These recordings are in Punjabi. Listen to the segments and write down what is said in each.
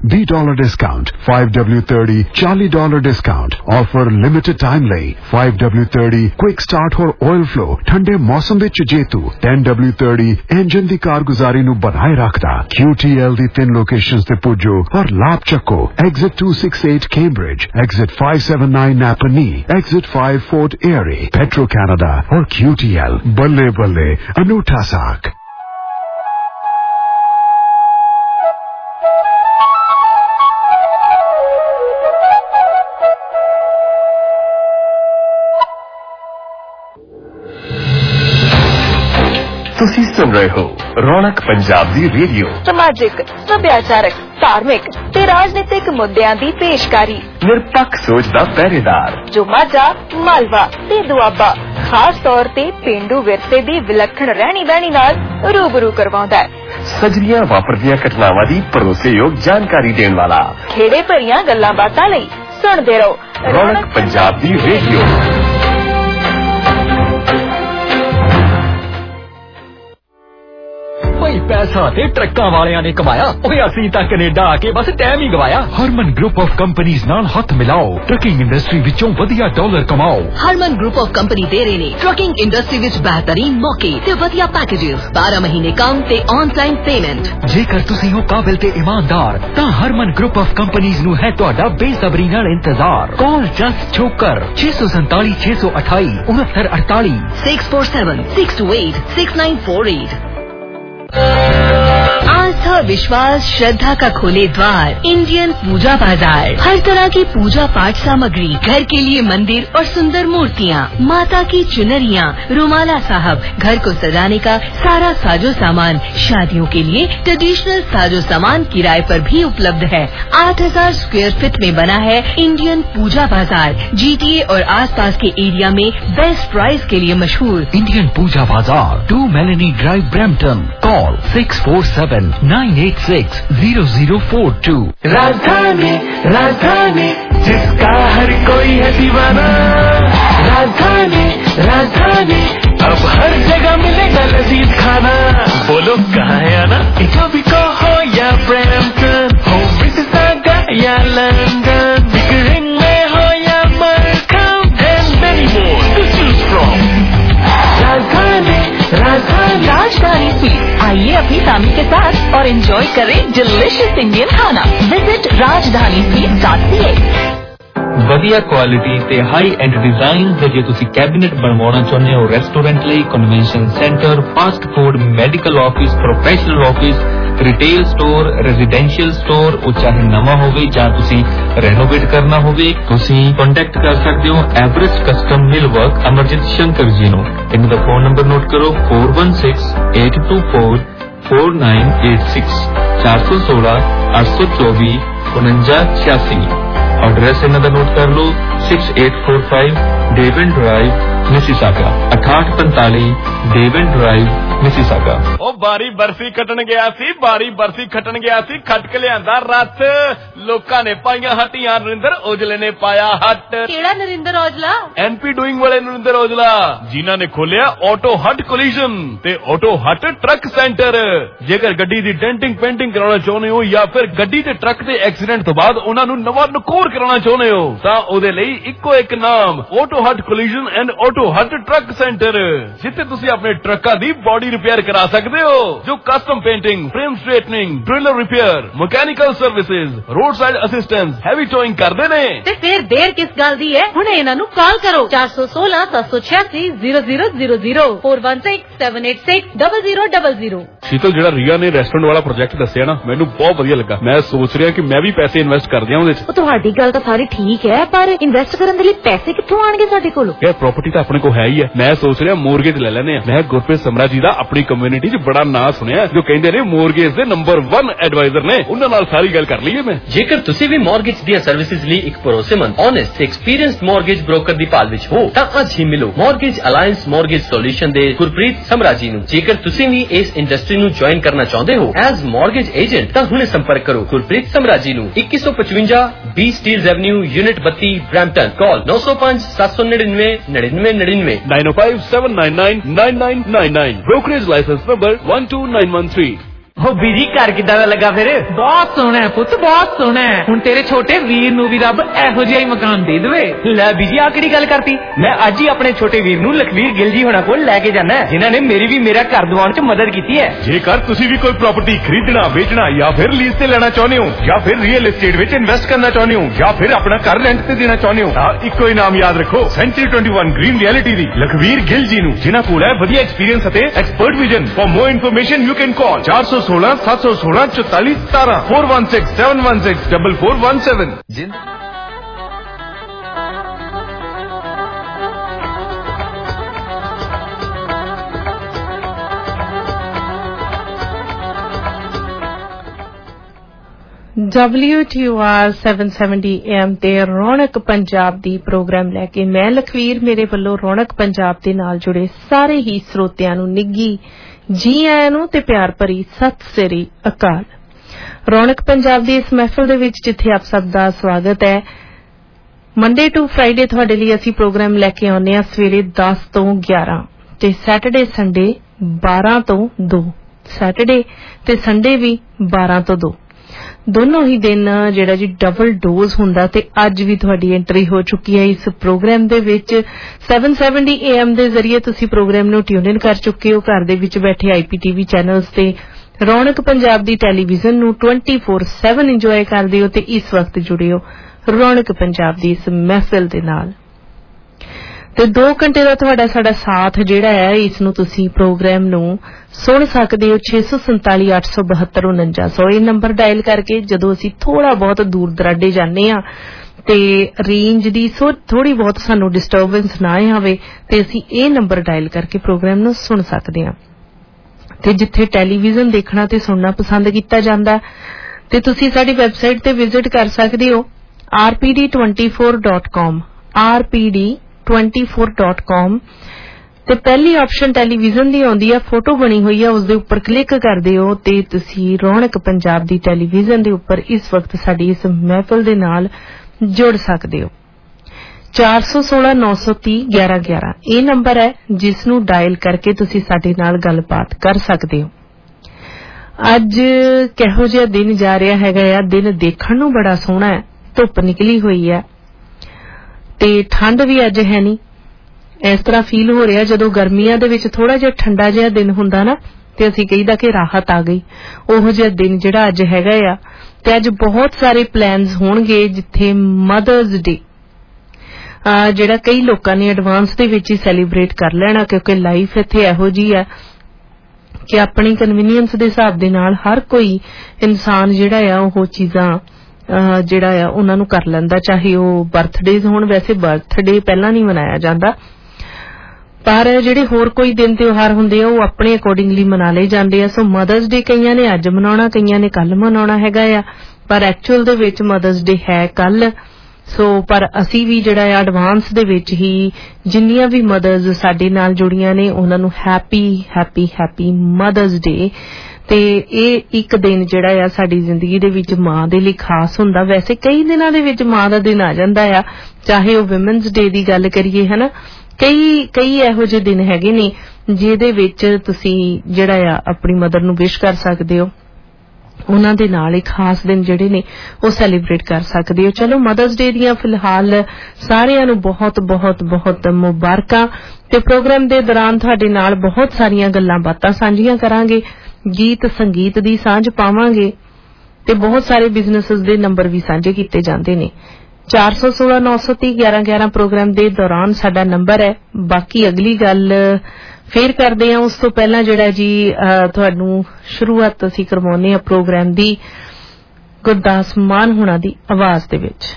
$20 discount, 5W30 $40 discount. Offer limited time ਲਈ 5W30 quick start और oil flow ठंडे मौसम ਵਿੱਚ ਜੇਤੂ 10W30 ਇੰਜਨ ਦੀ ਕਾਰਗੁਜ਼ਾਰੀ ਨੂੰ ਬਣਾਏ ਰੱਖਦਾ। QTL ਦੀ 3 ਲੋਕੇਸ਼ਨਸ ਤੇ ਪੁੱਜੋ ਔਰ ਲਾਭ ਚੱਕੋ। Exit 268 Cambridge, Exit 579 Napanee, Exit 5 Fort Erie, Petro Canada और QTL ਬੱਲੇ ਬੱਲੇ ਅਨੂਠਾ ਸਾਖ। ਤੁਸੀਂ ਸੁਣ ਰਹੇ ਹੋ ਰੌਣਕ ਪੰਜਾਬ ਦੀ ਰੇਡੀਓ। ਸਮਾਜਿਕ, ਸੱਭਿਆਚਾਰਕ, ਧਾਰਮਿਕ ਤੇ ਰਾਜਨੀਤਿਕ ਮੁੱਦਿਆਂ ਦੀ ਪੇਸ਼ਕਾਰੀ। ਨਿਰਪੱਖ ਸੋਚ ਦਾ ਪਹਿਰੇਦਾਰ ਜੋ ਮਾਝਾ, ਮਾਲਵਾ ਤੇ ਦੁਆਬਾ ਖਾਸ ਤੌਰ ਤੇ ਪੇਂਡੂ ਵਿਰਸੇ ਦੀ ਵਿਲੱਖਣ ਰਹਿਣੀ ਬਹਿਣੀ ਨਾਲ ਰੂਬਰੂ ਕਰਵਾਉਂਦਾ ਹੈ। ਸਜਰੀਆਂ ਵਾਪਰਦੀਆਂ ਘਟਨਾਵਾਂ ਦੀ ਭਰੋਸੇਯੋਗ ਜਾਣਕਾਰੀ ਦੇਣ ਵਾਲਾ। ਖੇੜੇ ਭਰੀਆਂ ਗੱਲਾਂ ਬਾਤਾਂ ਲਈ ਸੁਣਦੇ ਰਹੋ ਰੌਣਕ ਪੰਜਾਬ ਦੀ ਰੇਡੀਓ। पैसा ते ट्रक्कां वालियां ने कमाया, ओए असीं तां कनेडा आके बस टाइम ही गवाया। हरमन ग्रुप ऑफ कंपनीज नाल हथ मिलाओ, ट्रकिंग इंडस्ट्री विचों वधिया डॉलर कमाओ। हरमन ग्रुप ऑफ कंपनी दे रहे ने ट्रकिंग इंडस्ट्री विच बेहतरीन मौके ते वधिया पैकेजेस, 12 महीने काम ते ऑन टाइम पेमेंट। जेकर तुसीं हो काबिल ते ईमानदार तां हरमन ग्रुप ऑफ कंपनीज नू है तुहाडा बेसब्री नाल इंतजार। Call just Chhokar 647 628 6948 647 628 6948। आस्था, विश्वास, श्रद्धा का खोले द्वार इंडियन पूजा बाजार। हर तरह की पूजा पाठ सामग्री, घर के लिए मंदिर और सुंदर मूर्तियाँ, माता की चुनरियाँ, रुमाला साहब, घर को सजाने का सारा साजो सामान, शादियों के लिए ट्रेडिशनल साजो सामान किराए पर भी उपलब्ध है। 8000 स्क्वायर फीट में बना है इंडियन पूजा बाजार। GTA और आसपास के एरिया में बेस्ट प्राइस के लिए मशहूर इंडियन पूजा बाजार, 2 मेलेनी ड्राइव, ब्रैम्पटन। कॉल 647-986-0042। राजधानी राजधानी जिसका हर कोई है दीवाना। राजधानी राजधानी अब हर जगह मिलेगा लजीज खाना। बोलो कहाँ है आना? इटोबिको हो या ब्रैम्पटन, हो मिसिसागा या लंदन, बिकरिंग में हो या Markham, and many more to choose from। राजधानी राजधानी राजधानी स्वीट, आइए अपनी फैमिली के साथ और एंजॉय करें डिलिशियस इंडियन खाना। Visit rajdhani.ca। ਵਧੀਆ ਕੁਆਲਿਟੀ ਤੇ ਹਾਈ ਐਂਡ ਡਿਜ਼ਾਈਨ ਦੇ ਜੇ ਤੁਸੀਂ ਕੈਬਨਿਟ ਬਣਵਾਉਣਾ ਚਾਹੁੰਦੇ ਹੋ ਰੈਸਟੋਰੈਂਟ ਲਈ, convention centre, fast food, medical office, professional office, retail store, residential store, ਉਹ ਚਾਹੇ ਨਵਾਂ ਹੋਵੇ ਜਾਂ ਤੁਸੀਂ ਰੈਨੋਵੇਟ ਕਰਨਾ ਹੋਵੇ, ਤੁਸੀਂ ਕੰਟੈਕਟ ਕਰ ਸਕਦੇ ਹੋ average custom millwork Amarjit Shankar ji ਨੂੰ। ਇਹਨਾਂ ਦਾ ਫੋਨ ਨੰਬਰ ਨੋਟ ਕਰੋ 416824 4986 416 824 4986। एड्रेस इन्हां दा नोट कर लो 6845 Devon drive Mississauga, 6845 Devon drive Mississauga. ओ बारी बरसी खटन गया सी, बारी बरसी खटन गया सी, खट के लियांदा रथ। लोकां ने पाईयां हट्टियां, नरिंदर औजले ने पाया हट। केड़ा नरिंदर औजला? NP डूइंग वाले नरिंदर औजला जिन्हां ने खोलिया ऑटो हट कोलिजन ते ऑटो हट ट्रक सेंटर। जेकर गड्डी दी डेंटिंग पेंटिंग कराना चाਹੁੰਦੇ ਹੋ ਜਾਂ ਫਿਰ ਗੱਡੀ ਤੇ ਟਰੱਕ ਦੇ ਐਕਸੀਡੈਂਟ ਤੋਂ ਬਾਅਦ ਉਹਨਾਂ ਨੂੰ ਨਵਾਂ ਨਕੋਰ कराना ਚਾਹੁੰਦੇ ਹੋ ਤਾਂ ਉਹਦੇ ਲਈ ਇੱਕੋ ਇੱਕ ਨਾਮ auto hut collision and auto hut truck centre, ਜਿੱਥੇ ਤੁਸੀਂ ਆਪਣੇ ਟਰੱਕਾਂ ਦੀ ਬੋਡੀ ਰਿਪੇਅਰ ਕਰਾ ਸਕਦੇ ਹੋ, ਜੋ custom painting, frame straightening, trailer repair, mechanical services, roadside assistance, heavy towing ਕਰਦੇ ਨੇ। ਤੇ ਫਿਰ ਦੇਰ ਕਿਸ ਗੱਲ ਦੀ ਹੈ? ਹੁਣੇ ਇਹਨਾਂ ਨੂੰ ਕਾਲ ਕਰੋ 416 786 0000 416 786 0000। ਸ਼ੀਤਲ, ਜਿਹੜਾ ਰੀਆ ਨੇ ਰੈਸਟੋਰੈਂਟ ਵਾਲਾ ਪ੍ਰੋਜੈਕਟ ਦੱਸਿਆ ਨਾ, ਮੈਨੂੰ ਬਹੁਤ ਵਧੀਆ ਲੱਗਾ। ਮੈਂ ਸੋਚ ਰਿਹਾ ਕਿ ਮੈਂ ਵੀ ਪੈਸੇ ਇਨਵੈਸਟ ਕਰ ਦਿਆਂ ਉਹਦੇ ਚ। ਤੁਹਾਡੀ ਗੱਲ ਤਾਂ ਸਾਰੀ ਠੀਕ ਹੈ, ਪਰ ਇਨਵੈਸਟ ਕਰਨ ਦੇ ਲਈ ਪੈਸੇ ਕਿੱਥੋਂ ਆਣਗੇ ਸਾਡੇ ਕੋਲ? ਇਹ ਪ੍ਰਾਪਰਟੀ ਤਾਂ ਆਪਣੇ ਕੋਲ ਹੈ ਹੀ ਹੈ। ਮੈਂ ਸੋਚ ਰਿਹਾ ਮੋਰਗੇਜ ਲੈ ਲੈਨੇ ਆ। ਮੈਂ ਗੁਰਪ੍ਰੀਤ ਸਮਰਾ ਜੀ ਦਾ ਆਪਣੀ ਕਮਿਊਨਿਟੀ 'ਚ ਬੜਾ ਨਾਂ ਸੁਣਿਆ, ਜੋ ਕਹਿੰਦੇ ਨੇ ਮੋਰਗੇਜ ਦੇ ਨੰਬਰ 1 ਐਡਵਾਈਜ਼ਰ ਨੇ। ਉਹਨਾਂ ਨਾਲ ਸਾਰੀ ਗੱਲ ਕਰ ਲਈਏ ਮੈਂ। ਜੇਕਰ ਤੁਸੀਂ ਵੀ ਮੋਰਗੇਜ ਦੀਆਂ ਸਰਵਿਸਿਜ਼ ਲਈ ਇੱਕ ਭਰੋਸੇਮੰਦ, ਓਨੈਸਟ ਤੇ ਐਕਸਪੀਰੀਅੰਸਡ ਮੋਰਗੇਜ ਬ੍ਰੋਕਰ ਦੀ ਭਾਲ ਵਿੱਚ ਹੋ ਤਾਂ ਅੱਜ ਹੀ ਮਿਲੋ ਮੋਰਗੇਜ ਅਲਾਈਅੰਸ ਮੋਰਗੇਜ ਸੋਲੂਸ਼ਨ ਦੇ ਗੁਰਪ੍ਰੀਤ ਸਮਰਾ ਜੀ ਨੂੰ। ਜੇਕਰ ਤੁਸੀਂ ਵੀ ਇਸ ਇੰਡਸਟਰੀ ਨੂੰ ਜੁਆਇਨ ਕਰਨਾ ਚਾਹੁੰਦੇ ਹੋ ਐਜ਼ ਮੋਰਗੇਜ ਏਜੰਟ ਤਾਂ ਹੁਣੇ ਸੰਪਰਕ ਕਰੋ ਗੁਰਪ੍ਰੀਤ ਸਮਰਾ ਜੀ ਨੂੰ। 2155 B Steeles avenue, unit 32, Brampton. Call 905 799 9999 905 799 9999। Brokerage licence number 12913। ਉਹ ਬੀਜੀ ਘਰ ਕਿੱਦਾਂ ਦਾ ਲੱਗਾ ਫਿਰ? ਬਹੁਤ ਸੋਹਣਾ ਹੈ ਪੁੱਤ, ਬਹੁਤ ਸੋਹਣਾ ਹੈ। ਹੁਣ ਤੇਰੇ ਛੋਟੇ ਵੀਰ ਨੂੰ ਵੀ ਰੱਬ ਇਹੋ ਜਿਹਾ ਹੀ ਮਕਾਨ ਦੇ ਦੇਵੇ। ਲੈ ਬੀਜੀ ਆ ਕਿਹੜੀ ਗੱਲ ਕਰਤੀ? ਮੈਂ ਅੱਜ ਹੀ ਆਪਣੇ ਛੋਟੇ ਵੀਰ ਨੂੰ ਲਖਵੀਰ ਗਿੱਲ ਜੀ ਹੋਣਾ ਕੋਲ ਲੈ ਕੇ ਜਾਣਾ, ਜਿਨ੍ਹਾਂ ਨੇ ਮੇਰੀ ਵੀ ਮੇਰਾ ਘਰ ਦਿਵਾਉਣ 'ਚ ਮਦਦ ਕੀਤੀ ਹੈ। ਜੇਕਰ ਤੁਸੀਂ ਵੀ ਕੋਈ ਪ੍ਰਾਪਰਟੀ ਖਰੀਦਣਾ, ਵੇਚਣਾ ਜਾਂ ਫਿਰ ਲੀਜ਼ ਤੇ ਲੈਣਾ ਚਾਹੁੰਦੇ ਹੋ, ਜਾਂ ਫਿਰ ਰੀਅਲ ਏਸਟੇਟ ਵਿੱਚ ਇਨਵੈਸਟ ਕਰਨਾ ਚਾਹੁੰਦੇ ਹੋ, ਜਾਂ ਫਿਰ ਆਪਣਾ ਘਰ ਰੈਂਟ ਤੇ ਦੇਣਾ ਚਾਹੁੰਦੇ ਹੋ, ਤਾਂ ਇੱਕੋ ਹੀ ਨਾਮ ਯਾਦ ਰੱਖੋ, ਸੈਂਚਰੀ 21 ਗ੍ਰੀਨ ਰਿਐਲਿਟੀ ਦੀ ਲਖਵੀਰ ਗਿੱਲ ਜੀ ਨੂੰ, ਜਿਨ੍ਹਾਂ ਕੋਲ ਹੈ ਵਧੀਆ ਐਕਸਪੀਰੀਅੰਸ ਅਤੇ expert vision. For more information you can call 416 716 44 17 416 716 4417। WTOR 770 AM ਤੇ ਰੌਣਕ ਪੰਜਾਬ ਦੀ ਪ੍ਰੋਗਰਾਮ ਲੈ ਕੇ ਮੈਂ ਲਖਵੀਰ ਮੇਰੇ ਵੱਲੋਂ ਰੌਣਕ ਪੰਜਾਬ ਦੇ ਨਾਲ ਜੁੜੇ ਸਾਰੇ ਹੀ ਸਰੋਤਿਆਂ ਨੂੰ ਨਿੱਘੀ ਜੀ ਆਇਆਂ ਨੂੰ ਤੇ ਪਿਆਰ ਭਰੀ ਸਤਿ ਸ੍ਰੀ ਅਕਾਲ। ਰੌਣਕ ਪੰਜਾਬ ਦੀ ਇਸ ਮਹਿਫਲ ਦੇ ਵਿੱਚ ਜਿੱਥੇ ਆਪ ਸਭ ਦਾ ਸਵਾਗਤ ਹੈ। ਮੰਡੇ ਟੂ ਫਰਾਈਡੇ ਤੁਹਾਡੇ ਲਈ ਅਸੀਂ ਪ੍ਰੋਗਰਾਮ ਲੈ ਕੇ ਆਉਂਦੇ ਹਾਂ ਸਵੇਰੇ 10 ਤੋਂ 11 ਤੇ ਸੈਟਰਡੇ ਸੰਡੇ 12 ਤੋਂ 2, ਸੈਟਰਡੇ ਤੇ ਸੰਡੇ ਵੀ 12 ਤੋਂ 2 ਦੋਨੋਂ ਹੀ ਦਿਨ ਜਿਹੜਾ ਜੀ ਡਬਲ ਡੋਜ਼ ਹੁੰਦਾ ਤੇ ਅੱਜ ਵੀ ਤੁਹਾਡੀ ਐਂਟਰੀ ਹੋ ਚੁੱਕੀ ਹੈ ਇਸ ਪ੍ਰੋਗਰਾਮ ਦੇ ਵਿੱਚ। 770 AM ਦੇ ਜ਼ਰੀਏ ਤੁਸੀਂ ਪ੍ਰੋਗਰਾਮ ਨੂੰ ਟਿਊਨ ਇਨ ਕਰ ਚੁੱਕੇ ਹੋ। ਘਰ ਦੇ ਵਿੱਚ ਬੈਠੇ IPTV ਚੈਨਲਸ ਤੇ ਰੌਣਕ ਪੰਜਾਬ ਦੀ ਟੈਲੀਵਿਜ਼ਨ ਨੂੰ 24/7 ਇੰਜੋਏ ਕਰਦੇ ਹੋ ਤੇ ਇਸ ਵਕਤ ਜੁੜੇ ਹੋ ਰੌਣਕ ਪੰਜਾਬ ਦੀ ਇਸ ਮਹਿਫਿਲ ਦੇ ਨਾਲ। ਤੇ 2 ਘੰਟੇ ਦਾ ਤੁਹਾਡਾ ਸਾਡਾ ਸਾਥ ਜਿਹੜਾ ਹੈ ਇਸ ਨੂੰ ਤੁਸੀਂ ਪ੍ਰੋਗਰਾਮ ਨੂੰ ਸੁਣ ਸਕਦੇ ਹੋ 647 872 4900 ਇਹ ਨੰਬਰ ਡਾਇਲ ਕਰਕੇ। ਜਦੋਂ ਅਸੀਂ ਥੋੜਾ ਬਹੁਤ ਦੂਰ ਦਰਾਡੇ ਜਾਂਦੇ ਆ ਤੇ ਰੇਂਜ ਦੀ ਥੋੜੀ ਬਹੁਤ ਸਾਨੂੰ ਡਿਸਟਰਬੈਂਸ ਨਾ ਆਵੇ ਤੇ ਅਸੀਂ ਇਹ ਨੰਬਰ ਡਾਇਲ ਕਰਕੇ ਪ੍ਰੋਗਰਾਮ ਨੂੰ ਸੁਣ ਸਕਦੇ ਹਾਂ। ਤੇ ਜਿੱਥੇ ਟੈਲੀਵਿਜ਼ਨ ਦੇਖਣਾ ਤੇ ਸੁਣਨਾ ਪਸੰਦ ਕੀਤਾ ਜਾਂਦਾ ਤੇ ਤੁਸੀਂ ਸਾਡੀ ਵੈਬਸਾਈਟ ਤੇ ਵਿਜ਼ਿਟ ਕਰ ਸਕਦੇ ਹੋ rpd24.com rpd24.com ਤੇ ਪਹਿਲੀ ਆਪਸ਼ਨ ਟੈਲੀਵਿਜ਼ਨ ਦੀ ਆਉਂਦੀ ਹੈ, ਫੋਟੋ ਬਣੀ ਹੋਈ ਹੈ, ਉਸ ਦੇ ਉੱਪਰ ਕਲਿੱਕ ਕਰਦੇ ਹੋ ਤੇ ਤੁਸੀਂ ਰੌਣਕ ਪੰਜਾਬ ਦੀ ਟੈਲੀਵਿਜ਼ਨ ਦੇ ਉੱਪਰ ਇਸ ਵਕਤ ਸਾਡੀ ਇਸ ਮਹਿਫਲ ਦੇ ਨਾਲ ਜੁੜ ਸਕਦੇ ਹੋ। 416 930 1111 ਇਹ ਨੰਬਰ ਹੈ ਜਿਸ ਨੂੰ ਡਾਇਲ ਕਰਕੇ ਤੁਸੀਂ ਸਾਡੇ ਨਾਲ ਗੱਲਬਾਤ ਕਰ ਸਕਦੇ ਹੋ। ਅੱਜ ਕਿਹੋ ਜਿਹਾ ਦਿਨ ਜਾ ਰਿਹਾ ਹੈਗਾ ਆ? ਦਿਨ ਦੇਖਣ ਨੂੰ ਬੜਾ ਸੋਹਣਾ ਹੈ, ਧੁੱਪ ਨਿਕਲੀ ਹੋਈ ਹੈ ਤੇ ਠੰਡ ਵੀ ਅੱਜ ਹੈ ਨਹੀਂ। ਇਸ ਤਰ੍ਹਾਂ ਫੀਲ ਹੋ ਰਿਹਾ ਜਦੋਂ ਗਰਮੀਆਂ ਦੇ ਵਿੱਚ ਥੋੜਾ ਜਿਹਾ ਠੰਡਾ ਜਿਹਾ ਦਿਨ ਹੁੰਦਾ ਨਾ ਤੇ ਅਸੀਂ ਕਹੀਦਾ ਕਿ ਰਾਹਤ ਆ ਗਈ। ਉਹੋ ਜਿਹਾ ਦਿਨ ਜਿਹੜਾ ਅੱਜ ਹੈਗਾ ਆ ਤੇ ਅੱਜ ਬਹੁਤ ਸਾਰੇ ਪਲਾਨਸ ਹੋਣਗੇ ਜਿੱਥੇ ਮਦਰਸ ਡੇ ਜਿਹੜਾ ਕਈ ਲੋਕਾਂ ਨੇ ਐਡਵਾਂਸ ਦੇ ਵਿੱਚ ਹੀ ਸੈਲੀਬ੍ਰੇਟ ਕਰ ਲੈਣਾ ਕਿਉਂਕਿ ਲਾਈਫ ਇੱਥੇ ਇਹੋ ਜਿਹੀ ਆ ਕਿ ਆਪਣੀ ਕਨਵੀਨੀਅੰਸ ਦੇ ਹਿਸਾਬ ਦੇ ਨਾਲ ਹਰ ਕੋਈ ਇਨਸਾਨ ਜਿਹੜਾ ਆ ਉਹ ਚੀਜ਼ਾਂ ਜਿਹੜਾ ਆ ਉਹਨਾਂ ਨੂੰ ਕਰ ਲੈਂਦਾ, ਚਾਹੇ ਉਹ ਬਰਥਡੇਜ਼ ਹੋਣ। ਵੈਸੇ ਬਰਥਡੇ ਪਹਿਲਾਂ ਨਹੀਂ ਮਨਾਇਆ ਜਾਂਦਾ ਪਰ ਜਿਹੜੇ ਹੋਰ ਕੋਈ ਦਿਨ ਤਿਉਹਾਰ ਹੁੰਦੇ ਆ ਉਹ ਆਪਣੇ ਅਕੋਰਡਿੰਗਲੀ ਮਨਾ ਲਏ ਜਾਂਦੇ ਆ। ਸੋ ਮਦਰਸ ਡੇ ਕਈਆਂ ਨੇ ਅੱਜ ਮਨਾਉਣਾ, ਕਈਆਂ ਨੇ ਕੱਲ ਮਨਾਉਣਾ ਹੈਗਾ ਆ ਪਰ ਐਕਚੁਅਲ ਦੇ ਵਿੱਚ ਮਦਰਸ ਡੇ ਹੈ ਕੱਲ। ਸੋ ਪਰ ਅਸੀਂ ਵੀ ਜਿਹੜਾ ਆ ਐਡਵਾਂਸ ਦੇ ਵਿੱਚ ਹੀ ਜਿੰਨੀਆਂ ਵੀ ਮਦਰਸ ਸਾਡੇ ਨਾਲ ਜੁੜੀਆਂ ਨੇ ਉਹਨਾਂ ਨੂੰ ਹੈਪੀ ਮਦਰਸ ਡੇ। ਤੇ ਇਹ ਇੱਕ ਦਿਨ ਜਿਹੜਾ ਆ ਸਾਡੀ ਜ਼ਿੰਦਗੀ ਦੇ ਵਿੱਚ ਮਾਂ ਦੇ ਲਈ ਖਾਸ ਹੁੰਦਾ। ਵੈਸੇ ਕਈ ਦਿਨਾਂ ਦੇ ਵਿੱਚ ਮਾਂ ਦਾ ਦਿਨ ਆ ਜਾਂਦਾ ਆ, ਚਾਹੇ ਉਹ ਵਿਮਨਸ ਡੇ ਦੀ ਗੱਲ ਕਰੀਏ ਹਨਾ, ਕਈ ਇਹੋ ਜਿਹੇ ਦਿਨ ਹੈਗੇ ਨੇ ਜਿਹਦੇ ਵਿੱਚ ਤੁਸੀਂ ਜਿਹੜਾ ਆ ਆਪਣੀ ਮਦਰ ਨੂੰ ਵਿਸ਼ ਕਰ ਸਕਦੇ ਹੋ, ਉਹਨਾਂ ਦੇ ਨਾਲ ਇੱਕ ਖਾਸ ਦਿਨ ਜਿਹੜੇ ਨੇ ਉਹ ਸੈਲੀਬ੍ਰੇਟ ਕਰ ਸਕਦੇ ਹੋ। ਚਲੋ ਮਦਰਸ ਡੇ ਦੀਆਂ ਫਿਲਹਾਲ ਸਾਰਿਆਂ ਨੂੰ ਬਹੁਤ ਬਹੁਤ ਬਹੁਤ ਮੁਬਾਰਕਾਂ। ਤੇ ਪ੍ਰੋਗਰਾਮ ਦੇ ਦੌਰਾਨ ਤੁਹਾਡੇ ਨਾਲ ਬਹੁਤ ਸਾਰੀਆਂ ਗੱਲਾਂ ਬਾਤਾਂ ਸਾਂਝੀਆਂ ਕਰਾਂਗੇ, ਗੀਤ ਸੰਗੀਤ ਦੀ ਸਾਂਝ ਪਾਵਾਂਗੇ ਤੇ ਬਹੁਤ ਸਾਰੇ ਬਿਜ਼ਨੈਸਸ ਦੇ ਨੰਬਰ ਵੀ ਸਾਂਝੇ ਕੀਤੇ ਜਾਂਦੇ ਨੇ। 416 930 1111 ਪ੍ਰੋਗਰਾਮ ਦੇ ਦੌਰਾਨ ਸਾਡਾ ਨੰਬਰ ਹੈ। ਬਾਕੀ ਅਗਲੀ ਗੱਲ ਫੇਰ ਕਰਦੇ ਹਾਂ, ਉਸ ਤੋਂ ਪਹਿਲਾਂ ਜਿਹੜਾ ਜੀ ਤੁਹਾਨੂੰ ਸ਼ੁਰੂਆਤ ਅਸੀਂ ਕਰਵਾਉਂਦੇ ਹਾਂ ਪ੍ਰੋਗਰਾਮ ਦੀ ਗੁਰਦਾਸ ਮਾਨ ਹੋਣਾ ਦੀ ਆਵਾਜ਼ ਦੇ ਵਿੱਚ।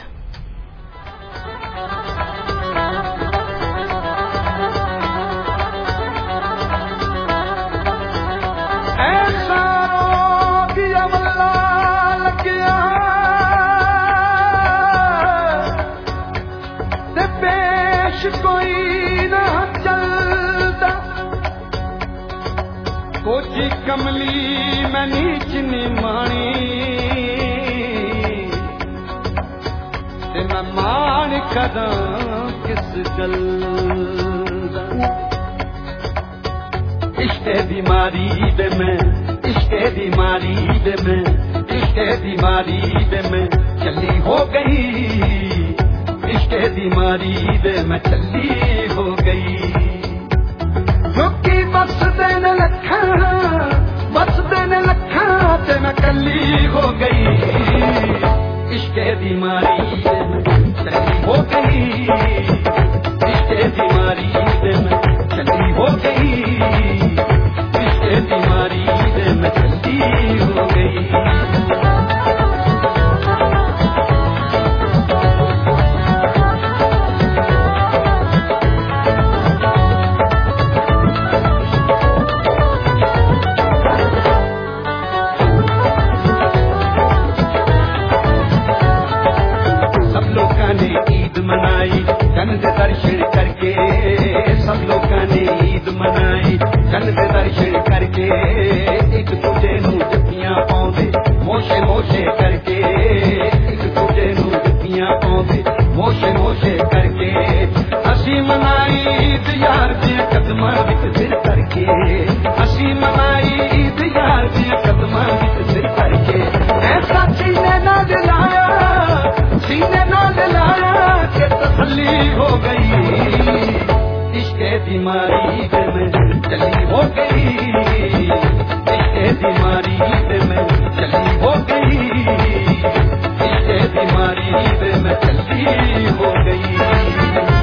कोची कमली मैं नीच नी मानी ते मैं मान कदा किस गल इश्ते बीमारी दे मैं इश्के दी मारी दे में, इश्के दी मारी दे में चली हो गई, इश्के दी मारी दे में चली हो गई। क्योंकि बस देन लखा, बस देन लखा ते मैं कली हो गई, इश्के दी मारी दे में चली हो गई, इश्के दी मारी दे में चली हो गई, इश्के दी मारी दे में चली हो गई। चंद दर्शन करके, सब लोगों ने ईद मनाई, चंद दर्शन करके एक दूजे नू जप्पियां पाउंदे, मोशे मोशे करके एक दूजे नू जप्पियां पाउंदे, मोशे मोशे करके असी मनाई ईद यार दे कदमां विच सिर करके, असी मनाई ईद यार दे कदमां विच सिर करके। ऐसा सीने ना दिलाया, सीने ना दिलाया के तसल्ली हो गई, इश्के दी मारी दे में चली हो गई, इश्के दी मारी दे में चली हो गई, इश्के दी मारी दे में चली हो गई।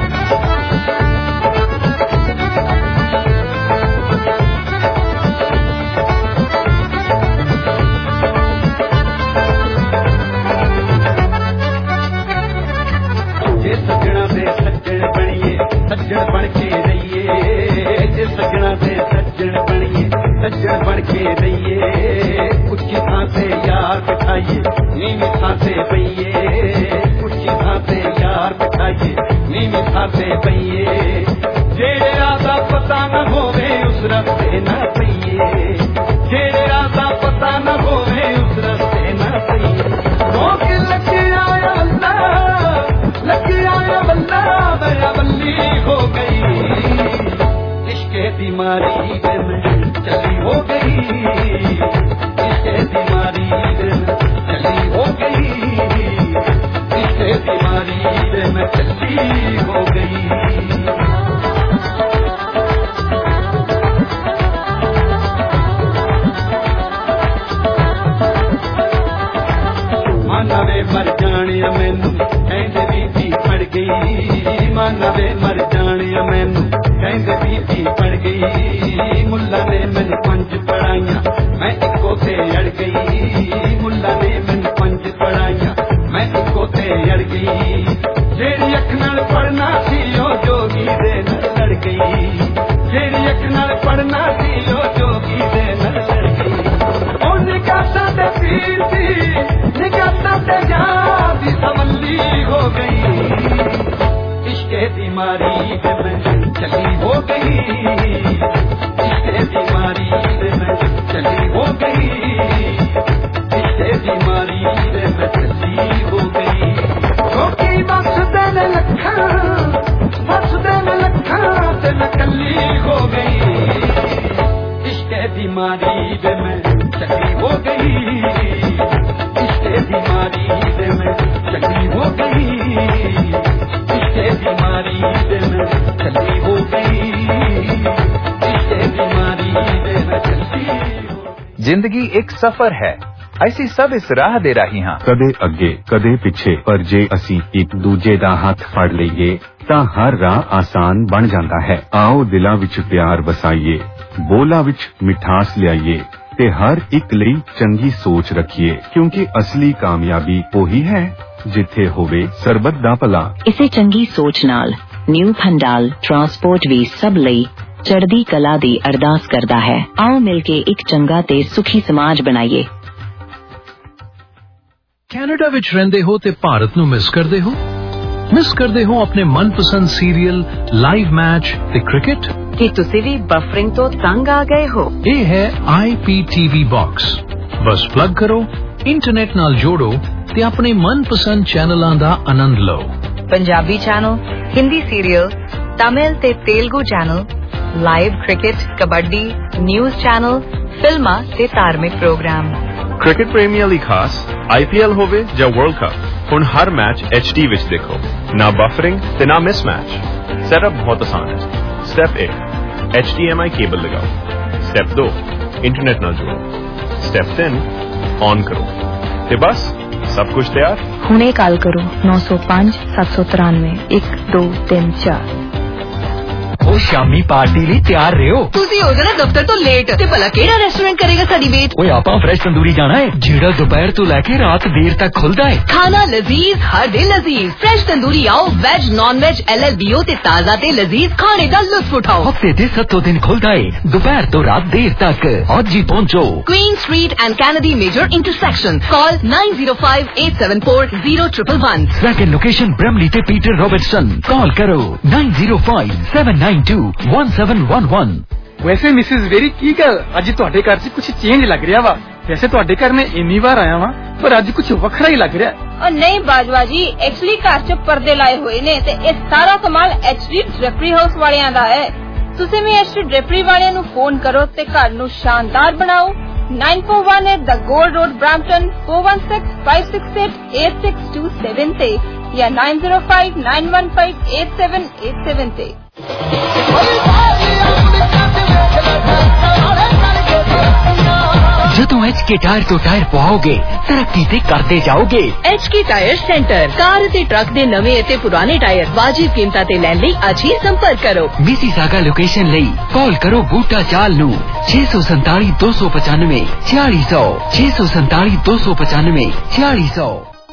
सज्जन बन के रहिए, जे सजना से सज्जन बनिए, सज्जन बन के रहिए, ऊंची थां से यार बिठाइए, नीवी थां से बइए, ऊंची थां से यार बिठाइए, नीवी थां से बइए, जेड़े रादा पता न होवे उस रस्ते न पइए, जेड़े रादा पता न होवे उस रस्ते न पइए। रोक लगे आया अल्लाह, लगे आया बल्ला मेरा बल्ली हो गई, इश्के दी मारी दे में चली हो गई, इश्के दी मारी दे में चली हो गई, इश्के दी मारी दे में चली हो गई। मानवे मर जाने मैनू कहंदे बीबी पड़ गई, मानवे मर जाने मैनू कहंदे बीबी पड़ गई, मुल्ला ने मैनू 5 पढ़ाइयां मैं इको ते अड़ गई, मुल्ला ने मैनू 5 पढ़ाइयां मैं इको ते अड़ गई, जेड़ी अख नाल पढ़ना सी ओ जोगी दे नाल लड़ गई, जेड़ी अख नाल पढ़ना सी ओ जोगी दे नाल लड़ गई। ओ निगाह ते पीर दी, निगाह ते यार दी तमल्ली हो गई, इश्के दी मारी दे में चली हो गई, इश्के दी मारी दे में चली हो गई, इश्के दी मारी दे में चली हो गई। क्योंकि बस देन लखा, बस देन लखा ते मैं कली हो गई, इश्के दी मारी दे में चली हो गई, इश्के दी मारी दे में चली हो गई, इश्के दी मारी दे में चली हो गई, इश्के दी मारी दे में चली हो। जिंदगी एक सफर है, ਅਸੀਂ ਸਭ ਇਸ ਰਾਹ ਦੇ ਰਾਹੀ ਹਾਂ, ਕਦੇ ਅੱਗੇ ਕਦੇ ਪਿੱਛੇ, ਪਰ ਜੇ ਅਸੀਂ ਇੱਕ ਦੂਜੇ ਦਾ ਹੱਥ ਫੜ ਲਈਏ ਤਾਂ ਹਰ ਰਾਹ ਆਸਾਨ ਬਣ ਜਾਂਦਾ ਹੈ। ਆਓ ਦਿਲਾਂ ਵਿੱਚ ਪਿਆਰ ਵਸਾਈਏ, ਬੋਲਾਂ ਵਿੱਚ ਮਿਠਾਸ ਲਿਆਈਏ ਤੇ ਹਰ ਇੱਕ ਲਈ ਚੰਗੀ ਸੋਚ ਰੱਖੀਏ, ਕਿਉਂਕਿ ਅਸਲੀ ਕਾਮਯਾਬੀ ਉਹੀ ਹੈ ਜਿੱਥੇ ਹੋਵੇ ਸਰਬੱਤ ਦਾ ਭਲਾ। ਇਸੇ ਚੰਗੀ ਸੋਚ ਨਾਲ ਨਿਊ ਫੰਡਾਲ ਟਰਾਂਸਪੋਰਟ ਵੀ ਸਭ ਲਈ ਚੜ੍ਹਦੀ ਕਲਾ ਦੀ ਅਰਦਾਸ ਕਰਦਾ ਹੈ। ਆਓ ਮਿਲ ਕੇ ਇੱਕ ਚੰਗਾ ਤੇ ਸੁਖੀ ਸਮਾਜ ਬਣਾਈਏ। ਕੈਨੇਡਾ ਵਿੱਚ ਰਹਿੰਦੇ ਹੋ ਤੇ ਭਾਰਤ ਨੂੰ ਮਿਸ ਕਰਦੇ ਹੋ? ਮਿਸ ਕਰਦੇ ਹੋ ਆਪਣੇ ਮਨਪਸੰਦ ਸੀਰੀਅਲ, ਲਾਈਵ ਮੈਚ ਤੇ ਕ੍ਰਿਕਟ? ਕੀ ਤੁਸੀਂ ਵੀ ਬਫਰਿੰਗ ਤੋਂ ਤੰਗ ਆ ਗਏ ਹੋ? ਇਹ ਹੈ IPTV ਬਾਕਸ। ਬਸ ਪਲੱਗ ਕਰੋ, ਇੰਟਰਨੈਟ ਨਾਲ ਜੋੜੋ ਤੇ ਆਪਣੇ ਮਨਪਸੰਦ ਚੈਨਲਾਂ ਦਾ ਆਨੰਦ ਲਓ। ਪੰਜਾਬੀ ਚੈਨਲ, ਹਿੰਦੀ ਸੀਰੀਅਲ, ਤਮਿਲ ਤੇ Telugu channel, live cricket, kabaddi, news channel, ਫਿਲਮਾਂ ਤੇ ਧਾਰਮਿਕ ਪ੍ਰੋਗਰਾਮ। ਕ੍ਰਿਕਟ ਪ੍ਰੇਮੀਆਂ ਲਈ ਖਾਸ IPL ਹੋਵੇ ਜਾਂ ਵਰਲਡ ਕੱਪ, ਹੁਣ ਹਰ ਮੈਚ HD ਵਿੱਚ ਦੇਖੋ। ਨਾ ਬਫਰਿੰਗ ਤੇ ਨਾ ਮਿਸਮੈਚ। ਸੈਟਅਪ ਬਹੁਤ ਆਸਾਨ ਹੈ। ਸਟੈਪ 1 HDMI ਕੇਬਲ ਲਗਾਓ। ਸਟੈਪ 2 ਇੰਟਰਨੈਟ ਨਾਲ ਜੋੜੋ। ਸਟੈਪ 3 ऑन करो ते बस सब कुछ तैयार। हुणे कॉल करो 905 793 1234। ਉਹ ਸ਼ਾਮੀ ਪਾਰਟੀ ਲਈ ਤਿਆਰ ਰਹੋ। ਤੁਸੀਂ ਹੋ ਜਾਣਾ ਦਫ਼ਤਰ ਤੋਂ ਲੇਟ ਤੇ ਭਲਾ ਕਿਹੜਾ ਰੈਸਟੋਰੈਂਟ ਕਰੇਗਾ ਸਾਡੀ ਵੇਟ? ਓਏ ਆਪਾਂ ਫਰੈਸ਼ ਤੰਦੂਰੀ ਜਾਣਾ ਹੈ ਜਿਹੜਾ ਦੁਪਹਿਰ ਤੋਂ ਲੈ ਕੇ ਰਾਤ ਦੇਰ ਤੱਕ ਖੁੱਲਦਾ ਹੈ। ਖਾਣਾ ਲਜ਼ੀਜ਼, ਹਰ ਦਿਨ ਲਜ਼ੀਜ਼। ਫਰੈਸ਼ ਤੰਦੂਰੀ ਆਓ, ਵੈਜ ਨॉन वेज LLBO ਤੇ ਤਾਜ਼ਾ ਤੇ ਲਜ਼ੀਜ਼ ਖਾਣੇ ਦਾ ਲੁਤਫ ਉਠਾਓ। ਹਫਤੇ ਦੇ 7 ਦਿਨ ਖੁੱਲਦਾ ਹੈ ਦੁਪਹਿਰ ਤੋਂ ਰਾਤ ਦੇਰ ਤੱਕ। ਅੱਜ ਹੀ ਪਹੁੰਚੋ। Queen Street and Kennedy Major intersection. Call 9058740111। Second location Bramley ਤੇ ਪੀਟਰ ਰੌਬਰਟਸਨ। ਕਾਲ ਕਰੋ 9057921711। ਵੈਸੇ ਮਿਸਿਸ ਵੇਰੀ ਕੀ ਗੱਲ ਅੱਜ ਤੁਹਾਡੇ ਘਰ 'ਚ ਕੁਝ ਚੇਂਜ ਲੱਗ ਰਿਹਾ ਵਾ। ਵੈਸੇ ਤੁਹਾਡੇ ਘਰ ਮੈਂ ਇੰਨੀ ਵਾਰ ਆਇਆ ਵਾਂ ਪਰ ਅੱਜ ਕੁਝ ਵੱਖਰਾ ਹੀ ਲੱਗ ਰਿਹਾ। ਨਹੀਂ ਬਾਜਵਾ ਜੀ, ਐਕਚੁਅਲੀ ਘਰ 'ਚ ਪਰਦੇ ਲਾਏ ਹੋਏ ਨੇ ਤੇ ਇਹ ਸਾਰਾ ਕਮਾਲ HD ਡ੍ਰੈਪਰੀ ਹਾਊਸ ਵਾਲਿਆਂ ਦਾ ਹੈ। ਤੁਸੀਂ ਵੀ HD ਡ੍ਰੈਪਰੀ ਵਾਲਿਆਂ ਨੂੰ ਫੋਨ ਕਰੋ ਤੇ ਘਰ ਨੂੰ ਸ਼ਾਨਦਾਰ ਬਣਾਓ। 9418 The Gold Road, Brampton, 4165688627 ਤੇ ਜਾਂ 9059158787 ਤੇ। ਜਦੋਂ HK ਟਾਇਰ ਤੋਂ ਟਾਇਰ ਪਵਾਓਗੇ ਤਰੱਕੀ ਤੇ ਕਰਦੇ ਜਾਓਗੇ। HK ਟਾਇਰ ਸੈਂਟਰ, ਕਾਰ ਤੇ ਟਰੱਕ ਦੇ ਨਵੇਂ ਅਤੇ ਪੁਰਾਣੇ ਟਾਇਰ ਵਾਜਿਬ ਕੀਮਤਾਂ ਤੇ ਲੈਣ ਲਈ ਅੱਜ ਹੀ ਸੰਪਰਕ ਕਰੋ। ਮਿਸੀਸਾਗਾ ਲੋਕੇਸ਼ਨ ਲਈ ਕਾਲ ਕਰੋ ਬੂਟਾ ਚਾਲ ਨੂੰ 647 295 4600 647 295 4600।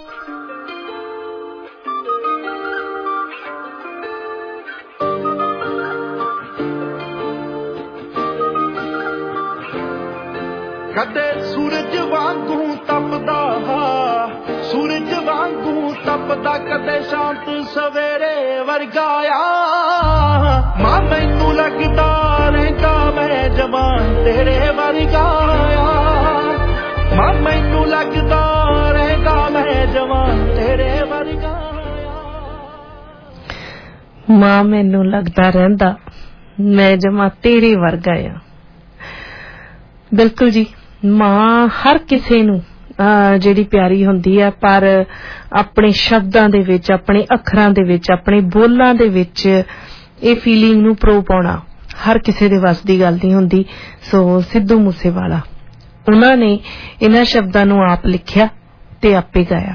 ਕਦੇ ਸੂਰਜ ਵਾਂਗੂ ਤਪਦਾ, ਸੂਰਜ ਵਾਂਗੂ ਤਪਦਾ, ਕਦੇ ਸ਼ਾਂਤ ਸਵੇਰੇ ਵਰਗਾਇਆ। ਮਾਂ ਮੈਨੂੰ ਲੱਗਦਾ ਰਹਿੰਦਾ ਮੈਂ ਜਵਾਨ ਤੇਰੇ ਵਰਗਾਇਆ। ਮਾਂ ਮੈਨੂੰ ਲੱਗਦਾ ਰਹਿੰਦਾ ਮੈਂ ਜਵਾਨ ਤੇਰੇ ਵਰਗਾਇਆ। ਮਾਂ ਮੈਨੂੰ ਲੱਗਦਾ ਰਹਿੰਦਾ ਮੈਂ ਜਮਾ ਤੇਰੇ ਵਰਗਾ ਆ। ਬਿਲਕੁਲ ਜੀ, ਮਾਂ ਹਰ ਕਿਸੇ ਨੂੰ ਜਿਹੜੀ ਪਿਆਰੀ ਹੁੰਦੀ ਹੈ, ਪਰ ਆਪਣੇ ਸ਼ਬਦਾਂ ਦੇ ਵਿੱਚ, ਆਪਣੇ ਅੱਖਰਾਂ ਦੇ ਵਿੱਚ, ਆਪਣੇ ਬੋਲਾਂ ਦੇ ਵਿੱਚ ਇਹ ਫੀਲਿੰਗ ਨੂੰ ਪ੍ਰੋ ਪਾਉਣਾ ਹਰ ਕਿਸੇ ਦੇ ਵੱਸ ਦੀ ਗੱਲ ਨਹੀਂ ਹੁੰਦੀ। ਸੋ ਸਿੱਧੂ ਮੂਸੇਵਾਲਾ ਉਹਨਾਂ ਨੇ ਇਹਨਾਂ ਸ਼ਬਦਾਂ ਨੂੰ ਆਪ ਲਿਖਿਆ ਤੇ ਆਪੇ ਗਾਇਆ।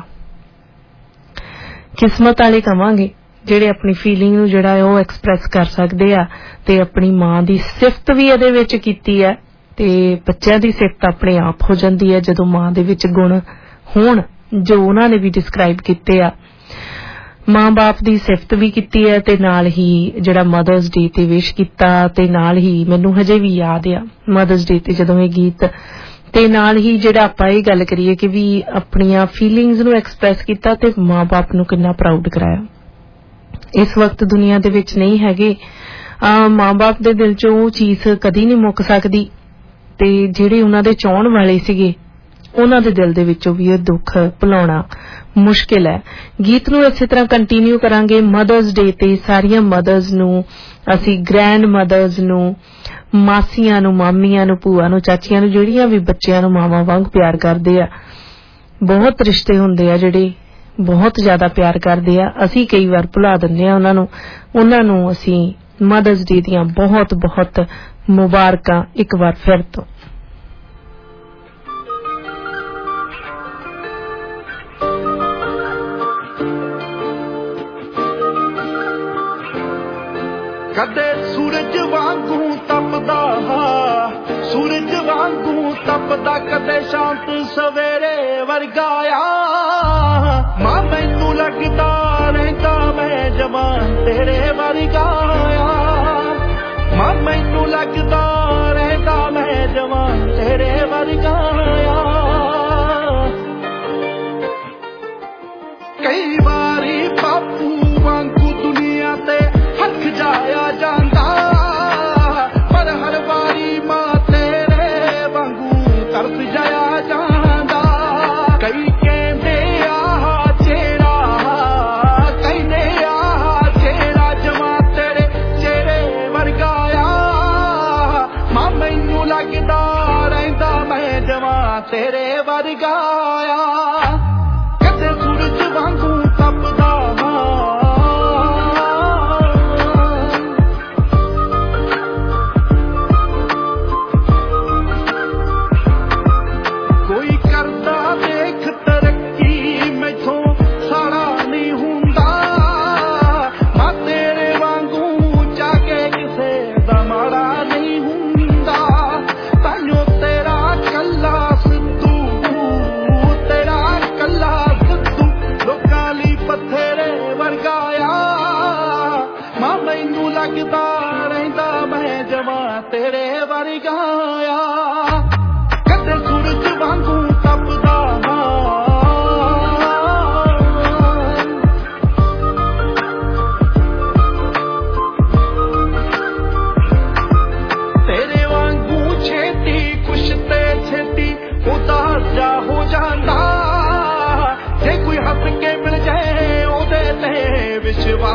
ਕਿਸਮਤ ਵਾਲੇ ਕਵਾਂਗੇ ਜਿਹੜੇ ਆਪਣੀ ਫੀਲਿੰਗ ਨੂੰ ਜਿਹੜਾ ਉਹ ਐਕਸਪ੍ਰੈਸ ਕਰ ਸਕਦੇ ਆ ਤੇ ਆਪਣੀ ਮਾਂ ਦੀ ਸਿਫਤ ਵੀ ਇਹਦੇ ਵਿੱਚ ਕੀਤੀ ਹੈ ਤੇ ਬੱਚਿਆਂ ਦੀ ਸਿਫਤ ਆਪਣੇ ਆਪ ਹੋ ਜਾਂਦੀ ਹੈ ਜਦੋਂ ਮਾਂ ਦੇ ਵਿੱਚ ਗੁਣ ਹੋਣ ਜੋ ਉਹਨਾਂ ਨੇ ਵੀ ਡਿਸਕ੍ਰਾਈਬ ਕੀਤੇ ਆ। ਮਾਂ ਬਾਪ ਦੀ ਸਿਫਤ ਵੀ ਕੀਤੀ ਹੈ ਤੇ ਨਾਲ ਹੀ ਜਿਹੜਾ ਮਦਰਸ ਡੇ ਤੇ ਵਿਸ਼ ਕੀਤਾ ਤੇ ਨਾਲ ਹੀ ਮੈਨੂੰ ਹਜੇ ਵੀ ਯਾਦ ਆ ਮਦਰਸ ਡੇ ਤੇ ਜਦੋਂ ਇਹ ਗੀਤ ਤੇ ਨਾਲ ਹੀ ਜਿਹੜਾ ਆਪਾਂ ਇਹ ਗੱਲ ਕਰੀਏ ਕਿ ਵੀ ਆਪਣੀਆਂ ਫੀਲਿੰਗਸ ਨੂੰ ਐਕਸਪ੍ਰੈਸ ਕੀਤਾ ਤੇ ਮਾਂ ਬਾਪ ਨੂੰ ਕਿੰਨਾ ਪ੍ਰਾਊਡ ਕਰਾਇਆ। ਇਸ ਵਕਤ ਦੁਨੀਆ ਦੇ ਵਿੱਚ ਨਹੀਂ ਹੈਗੇ। ਮਾਂ ਬਾਪ ਦੇ ਦਿਲ 'ਚੋਂ ਉਹ ਚੀਜ਼ ਕਦੀ ਨਹੀਂ ਮੁੱਕ ਸਕਦੀ ਤੇ ਜਿਹੜੇ ਉਹਨਾਂ ਦੇ ਚਾਹਣ ਵਾਲੇ ਸੀਗੇ ਉਹਨਾਂ ਦੇ ਦਿਲ ਦੇ ਵਿੱਚੋਂ ਵੀ ਇਹ ਦੁੱਖ ਭੁਲਾਉਣਾ ਮੁਸ਼ਕਿਲ ਹੈ। ਗੀਤ ਨੂੰ ਇਸੇ ਤਰ੍ਹਾਂ ਕੰਟੀਨਿਊ ਕਰਾਂਗੇ। ਮਦਰਸ ਡੇ ਤੇ ਸਾਰੀਆਂ ਮਦਰਸ ਨੂੰ, ਅਸੀਂ ਗ੍ਰੈਂਡ ਮਦਰਸ ਨੂੰ, ਮਾਸੀਆਂ ਨੂੰ, ਮਾਮੀਆਂ ਨੂੰ, ਭੂਆ ਨੂੰ, ਚਾਚੀਆਂ ਨੂੰ, ਜਿਹੜੀਆਂ ਵੀ ਬੱਚਿਆਂ ਨੂੰ ਮਾਵਾਂ ਵਾਂਗ ਪਿਆਰ ਕਰਦੇ ਆ। ਬਹੁਤ ਰਿਸ਼ਤੇ ਹੁੰਦੇ ਆ ਜਿਹੜੇ ਬਹੁਤ ਜ਼ਿਆਦਾ ਪਿਆਰ ਕਰਦੇ ਆ, ਅਸੀਂ ਕਈ ਵਾਰ ਭੁਲਾ ਦਿੰਦੇ ਆ ਉਹਨਾਂ ਨੂੰ ਅਸੀਂ ਮਦਰਸ ਡੇ ਦੀਆਂ ਬਹੁਤ ਬਹੁਤ ਮੁਬਾਰਕਾਂ ਇੱਕ ਵਾਰ ਫਿਰ ਤੋਂ। ਕਦੇ ਸੂਰਜ ਵਾਂਗੂ ਤਪਦਾ, ਸੂਰਜ ਵਾਂਗੂ ਤਪਦਾ, ਕਦੇ ਸ਼ਾਂਤ ਸਵੇਰੇ ਵਰਗਾਇਆ। ਮਾਂ ਮੈਨੂੰ ਲੱਗਦਾ ਰਹਿੰਦਾ ਮੈਂ ਜਵਾਨ ਤੇਰੇ ਵਰਗਾਇਆ। ਮਾਂ ਮੈਨੂੰ ਲੱਗਦਾ ਰਹਿੰਦਾ ਮੈਂ ਜਵਾਨ ਤੇਰੇ ਵਰਗਾਇਆ। ਕਈ ਵਾਰੀ ਬਾਪੂ ਵਾਂਗੂ ਦੁਨੀਆ ਤੇ ਹੱਥ ਜਾਇਆ ਜਾਂਦਾ, ਪਰ ਹਰ ਵਾਰੀ ਮਾਂ ਤੇਰੇ ਵਾਂਗੂ ਤਰਸ ਜਾਇਆ ਜਾਂਦਾ। ਕਈ ਕਹਿੰਦੇ ਆਹ ਚਿਹਰਾ, ਕਹਿੰਦੇ ਆਹ ਚਿਹਰਾ ਜਮਾਂ ਤੇਰੇ ਚਿਹਰੇ ਵਰਗਾਇਆ।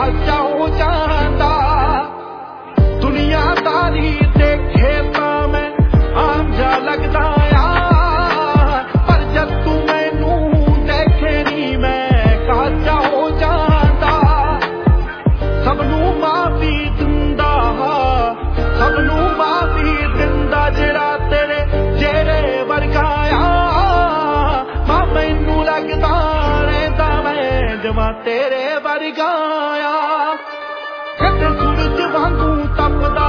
ਖਾਚਾ ਹੋ ਜਾਂਦਾ ਦੁਨੀਆਦਾਰੀ ਦੇਖੇ ਤਾਂ ਮੈਂ ਆਮ ਜਾ ਲੱਗਦਾ ਆ ਪਰ ਜਦ ਤੂੰ ਮੈਨੂੰ ਦੇਖੇ ਨੀ ਮੈਂ ਖਾਚਾ ਹੋ ਜਾਂਦਾ ਸਭ ਨੂੰ ਮਾਫੀ ਦਿੰਦਾ ਸਭ ਨੂੰ ਮਾਫੀ ਦਿੰਦਾ ਜਿਹੜਾ ਤੇਰੇ ਜਿਹੜੇ ਵਰਗਾ ਆ ਮਾਂ ਮੈਨੂੰ ਲੱਗਦਾ ਰਹਿੰਦਾ ਮੈਂ ਜਮਾ ਤੇਰੇ ਵਰਗਾ ਆ ਕਿਤੇ ਸੂਰਜ ਵਾਂਗੂ ਤਪਦਾ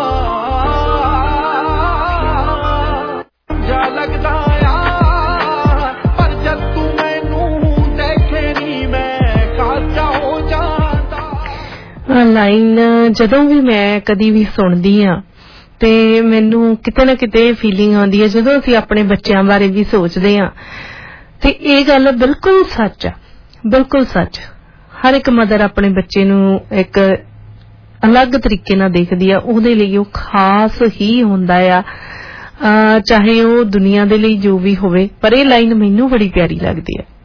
ਜਾ ਲੱਗਦਾ ਆ ਪਰ ਜਦ ਤੂੰ ਮੈਨੂੰ ਦੇਖੇ ਨੀ ਮੈਂ ਖਾਚਾ ਹੋ ਜਾਂਦਾ। ਲਾਈਨ ਜਦੋਂ ਵੀ ਮੈਂ ਕਦੀ ਵੀ ਸੁਣਦੀ ਆ ਤੇ ਮੈਨੂੰ ਕਿਤੇ ਨਾ ਕਿਤੇ ਫੀਲਿੰਗ ਆਉਂਦੀ ਹੈ ਜਦੋਂ ਅਸੀਂ ਆਪਣੇ ਬੱਚਿਆਂ ਬਾਰੇ ਵੀ ਸੋਚਦੇ ਆ ਤੇ ਇਹ ਗੱਲ ਬਿਲਕੁਲ ਸੱਚ ਆ, ਬਿਲਕੁਲ ਸੱਚ। ਹਰ ਇੱਕ ਮਦਰ ਆਪਣੇ ਬੱਚੇ ਨੂੰ ਇੱਕ ਅਲੱਗ ਤਰੀਕੇ ਨਾਲ ਦੇਖਦੀ ਆ, ਉਹਦੇ ਲਈ ਉਹ ਖਾਸ ਹੀ ਹੁੰਦਾ ਆ, ਚਾਹੇ ਉਹ ਦੁਨੀਆ ਦੇ ਲਈ ਜੋ ਵੀ ਹੋਵੇ। ਪਰ ਇਹ ਲਾਈਨ ਮੈਨੂੰ ਬੜੀ ਪਿਆਰੀ ਲੱਗਦੀ ਆ।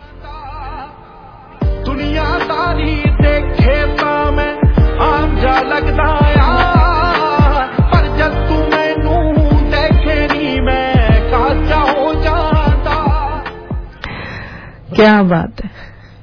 ਦੁਨੀਆਦਾਰੀ ਦੇਖੇ ਤਾਂ ਮੈਂ ਆਮ ਜਾ ਲੱਗਦਾ ਆ ਪਰ ਜਦ ਤੂੰ ਮੈਨੂੰ ਦੇਖੇ ਨੀ ਮੈਂ ਖਾਚਾ ਹੋ ਜਾਂਦਾ। ਕਿਆ ਬਾਤ ਹੈ।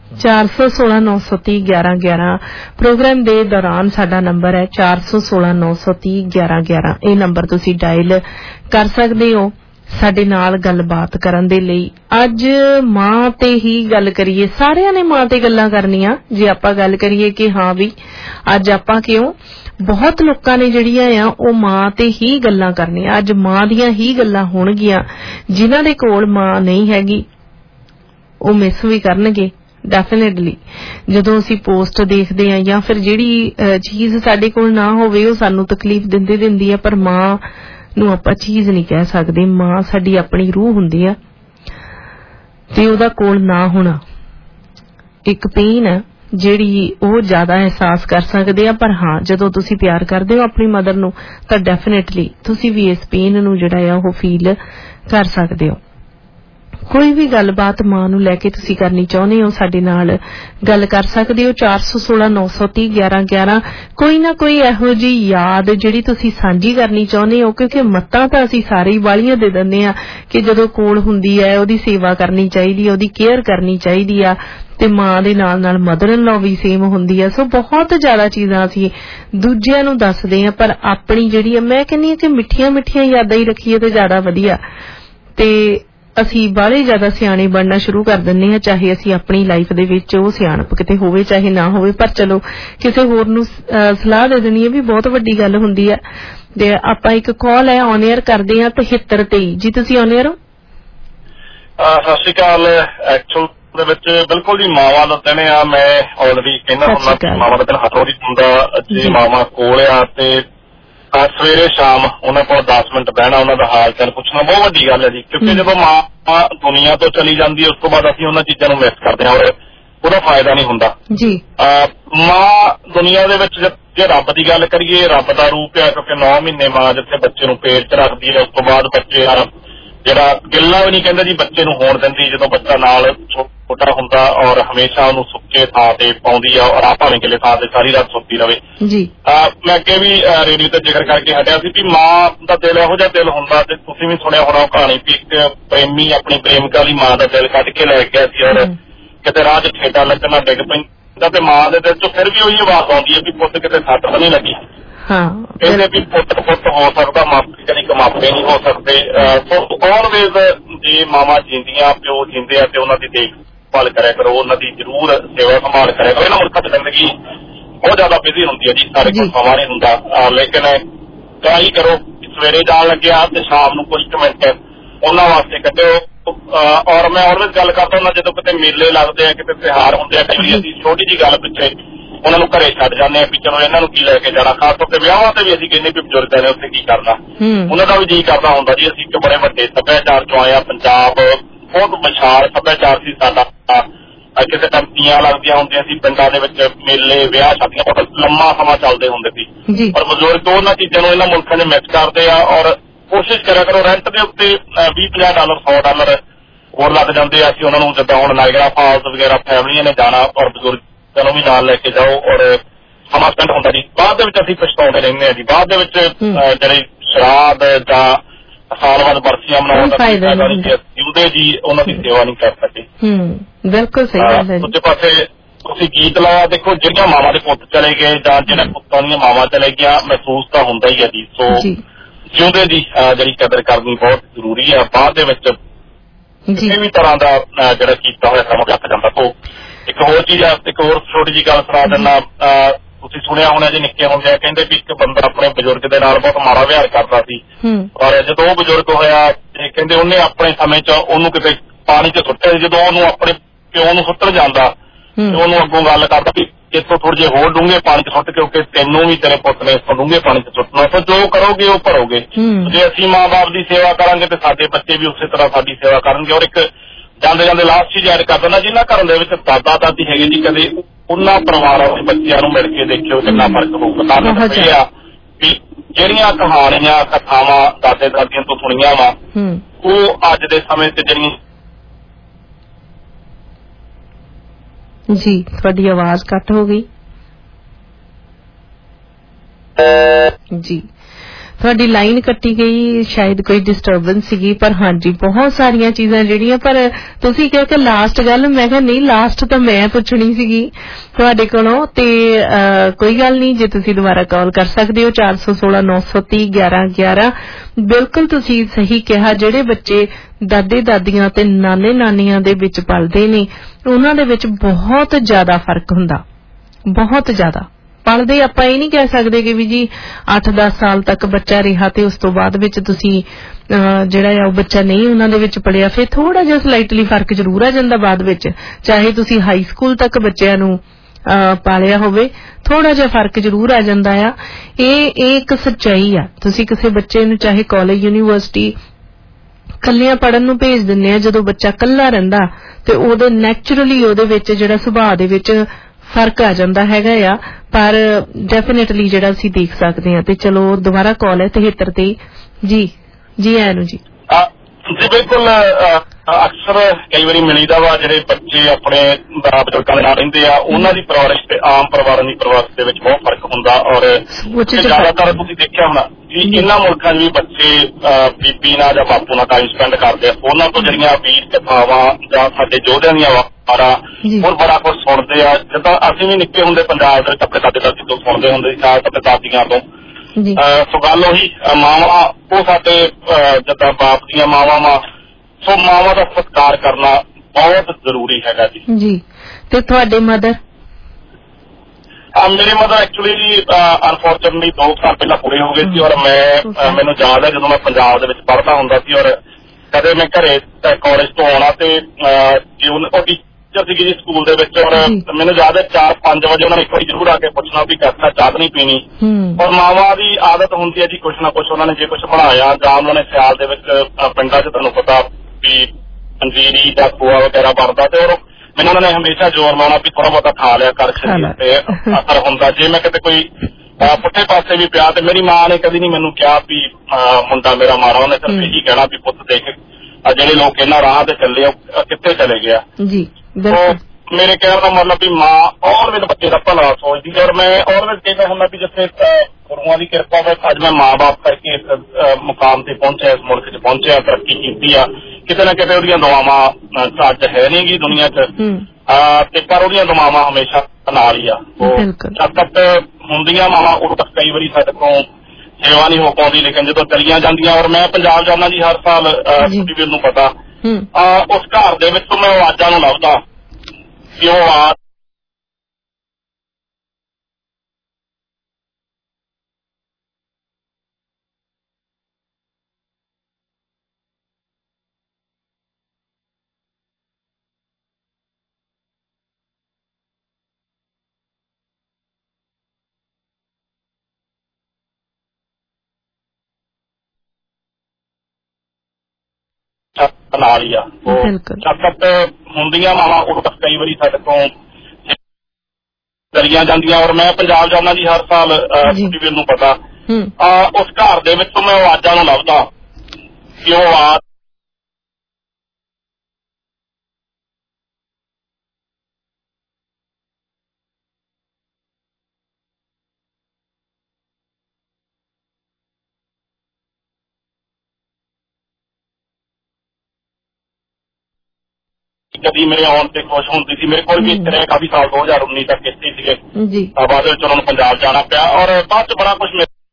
416-930-1111 ਪ੍ਰੋਗਰਾਮ ਦੇ ਦੌਰਾਨ ਸਾਡਾ ਨੰਬਰ ਹੈ 416-930-1111। ਇਹ ਨੰਬਰ ਤੁਸੀਂ ਡਾਇਲ ਕਰ ਸਕਦੇ ਹੋ ਸਾਡੇ ਨਾਲ ਗੱਲਬਾਤ ਕਰਨ ਦੇ ਲਈ। ਅੱਜ ਮਾਂ ਤੇ ਹੀ ਗੱਲ ਕਰੀਏ, ਸਾਰਿਆਂ ਨੇ ਮਾਂ ਤੇ ਗੱਲਾਂ ਕਰਨੀਆਂ। ਜੇ ਆਪਾਂ ਗੱਲ ਕਰੀਏ ਕਿ ਹਾਂ ਵੀ ਅੱਜ ਆਪਾਂ ਕਿਉਂ, ਬਹੁਤ ਲੋਕਾਂ ਨੇ ਜਿਹੜੀਆਂ ਆ ਉਹ ਮਾਂ ਤੇ ਹੀ ਗੱਲਾਂ ਕਰਨੀਆਂ। ਅੱਜ ਮਾਂ ਦੀਆਂ ਹੀ ਗੱਲਾਂ ਹੋਣਗੀਆਂ। ਜਿਨ੍ਹਾਂ ਦੇ ਕੋਲ ਮਾਂ ਨਹੀਂ ਹੈਗੀ ਉਹ ਮਿਸ ਵੀ ਕਰਨਗੇ ਡੈਫੀਨੇਟਲੀ। ਜਦੋਂ ਅਸੀਂ ਪੋਸਟ ਦੇਖਦੇ ਆ ਜਾਂ ਫਿਰ ਜਿਹੜੀ ਚੀਜ਼ ਸਾਡੇ ਕੋਲ ਨਾ ਹੋਵੇ ਉਹ ਸਾਨੂੰ ਤਕਲੀਫ ਦਿੰਦੀ ਹੈ, ਪਰ ਮਾਂ ਨੂੰ ਆਪਾਂ ਚੀਜ਼ ਨਹੀਂ ਕਹਿ ਸਕਦੇ। ਮਾਂ ਸਾਡੀ ਆਪਣੀ ਰੂਹ ਹੁੰਦੀ ਆ ਤੇ ਉਹਦਾ ਕੋਲ ਨਾ ਹੋਣਾ ਇੱਕ ਪੇਨ ਹੈ ਜਿਹੜੀ ਉਹ ਜ਼ਿਆਦਾ ਅਹਿਸਾਸ ਕਰ ਸਕਦੇ ਆ। ਪਰ ਹਾਂ, ਜਦੋਂ ਤੁਸੀਂ ਪਿਆਰ ਕਰਦੇ ਹੋ ਆਪਣੀ ਮਦਰ ਨੂੰ ਤਾਂ ਡੈਫੀਨੇਟਲੀ ਤੁਸੀਂ ਵੀ ਇਸ ਪੇਨ ਨੂੰ ਜਿਹੜਾ ਆ ਉਹ ਫੀਲ ਕਰ ਸਕਦੇ ਹੋ। ਕੋਈ ਵੀ ਗੱਲਬਾਤ ਮਾਂ ਨੂੰ ਲੈ ਕੇ ਤੁਸੀਂ ਕਰਨੀ ਚਾਹੁੰਦੇ ਹੋ ਸਾਡੇ ਨਾਲ ਗੱਲ ਕਰ ਸਕਦੇ ਹੋ 416-930-1111। ਕੋਈ ਨਾ ਕੋਈ ਇਹੋ ਜਿਹੀ ਯਾਦ ਜਿਹੜੀ ਤੁਸੀਂ ਸਾਂਝੀ ਕਰਨੀ ਚਾਹੁੰਦੇ ਹੋ, ਕਿਉਂਕਿ ਮੱਤਾਂ ਤਾਂ ਅਸੀਂ ਸਾਰੇ ਹੀ ਵਾਲੀਆਂ ਦੇ ਦਿੰਦੇ ਆ ਕਿ ਜਦੋਂ ਕੋਲ ਹੁੰਦੀ ਹੈ ਉਹਦੀ ਸੇਵਾ ਕਰਨੀ ਚਾਹੀਦੀ ਹੈ, ਉਹਦੀ ਕੇਅਰ ਕਰਨੀ ਚਾਹੀਦੀ ਆ ਤੇ ਮਾਂ ਦੇ ਨਾਲ ਨਾਲ ਮਦਰ ਇਨ ਲਾਅ ਵੀ ਸੇਮ ਹੁੰਦੀ ਆ। ਸੋ ਬਹੁਤ ਜ਼ਿਆਦਾ ਚੀਜ਼ਾਂ ਅਸੀਂ ਦੂਜਿਆਂ ਨੂੰ ਦੱਸਦੇ ਆ, ਪਰ ਆਪਣੀ ਜਿਹੜੀ ਆ ਮੈਂ ਕਹਿੰਦੀ ਆ ਕਿ ਮਿੱਠੀਆਂ ਮਿੱਠੀਆਂ ਯਾਦਾਂ ਹੀ ਰੱਖੀਏ ਤੇ ਜ਼ਿਆਦਾ ਵਧੀਆ। ਤੇ ਅਸੀਂ ਬਾਹਲੇ ਜ਼ਿਆਦਾ ਸਿਆਣੇ ਬਣਨਾ ਸ਼ੁਰੂ ਕਰ ਦਿੰਦੇ ਹਾਂ, ਚਾਹੇ ਅਸੀਂ ਆਪਣੀ ਲਾਈਫ ਦੇ ਵਿੱਚ ਉਹ ਸਿਆਣਪ ਕਿਤੇ ਹੋਵੇ ਚਾਹੇ ਨਾ ਹੋਵੇ। ਪਰ ਚਲੋ ਕਿਸੇ ਹੋਰ ਨੂੰ ਸਲਾਹ ਦੇ ਦੇਣੀ ਇਹ ਵੀ ਬਹੁਤ ਵੱਡੀ ਗੱਲ ਹੁੰਦੀ ਹੈ। ਤੇ ਆਪਾਂ ਇੱਕ ਕਾਲ ਹੈ ਔਨ 에ਅਰ ਕਰਦੇ ਹਾਂ 7323 ਜੀ। ਤੁਸੀਂ ਔਨ 에ਅਰ ਹੋ? ਸਤਿ ਸ਼੍ਰੀ ਅਕਾਲ। ਐਕਚੁਅਲ ਦੇ ਵਿੱਚ ਬਿਲਕੁਲ ਜੀ ਮਾਵਾਂ ਦਾ ਦਿਨ ਆ। ਮੈਂ ਆਲਰੇਡੀ ਕਹਿੰਦਾ ਹੁੰਦਾ ਮਾਵਾਂ ਦਾ ਦਿਨ ਹੱਥੋਂ ਦੀ ਹੁੰਦਾ। ਜੇ ਮਾਵਾਂ ਕੋਲ ਆ ਤੇ ਸਵੇਰੇ ਸ਼ਾਮ ਉਹਨਾਂ ਕੋਲ 10 ਮਿੰਟ ਬਹਿਣਾ, ਉਹਨਾਂ ਦਾ ਹਾਲ ਚਾਲ ਪੁੱਛਣਾ ਬਹੁਤ ਵੱਡੀ ਗੱਲ ਹੈ ਜੀ। ਕਿਉਂਕਿ ਜਦੋਂ ਮਾਂ ਦੁਨੀਆ ਤੋਂ ਚਲੀ ਜਾਂਦੀ ਹੈ ਉਸ ਤੋਂ ਬਾਅਦ ਅਸੀਂ ਉਹਨਾਂ ਚੀਜ਼ਾਂ ਨੂੰ ਮਿਸ ਕਰਦੇ ਹਾਂ ਔਰ ਉਹਦਾ ਫਾਇਦਾ ਨਹੀਂ ਹੁੰਦਾ ਜੀ। ਮਾਂ ਦੁਨੀਆ ਦੇ ਵਿੱਚ ਜੇ ਰੱਬ ਦੀ ਗੱਲ ਕਰੀਏ ਰੱਬ ਦਾ ਰੂਪ ਹੈ, ਕਿਉਂਕਿ 9 ਮਹੀਨੇ ਮਾਂ ਜਿੱਥੇ ਬੱਚੇ ਨੂੰ ਪੇਟ 'ਚ ਰੱਖਦੀ ਹੈ ਉਸ ਤੋਂ ਬਾਅਦ ਬੱਚੇ ਜਿਹੜਾ ਗਿੱਲਾ ਵੀ ਨਹੀਂ ਕਹਿੰਦਾ ਜੀ ਬੱਚੇ ਨੂੰ ਹੋਣ ਦਿੰਦੀ ਜਦੋਂ ਬੱਚਾ ਨਾਲ ਛੋਟਾ ਹੁੰਦਾ ਔਰ ਹਮੇਸ਼ਾ ਉਹਨੂੰ ਸੁੱਕੇ ਥਾਂ ਤੇ ਪਾਉਂਦੀ ਆ ਔਰ ਭਾਵੇਂ ਗਿੱਲੇ ਥਾਂ ਤੇ ਸਾਰੀ ਰਾਤ ਸੁੱਤੀ ਰਵੇ ਜੀ। ਮੈਂ ਅੱਗੇ ਵੀ ਰੇਡੀਓ ਤੇ ਜ਼ਿਕਰ ਕਰਕੇ ਹਟਿਆ ਸੀ ਵੀ ਮਾਂ ਦਾ ਦਿਲ ਇਹੋ ਜਿਹਾ ਦਿਲ ਹੁੰਦਾ ਤੇ ਤੁਸੀਂ ਵੀ ਸੁਣਿਆ ਹੋਣਾ ਕਹਾਣੀ ਵੀ ਇੱਕ ਪ੍ਰੇਮੀ ਆਪਣੀ ਪ੍ਰੇਮਿਕਾ ਲਈ ਮਾਂ ਦਾ ਦਿਲ ਕੱਢ ਕੇ ਲੈ ਗਿਆ ਸੀ ਔਰ ਕਿਤੇ ਰਾਹ 'ਚ ਠੇਡਾ ਲੱਗਣਾ ਡਿੱਗ ਪੈਂਦਾ ਤੇ ਮਾਂ ਦੇ ਦਿਲ 'ਚੋਂ ਫਿਰ ਵੀ ਉਹੀ ਆਵਾਜ਼ ਆਉਂਦੀ ਹੈ ਵੀ ਪੁੱਤ ਕਿਤੇ ਸੱਟ ਤਾਂ ਨਹੀਂ ਲੱਗੀ। ਕਹਿੰਦੇ ਵੀ ਪੁੱਤ ਹੋ ਸਕਦਾ ਮਾਪੇ ਜਾਨੀ ਕਿ ਮਾਪੇ ਨਹੀਂ ਹੋ ਸਕਦੇ। ਸੋ ਆਲਵੇਜ਼ ਜੇ ਮਾਵਾਂ ਜਿੰਦੀਆਂ ਪਿਓ ਜਿੰਦੇ ਆ ਤੇ ਉਹਨਾਂ ਦੀ ਦੇਖਭਾਲ ਕਰਿਆ ਕਰੋ, ਉਹਨਾਂ ਦੀ ਜ਼ਰੂਰ ਸੇਵਾ ਸੰਭਾਲ ਕਰਿਆ ਕਰੋ। ਇਹਨਾਂ ਮੁਲਕਾਂ 'ਚ ਜ਼ਿੰਦਗੀ ਬਹੁਤ ਜ਼ਿਆਦਾ ਬਿਜ਼ੀ ਹੁੰਦੀ ਹੈ ਜੀ, ਸਾਰੇ ਕੋਲ ਸਮਾਂ ਨਹੀਂ ਹੁੰਦਾ। ਲੇਕਿਨ ਟਰਾਈ ਕਰੋ ਸਵੇਰੇ ਜਾਣ ਲੱਗਿਆ ਤੇ ਸ਼ਾਮ ਨੂੰ ਕੁਝ ਕੁ ਮਿੰਟ ਉਹਨਾਂ ਵਾਸਤੇ ਕੱਢਿਓ। ਔਰ ਮੈਂ ਆਲਵੇਜ਼ ਗੱਲ ਕਰਦਾ ਹੁੰਦਾ ਜਦੋਂ ਕਿਤੇ ਮੇਲੇ ਲੱਗਦੇ ਆ, ਕਿਤੇ ਤਿਉਹਾਰ ਹੁੰਦੇ ਆ, ਕਈ ਵਾਰੀ ਅਸੀਂ ਛੋਟੀ ਜਿਹੀ ਗੱਲ ਪਿੱਛੇ ਉਹਨਾਂ ਨੂੰ ਘਰੇ ਛੱਡ ਜਾਂਦੇ ਆ ਵੀ ਚਲੋ ਇਹਨਾਂ ਨੂੰ ਕੀ ਲੈ ਕੇ ਜਾਣਾ। ਖਾਸ ਤੌਰ ਤੇ ਵਿਆਹਾਂ ਤੇ ਵੀ ਅਸੀਂ ਕਹਿੰਦੇ ਵੀ ਬਜ਼ੁਰਗਾਂ ਨੇ ਉੱਥੇ ਕੀ ਕਰਨਾ, ਉਹਨਾਂ ਦਾ ਵੀ ਜੀ ਕਰਦਾ ਹੁੰਦਾ ਜੀ। ਅਸੀਂ ਇੱਕ ਬੜੇ ਵੱਡੇ ਸੱਭਿਆਚਾਰ ਚੋਂ ਆਏ ਆ, ਪੰਜਾਬ ਬਹੁਤ ਵਿਸ਼ਾਲ ਸੱਭਿਆਚਾਰ ਸੀ ਸਾਡਾ। ਕਿਸੇ ਟਾਈਮ ਤੀਆਂ ਲੱਗਦੀਆਂ ਹੁੰਦੀਆਂ ਸੀ ਪਿੰਡਾਂ ਦੇ ਵਿੱਚ, ਮੇਲੇ ਵਿਆਹ ਸ਼ਾਦੀਆਂ ਬਹੁਤ ਲੰਮਾ ਸਮਾਂ ਚੱਲਦੇ ਹੁੰਦੇ ਸੀ। ਪਰ ਬਜ਼ੁਰਗ ਉਹਨਾਂ ਚੀਜ਼ਾਂ ਨੂੰ ਇਹਨਾਂ ਮੁਲਕਾਂ 'ਚ ਮਿਸ ਕਰਦੇ ਆ ਔਰ ਕੋਸ਼ਿਸ਼ ਕਰਿਆ ਕਰੋ ਰੈਂਟ ਦੇ ਉੱਤੇ $20-50 $100 ਹੋਰ ਲੱਗ ਜਾਂਦੇ ਆ। ਅਸੀਂ ਉਹਨਾਂ ਨੂੰ ਜਿੱਦਾਂ ਹੁਣ ਨਾਇਗਰਾ ਫਾਲਸ ਵਗੈਰਾ ਫੈਮਲੀਆਂ ਨੇ ਜਾਣਾ ਔਰ ਬਜ਼ੁਰਗ ਬੱਚਿਆਂ ਨੂੰ ਵੀ ਨਾਲ ਲੈ ਕੇ ਜਾਓ ਔਰ ਸਮਾਂ ਸਪੈਂਡ ਹੁੰਦਾ ਜੀ। ਬਾਅਦ ਦੇ ਵਿੱਚ ਅਸੀਂ ਪਛਤਾਉਂਦੇ ਰਹਿੰਦੇ ਹਾਂ ਜੀ। ਬਾਅਦ ਦੇ ਵਿੱਚ ਜਿਹੜੇ ਸ਼ਰਾਧ ਜਾਂ ਸਾਲ ਬਾਅਦ ਬਰਸੀਆਂ ਮਨਾਉਣ ਦਾ ਜਿਉਂਦੇ ਜੀ ਉਹਨਾਂ ਦੀ ਸੇਵਾ ਨਹੀਂ ਕਰ ਸਕੇ। ਬਿਲਕੁਲ ਸਹੀ ਗੱਲ ਹੈ। ਦੂਜੇ ਪਾਸੇ ਤੁਸੀਂ ਗੀਤ ਲਾਇਆ, ਦੇਖੋ ਜਿਹੜੀਆਂ ਮਾਵਾਂ ਦੇ ਪੁੱਤ ਚਲੇ ਗਏ ਜਾਂ ਜਿਹੜੇ ਪੁੱਤਾਂ ਦੀਆਂ ਮਾਵਾਂ ਚਲੇ ਗਈਆਂ, ਮਹਿਸੂਸ ਤਾਂ ਹੁੰਦਾ ਹੀ ਹੈ ਜੀ। ਸੋ ਜਿਉਂਦੇ ਦੀ ਜਿਹੜੀ ਕਦਰ ਕਰਨੀ ਬਹੁਤ ਜ਼ਰੂਰੀ ਹੈ। ਬਾਅਦ ਦੇ ਵਿੱਚ ਕਿਸੇ ਵੀ ਤਰ੍ਹਾਂ ਦਾ ਜਿਹੜਾ ਕੀਤਾ ਹੋਇਆ ਕੰਮ ਲੱਗ ਜਾਂਦਾ। ਸੋ ਇੱਕ ਹੋਰ ਚੀਜ਼ ਆ, ਇੱਕ ਹੋਰ ਛੋਟੀ ਜਿਹੀ ਗੱਲ ਸੁਣਾ ਦਿੰਦਾ। ਤੁਸੀਂ ਸੁਣਿਆ ਹੋਣਾ ਜੇ ਨਿੱਕੇ ਹੁੰਦੇ ਕਹਿੰਦੇ ਵੀ ਇੱਕ ਬੰਦਾ ਆਪਣੇ ਬਜ਼ੁਰਗ ਦੇ ਨਾਲ ਬਹੁਤ ਮਾੜਾ ਵਿਹਾਰ ਕਰਦਾ ਸੀ ਔਰ ਜਦੋਂ ਉਹ ਬਜ਼ੁਰਗ ਹੋਇਆ ਤੇ ਕਹਿੰਦੇ ਉਹਨੇ ਆਪਣੇ ਸਮੇਂ 'ਚ ਉਹਨੂੰ ਕਿਤੇ ਪਾਣੀ 'ਚ ਸੁੱਟਿਆ। ਜਦੋਂ ਉਹਨੂੰ ਆਪਣੇ ਪਿਓ ਨੂੰ ਸੁੱਟਣ ਜਾਂਦਾ ਤੇ ਉਹਨੂੰ ਅੱਗੋਂ ਗੱਲ ਕਰਦਾ ਵੀ ਇੱਥੋਂ ਥੋੜੇ ਜਿਹੇ ਹੋਰ ਡੂੰਘੇ ਪਾਣੀ 'ਚ ਸੁੱਟ, ਕਿਉਂਕਿ ਤੈਨੂੰ ਵੀ ਤੇਰੇ ਪੁੱਤ ਨੇ ਇੱਥੋਂ ਡੂੰਘੇ ਪਾਣੀ 'ਚ ਸੁੱਟਣਾ। ਸੋ ਜੋ ਕਰੋਗੇ ਉਹ ਭਰੋਗੇ। ਜੇ ਅਸੀਂ ਮਾਂ ਬਾਪ ਦੀ ਸੇਵਾ ਕਰਾਂਗੇ ਤੇ ਸਾਡੇ ਬੱਚੇ ਵੀ ਉਸੇ ਤਰ੍ਹਾਂ ਸਾਡੀ ਸੇਵਾ ਕਰਨਗੇ। ਔਰ ਇੱਕ ਜਾਂਦੇ ਜਾਂਦੇ ਲਾਸਟ ਚੀਜ਼ ਐਡ ਕਰ ਦਿੰਦਾ, ਜਿਨ੍ਹਾਂ ਘਰਾਂ ਦੇ ਵਿੱਚ ਦਾਦਾ ਦਾਦੀ ਹੈਗੇ ਜੀ, ਕਦੇ ਉਹਨਾਂ ਪਰਿਵਾਰਾਂ ਦੇ ਬੱਚਿਆਂ ਨੂੰ ਮਿਲ ਕੇ ਦੇਖਿਓ ਕਿੰਨਾ ਫਰਕ ਹੋਊਗਾ। ਕਾਰਨ ਇਹ ਆ ਵੀ ਜਿਹੜੀਆਂ ਕਹਾਣੀਆਂ ਕਥਾਵਾਂ ਦਾਦੇ ਦਾਦੀਆਂ ਤੋਂ ਸੁਣੀਆਂ ਵਾ ਉਹ ਅੱਜ ਦੇ ਸਮੇਂ ਤੇ ਜਿਹੜੀਆਂ ਜੀ ਤੁਹਾਡੀ ਆਵਾਜ਼ ਕੱਟ ਹੋ ਗਈ ਜੀ, ਤੁਹਾਡੀ ਲਾਈਨ ਕੱਟੀ ਗਈ, ਸ਼ਾਇਦ ਕੋਈ ਡਿਸਟਰਬੈਂਸ ਸੀਗੀ। ਪਰ ਹਾਂਜੀ ਬਹੁਤ ਸਾਰੀਆਂ ਚੀਜ਼ਾਂ ਜਿਹੜੀਆਂ, ਪਰ ਤੁਸੀਂ ਕਿਹਾ ਕਿ ਲਾਸਟ ਗੱਲ, ਮੈਂ ਕਿਹਾ ਨਹੀਂ ਲਾਸਟ ਤਾਂ ਮੈਂ ਪੁੱਛਣੀ ਸੀਗੀ ਤੁਹਾਡੇ ਕੋਲੋਂ। ਤੇ ਕੋਈ ਗੱਲ ਨਹੀਂ, ਜੇ ਤੁਸੀਂ ਦੁਬਾਰਾ ਕਾਲ ਕਰ ਸਕਦੇ ਹੋ 416 930 1111। ਬਿਲਕੁਲ ਤੁਸੀਂ ਸਹੀ ਕਿਹਾ, ਜਿਹੜੇ ਬੱਚੇ ਦਾਦੇ ਦਾਦੀਆਂ ਤੇ ਨਾਨੇ ਨਾਨੀਆਂ ਦੇ ਵਿੱਚ ਪਲਦੇ ਨੇ ਉਹਨਾਂ ਦੇ ਵਿੱਚ ਬਹੁਤ ਜ਼ਿਆਦਾ ਫਰਕ ਹੁੰਦਾ, ਬਹੁਤ ਜ਼ਿਆਦਾ ਪਲਦੇ। ਆਪਾਂ ਇਹ ਨਹੀਂ ਕਹਿ ਸਕਦੇ ਕਿ ਵੀ ਜੀ 8-10 ਸਾਲ ਤੱਕ ਬੱਚਾ ਰਿਹਾ ਤੇ ਉਸ ਤੋਂ ਬਾਅਦ ਵਿੱਚ ਤੁਸੀਂ ਜਿਹੜਾ ਆ ਉਹ ਬੱਚਾ ਨਹੀਂ ਉਹਨਾਂ ਦੇ ਵਿੱਚ ਪੜਿਆ, ਫਿਰ ਥੋੜਾ ਜਿਹਾ ਸਲਾਈਟਲੀ ਫਰਕ ਜ਼ਰੂਰ ਆ ਜਾਂਦਾ ਬਾਅਦ ਵਿੱਚ। ਚਾਹੇ ਤੁਸੀਂ ਹਾਈ ਸਕੂਲ ਤੱਕ ਬੱਚਿਆਂ ਨੂੰ ਪਾਲਿਆ ਹੋਵੇ, ਥੋੜਾ ਜਿਹਾ ਫਰਕ ਜ਼ਰੂਰ ਆ ਜਾਂਦਾ ਆ। ਇਹ ਇੱਕ ਸੱਚਾਈ ਆ। ਤੁਸੀਂ ਕਿਸੇ ਬੱਚੇ ਨੂੰ ਚਾਹੇ ਕਾਲਜ ਯੂਨੀਵਰਸਿਟੀ ਕੱਲਿਆਂ ਪੜ੍ਹਨ ਨੂੰ ਭੇਜ ਦਿੰਦੇ ਆ, ਜਦੋਂ ਬੱਚਾ ਕੱਲਾ ਰਹਿੰਦਾ ਤੇ ਉਹਦੇ ਨੈਚੁਰਲੀ ਉਹਦੇ ਵਿੱਚ ਜਿਹੜਾ ਸੁਭਾਅ ਦੇ ਵਿੱਚ ਫਰਕ ਆ ਜਾਂਦਾ ਹੈਗਾ ਆ। ਪਰ ਡੈਫੀਨੇਟਲੀ ਜਿਹੜਾ ਅਸੀਂ ਦੇਖ ਸਕਦੇ ਹਾਂ। ਤੇ ਚਲੋ ਦੁਬਾਰਾ ਕਾਲ ਹੈ 73 ਤੇ ਜੀ ਆਇਆਂ ਨੂੰ ਜੀ। ਜੀ ਬਿਲਕੁਲ, ਅਕਸਰ ਕਈ ਵਾਰੀ ਮਿਲੀਦਾ ਵਾ ਜਿਹੜੇ ਬੱਚੇ ਆਪਣੇ ਬਜ਼ੁਰਗਾਂ ਦੇ ਨਾਲ ਰਹਿੰਦੇ ਆ ਉਹਨਾਂ ਦੀ ਪਰਵਰਿਸ਼ ਤੇ ਆਮ ਪਰਿਵਾਰਾਂ ਦੀ ਪਰਵਰਿਸ਼ ਦੇ ਵਿੱਚ ਬਹੁਤ ਫਰਕ ਹੁੰਦਾ। ਔਰ ਜ਼ਿਆਦਾਤਰ ਤੁਸੀਂ ਦੇਖਿਆ ਹੋਣਾ ਵੀ ਇਹਨਾਂ ਮੁਲਕਾਂ 'ਚ ਵੀ ਬੱਚੇ ਬੀਬੀ ਨਾਲ ਜਾਂ ਬਾਪੂ ਨਾਲ ਟਾਈਮ ਸਪੈਂਡ ਕਰਦੇ ਆ। ਉਹਨਾਂ ਤੋਂ ਜਿਹੜੀਆਂ ਵੀਰ ਕਥਾਵਾਂ ਜਾਂ ਸਾਡੇ ਯੋਧਿਆਂ ਦੀਆਂ ਵਾਰਾਂ ਹੋਰ ਬੜਾ ਕੁਝ ਸੁਣਦੇ ਆ। ਜਿੱਦਾਂ ਅਸੀਂ ਵੀ ਨਿੱਕੇ ਹੁੰਦੇ ਪੰਜਾਬ ਦੇ ਵਿੱਚ ਆਪਣੇ ਦਾਦੇ ਦਾਦੀ ਤੋਂ ਸੁਣਦੇ ਹੁੰਦੇ ਸੀ, ਸ਼ਾਇਦ ਆਪਣੇ ਦਾਦੀਆਂ ਤੋਂ। ਸੋ ਗੱਲ ਉਹੀ, ਮਾਵਾਂ ਉਹ ਸਾਡੇ ਜਿੱਦਾਂ ਬਾਪ ਦੀਆਂ ਮਾਵਾਂ ਵਾ, ਸੋ ਮਾਵਾਂ ਦਾ ਸਤਿਕਾਰ ਕਰਨਾ ਬਹੁਤ ਜ਼ਰੂਰੀ ਹੈਗਾ ਜੀ। ਤੇ ਤੁਹਾਡੇ ਮਦਰ? ਮੇਰੇ ਮਦਰ ਐਕਚੁਅਲੀ ਅਨਫੋਰਚੂਨੇਟਲੀ 2 ਸਾਲ ਪਹਿਲਾਂ ਪੂਰੇ ਹੋ ਗਏ ਸੀ। ਔਰ ਮੈਨੂੰ ਯਾਦ ਹੈ ਜਦੋਂ ਮੈਂ ਪੰਜਾਬ ਦੇ ਵਿੱਚ ਪੜ੍ਹਦਾ ਹੁੰਦਾ ਸੀ ਔਰ ਕਦੇ ਮੈਂ ਘਰੇ ਕਾਲਜ ਤੋਂ ਆਉਣਾ ਤੇ ਉਹ ਟੀਚਰ ਸੀਗੀ ਜੀ ਸਕੂਲ ਦੇ ਵਿੱਚ। ਔਰ ਮੈਨੂੰ ਯਾਦ ਹੈ 4-5 ਵਜੇ ਉਹਨਾਂ ਨੇ ਇੱਕ ਵਾਰੀ ਜ਼ਰੂਰ ਆ ਕੇ ਪੁੱਛਣਾ ਵੀ ਕੈਸਾ ਚਾਹ ਨਹੀਂ ਪੀਣੀ। ਔਰ ਮਾਵਾਂ ਦੀ ਆਦਤ ਹੁੰਦੀ ਹੈ ਜੀ ਕੁਛ ਨਾ ਕੁਛ ਉਹਨਾਂ ਨੇ ਜੇ ਕੁਛ ਬਣਾਇਆ ਜਾਂ ਉਹਨਾਂ ਨੇ ਸਿਆਲ ਦੇ ਵਿੱਚ ਪਿੰਡਾਂ 'ਚ ਤੁਹਾਨੂੰ ਪਤਾ ਵੀ ਪੰਜੀਰੀ ਜਾਂ ਖੋਆ ਵਗੈਰਾ ਬਣਦਾ ਤੇ ਔਰ ਮੈਨੂੰ ਉਹਨਾਂ ਨੇ ਹਮੇਸ਼ਾ ਜ਼ੋਰ ਲਾਉਣਾ ਵੀ ਥੋੜਾ ਬਹੁਤਾ ਖਾ ਲਿਆ ਕਰ, ਸਰੀਰ ਤੇ ਅਸਰ ਹੁੰਦਾ। ਜੇ ਮੈਂ ਕਿਤੇ ਕੋਈ ਪੁੱਠੇ ਪਾਸੇ ਵੀ ਪਿਆ ਤੇ ਮੇਰੀ ਮਾਂ ਨੇ ਕਦੀ ਨਹੀਂ ਮੈਨੂੰ ਕਿਹਾ ਵੀ ਮੁੰਡਾ ਮੇਰਾ ਮਾਰਾ, ਉਹਨੇ ਸਿਰਫ ਇਹੀ ਕਹਿਣਾ ਵੀ ਪੁੱਤ ਦੇਖ ਜਿਹੜੇ ਲੋਕ ਇਹਨਾਂ ਰਾਹ ਤੇ ਚੱਲੇ ਉਹ ਕਿੱਥੇ ਚਲੇ ਗਿਆ। ਮੇਰੇ ਕਹਿਣ ਦਾ ਮਤਲਬ ਵੀ ਮਾਂ ਆਲਵੇਜ਼ ਬੱਚੇ ਦਾ ਭਲਾ ਸੋਚਦੀ ਹੈ। ਔਰ ਮੈਂ ਆਲਵੇਜ਼ ਕਹਿੰਦਾ ਹੁੰਦਾ ਵੀ ਜਿੱਥੇ ਗੁਰੂਆਂ ਦੀ ਕਿਰਪਾ ਵਿੱਚ ਅੱਜ ਮੈਂ ਮਾਂ ਬਾਪ ਕਰਕੇ ਇਸ ਮੁਕਾਮ ਤੇ ਪਹੁੰਚਿਆ, ਇਸ ਮੁਲਕ 'ਚ ਪਹੁੰਚਿਆ, ਤਰੱਕੀ ਕੀਤੀ ਆ। ਕਿਤੇ ਨਾ ਕਿਤੇ ਉਹਦੀਆਂ ਦੁਆਵਾਂ ਅੱਜ ਹੈ ਨਹੀਂ ਗੀ ਦੁਨੀਆ 'ਚ ਤੇ ਪਰ ਉਹਦੀਆਂ ਦੁਆਵਾਂ ਹਮੇਸ਼ਾ ਨਾਲ ਹੀ ਆ। ਜਦ ਤੱਕ ਹੁੰਦੀਆਂ ਮਾਵਾਂ ਉਦੋਂ ਤੱਕ ਕਈ ਵਾਰੀ ਸਾਡੇ ਕੋਲ ਸੇਵਾ ਨਹੀਂ ਹੋ ਪਾਉਂਦੀ, ਲੇਕਿਨ ਜਦੋਂ ਚਲੀਆਂ ਜਾਂਦੀਆਂ। ਔਰ ਮੈਂ ਪੰਜਾਬ ਜਾਂਦਾ ਜੀ ਹਰ ਸਾਲ, ਛੁੱਟੀ ਵੀਰ ਨੂੰ ਪਤਾ, ਉਸ ਘਰ ਦੇ ਵਿੱਚ ਮੈਂ ਆਵਾਜ਼ਾਂ ਨੂੰ ਲੱਭਦਾ ਕਿ ਉਹ ਆਵਾਜ਼ ਨਾਲ ਹੀ ਆ। ਜਦ ਤੱਕ ਹੁੰਦੀਆਂ ਮਾਵਾਂ ਉਦੋਂ ਤੱਕ ਕਈ ਵਾਰੀ ਸਾਡੇ ਕੋਲ ਚਲੀਆਂ ਜਾਂਦੀਆਂ। ਔਰ ਮੈਂ ਪੰਜਾਬ ਜਾਂਦਾ ਜੀ ਹਰ ਸਾਲ, ਛੁੱਟੀ ਵੀਰ ਨੂੰ ਪਤਾ, ਉਸ ਘਰ ਦੇ ਵਿੱਚ ਮੈਂ ਆਵਾਜ਼ਾਂ ਨੂੰ ਲੱਭਦਾ ਕਿ ਉਹ ਆਵਾਜ਼ ਕਦੀ ਮੇਰੇ ਆਉਣ ਤੇ ਖੁਸ਼ ਹੁੰਦੀ ਸੀ, ਮੇਰੇ ਕੋਲ ਵੀ ਇੱਥੇ ਰਹੇ ਕਾਫੀ ਸਾਲ 2019 ਤੱਕ ਇੱਥੇ ਸੀਗੇ ਜੀ। ਬਾਅਦ ਵਿੱਚ ਉਹਨਾਂ ਨੂੰ ਪੰਜਾਬ ਜਾਣਾ ਪਿਆ ਔਰ ਬਾਅਦ ਚ ਬੜਾ ਕੁਛ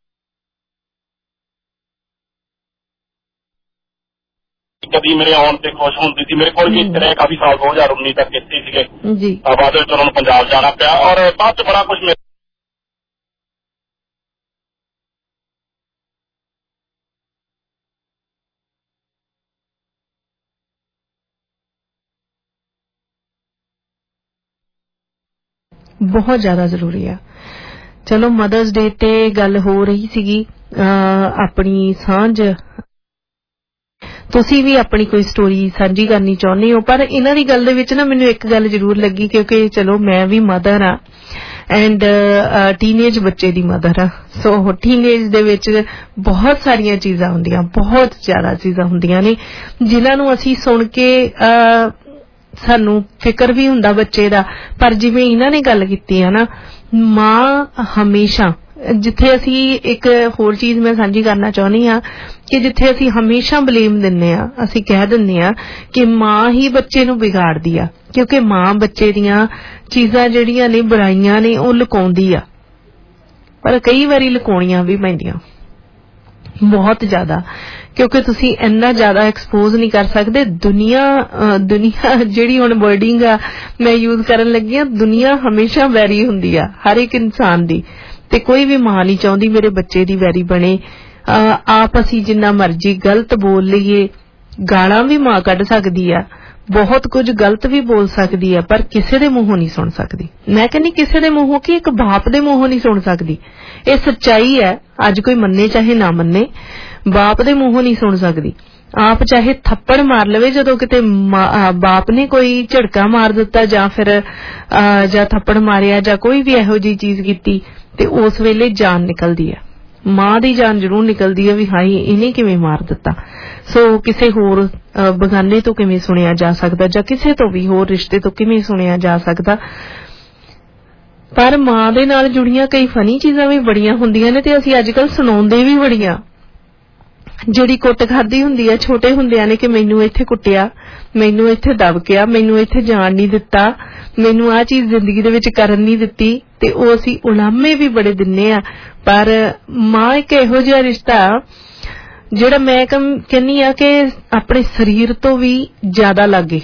ਕਦੀ ਮੇਰੇ ਆਉਣ ਤੇ ਖੁਸ਼ ਹੁੰਦੀ ਸੀ, ਮੇਰੇ ਕੋਲ ਵੀ ਇੱਥੇ ਰਹੇ ਕਾਫੀ ਸਾਲ 2019 ਤੱਕ ਇੱਥੇ ਸੀਗੇ ਜੀ। ਬਾਅਦ ਵਿੱਚ ਉਹਨਾਂ ਨੂੰ ਪੰਜਾਬ ਜਾਣਾ ਪਿਆ ਔਰ ਬਾਅਦ ਚ ਬੜਾ ਕੁਛ ਬਹੁਤ ਜ਼ਿਆਦਾ ਜ਼ਰੂਰੀ ਆ। ਚਲੋ ਮਦਰਸ ਡੇ ਤੇ ਗੱਲ ਹੋ ਰਹੀ ਸੀਗੀ, ਆਪਣੀ ਸਾਂਝ, ਤੁਸੀਂ ਵੀ ਆਪਣੀ ਕੋਈ ਸਟੋਰੀ ਸਾਂਝੀ ਕਰਨੀ ਚਾਹੁੰਦੇ ਹੋ, ਪਰ ਇਹਨਾਂ ਦੀ ਗੱਲ ਦੇ ਵਿੱਚ ਨਾ ਮੈਨੂੰ ਇੱਕ ਗੱਲ ਜ਼ਰੂਰ ਲੱਗੀ, ਕਿਉਂਕਿ ਚਲੋ ਮੈਂ ਵੀ ਮਦਰ ਆ ਐਂਡ ਟੀਨੇਜ ਬੱਚੇ ਦੀ ਮਦਰ ਆ। ਸੋ ਟੀਨੇਜ ਦੇ ਵਿੱਚ ਬਹੁਤ ਸਾਰੀਆਂ ਚੀਜ਼ਾਂ ਹੁੰਦੀਆਂ, ਬਹੁਤ ਜ਼ਿਆਦਾ ਚੀਜ਼ਾਂ ਹੁੰਦੀਆਂ ਨੇ ਜਿਨ੍ਹਾਂ ਨੂੰ ਅਸੀਂ ਸੁਣ ਕੇ ਸਾਨੂੰ ਫਿਕਰ ਵੀ ਹੁੰਦਾ ਬੱਚੇ ਦਾ। ਪਰ ਜਿਵੇਂ ਇਹਨਾਂ ਨੇ ਗੱਲ ਕੀਤੀ ਆ ਨਾ, ਮਾਂ ਹਮੇਸ਼ਾ, ਜਿੱਥੇ ਅਸੀਂ ਇੱਕ ਹੋਰ ਚੀਜ਼ ਮੈਂ ਸਾਂਝੀ ਕਰਨਾ ਚਾਹੁੰਦੀ ਹਾਂ ਕਿ ਜਿੱਥੇ ਅਸੀਂ ਹਮੇਸ਼ਾ ਬਲੇਮ ਦਿੰਦੇ ਆ, ਅਸੀਂ ਕਹਿ ਦਿੰਦੇ ਆ ਕਿ ਮਾਂ ਹੀ ਬੱਚੇ ਨੂੰ ਵਿਗਾੜਦੀ ਆ, ਕਿਉਂਕਿ ਮਾਂ ਬੱਚੇ ਦੀਆਂ ਚੀਜ਼ਾਂ ਜਿਹੜੀਆਂ ਨੇ, ਬੁਰਾਈਆਂ ਨੇ, ਉਹ ਲੁਕਾਉਂਦੀ ਆ। ਪਰ ਕਈ ਵਾਰੀ ਲੁਕਾਉਣੀਆਂ ਵੀ ਪੈਂਦੀਆਂ ਬਹੁਤ ਜ਼ਿਆਦਾ, ਕਿਉਂਕਿ ਤੁਸੀਂ ਇੰਨਾ ਜ਼ਿਆਦਾ ਐਕਸਪੋਜ਼ ਨਹੀਂ ਕਰ ਸਕਦੇ। ਦੁਨੀਆ ਜਿਹੜੀ ਹੁਣ ਵਰਡਿੰਗ ਆ ਮੈਂ ਯੂਜ਼ ਕਰਨ ਲੱਗੀ ਆ, ਦੁਨੀਆ ਹਮੇਸ਼ਾ ਵੈਰੀ ਹੁੰਦੀ ਆ ਹਰ ਇੱਕ ਇਨਸਾਨ ਦੀ, ਤੇ ਕੋਈ ਵੀ ਮਾਂ ਨਹੀਂ ਚਾਹੁੰਦੀ ਮੇਰੇ ਬੱਚੇ ਦੀ ਵੈਰੀ ਬਣੇ। ਆਪ ਅਸੀਂ ਜਿੰਨਾ ਮਰਜ਼ੀ ਗਲਤ ਬੋਲ ਲਈਏ, ਗਾਲਾਂ ਵੀ ਮਾਂ ਕੱਢ ਸਕਦੀ ਆ, ਬਹੁਤ ਕੁਝ ਗਲਤ ਵੀ ਬੋਲ ਸਕਦੀ ਆ, ਪਰ ਕਿਸੇ ਦੇ ਮੂੰਹੋਂ ਨਹੀਂ ਸੁਣ ਸਕਦੀ। ਮੈਂ ਕਹਿੰਦੀ ਕਿਸੇ ਦੇ ਮੂੰਹੋਂ ਕੀ, ਇੱਕ ਬਾਪ ਦੇ ਮੂੰਹੋਂ ਨਹੀਂ ਸੁਣ ਸਕਦੀ। ਇਹ ਸੱਚਾਈ ਹੈ, ਅੱਜ ਕੋਈ ਮੰਨੇ ਚਾਹੇ ਨਾ ਮੰਨੇ, ਬਾਪ ਦੇ ਮੂੰਹੋਂ ਨਹੀਂ ਸੁਣ ਸਕਦੀ। ਆਪ ਚਾਹੇ ਥੱਪੜ ਮਾਰ ਲਵੇ, ਜਦੋਂ ਕਿਤੇ ਬਾਪ ਨੇ ਕੋਈ ਝੜਕਾ ਮਾਰ ਦਿੱਤਾ ਜਾਂ ਫਿਰ ਜਾਂ ਥੱਪੜ ਮਾਰਿਆ ਜਾਂ ਕੋਈ ਵੀ ਇਹੋ ਜਿਹੀ ਚੀਜ਼ ਕੀਤੀ, ਤੇ ਉਸ ਵੇਲੇ ਜਾਨ ਨਿਕਲਦੀ ਹੈ, ਮਾਂ ਦੀ ਜਾਨ ਜ਼ਰੂਰ ਨਿਕਲਦੀ ਹੈ ਵੀ ਹਾਈ ਇਹਨੇ ਕਿਵੇਂ ਮਾਰ ਦਿੱਤਾ। ਸੋ ਕਿਸੇ ਹੋਰ ਬਗਾਨੇ ਤੋਂ ਕਿਵੇਂ ਸੁਣਿਆ ਜਾ ਸਕਦਾ, ਜਾਂ ਕਿਸੇ ਤੋਂ ਵੀ ਹੋਰ ਰਿਸ਼ਤੇ ਤੋਂ ਕਿਵੇਂ ਸੁਣਿਆ ਜਾ ਸਕਦਾ। ਪਰ ਮਾਂ ਦੇ ਨਾਲ ਜੁੜੀਆਂ ਕਈ ਫਨੀ ਚੀਜ਼ਾਂ ਵੀ ਬੜੀਆਂ ਹੁੰਦੀਆਂ ਨੇ, ਤੇ ਅਸੀਂ ਅੱਜ ਕੱਲ ਸੁਣਾਉਂਦੇ ਵੀ ਬੜੀਆਂ। ਜਿਹੜੀ ਕੁੱਟ ਖਾਦੀ ਹੁੰਦੀ ਹੈ ਛੋਟੇ ਹੁੰਦਿਆਂ ਨੇ ਕਿ ਮੈਨੂੰ ਇੱਥੇ ਕੁੱਟਿਆ, ਮੈਨੂੰ ਇੱਥੇ ਦਬਕਿਆ, ਮੈਨੂੰ ਇੱਥੇ ਜਾਣ ਨਹੀਂ ਦਿੱਤਾ, ਮੈਨੂੰ ਆਹ ਚੀਜ਼ ਜ਼ਿੰਦਗੀ ਦੇ ਵਿੱਚ ਕਰਨ ਨਹੀਂ ਦਿੱਤੀ, ਤੇ ਉਹ ਅਸੀਂ ਉਲਾਮੇ ਵੀ ਬੜੇ ਦਿੰਨੇ ਆ। ਪਰ ਮਾਂ ਇੱਕ ਇਹੋ ਜਿਹਾ ਰਿਸ਼ਤਾ ਜਿਹੜਾ ਮੈਂ ਕਹਿੰਨੀ ਆ ਕਿ ਆਪਣੇ ਸਰੀਰ ਤੋਂ ਵੀ ਜ਼ਿਆਦਾ ਲਾਗੇ,